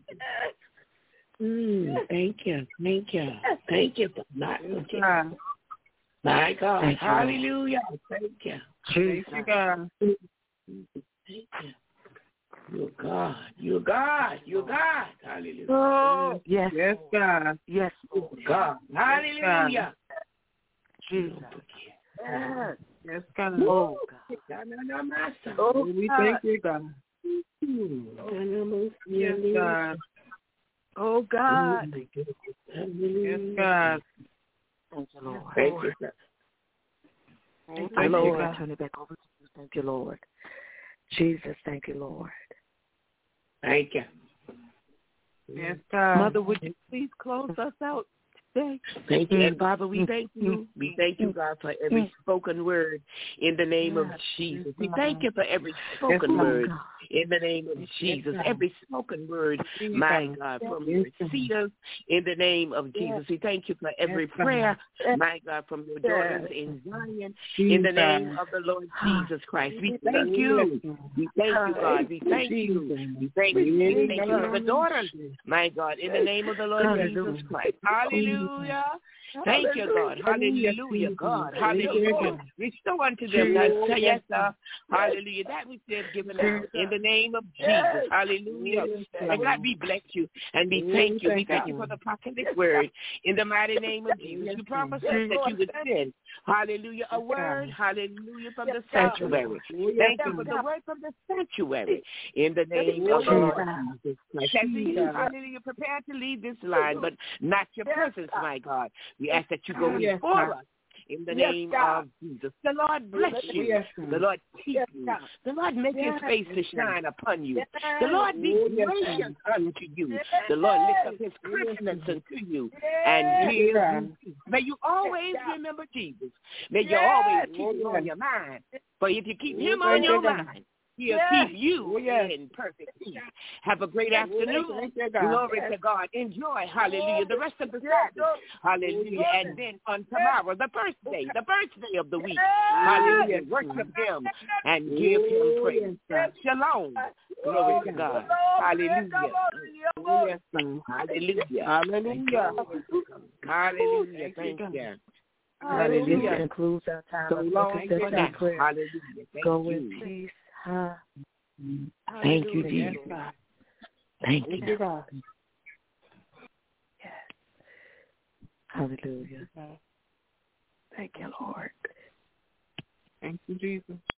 Thank you. Thank you. Thank you for not Yes, forgetting. God. My God. Thank you, Hallelujah. Thank you. Thank you, God. Thank you. You're God. You're God. You're God. Hallelujah. Oh, yes. Yes, God. Yes, You're God. Hallelujah. Jesus. Yes. Yes, God. Oh, God. Oh, we thank you, God. Yes, Yes, God. Oh, God. Yes, God. Thank you, Lord. Thank you, sir. Oh, Thank you, thank you, Lord. God. Turn it back over to you. Thank you, Lord. Jesus, thank you, Lord. Thank you. Yes, God. Mother, would you please close us out day. Thank you, and Father, we thank you. We thank you, God, for every spoken word in the name of Jesus. We thank you for every spoken word in the name of Jesus. Every spoken word, my God, from your seers in the name of Jesus. We thank you for every prayer, my God, from your daughters in Zion in the name of the Lord Jesus Christ. We thank you. We thank you, God. We thank you. We thank you. We thank you for the daughters, my God, in the name of the Lord Jesus Christ. Hallelujah. Thank you, God. Hallelujah, God. Hallelujah. Restore unto them that, yes, sir. Hallelujah. That which they have given us in the name of Jesus. Hallelujah. And God, we bless you and we thank you. We thank you for the prophetic word in the mighty name of Jesus. You promised us that you would send, hallelujah, a word, hallelujah, from the sanctuary. Thank you for the word from the sanctuary in the name of the Lord Jesus Christ. As we, hallelujah, prepare to leave this line, but not your presence, my God. We ask that you go before us in the name of Jesus. The Lord bless you. The Lord keep you. The Lord make his face to shine upon you. The Lord be gracious unto you. The Lord lift up his countenance unto you and give you peace. May you always remember Jesus. May you always keep him on your mind. For if you keep him on your mind, he'll keep you in perfect peace. Have a great afternoon. Glory to God. Enjoy, hallelujah, the rest of the Sabbath. Hallelujah. And then on tomorrow, the first day of the week, hallelujah, worship him and give him praise. Shalom. Glory to God. Hallelujah. Hallelujah. Hallelujah. Hallelujah. Thank you. Hallelujah. This concludes our time So of long for now. prayer. Hallelujah. Thank Go you. in peace. Thank you, Jesus. Thank you. Yes. Hallelujah. Thank you, Lord. Thank you, Jesus.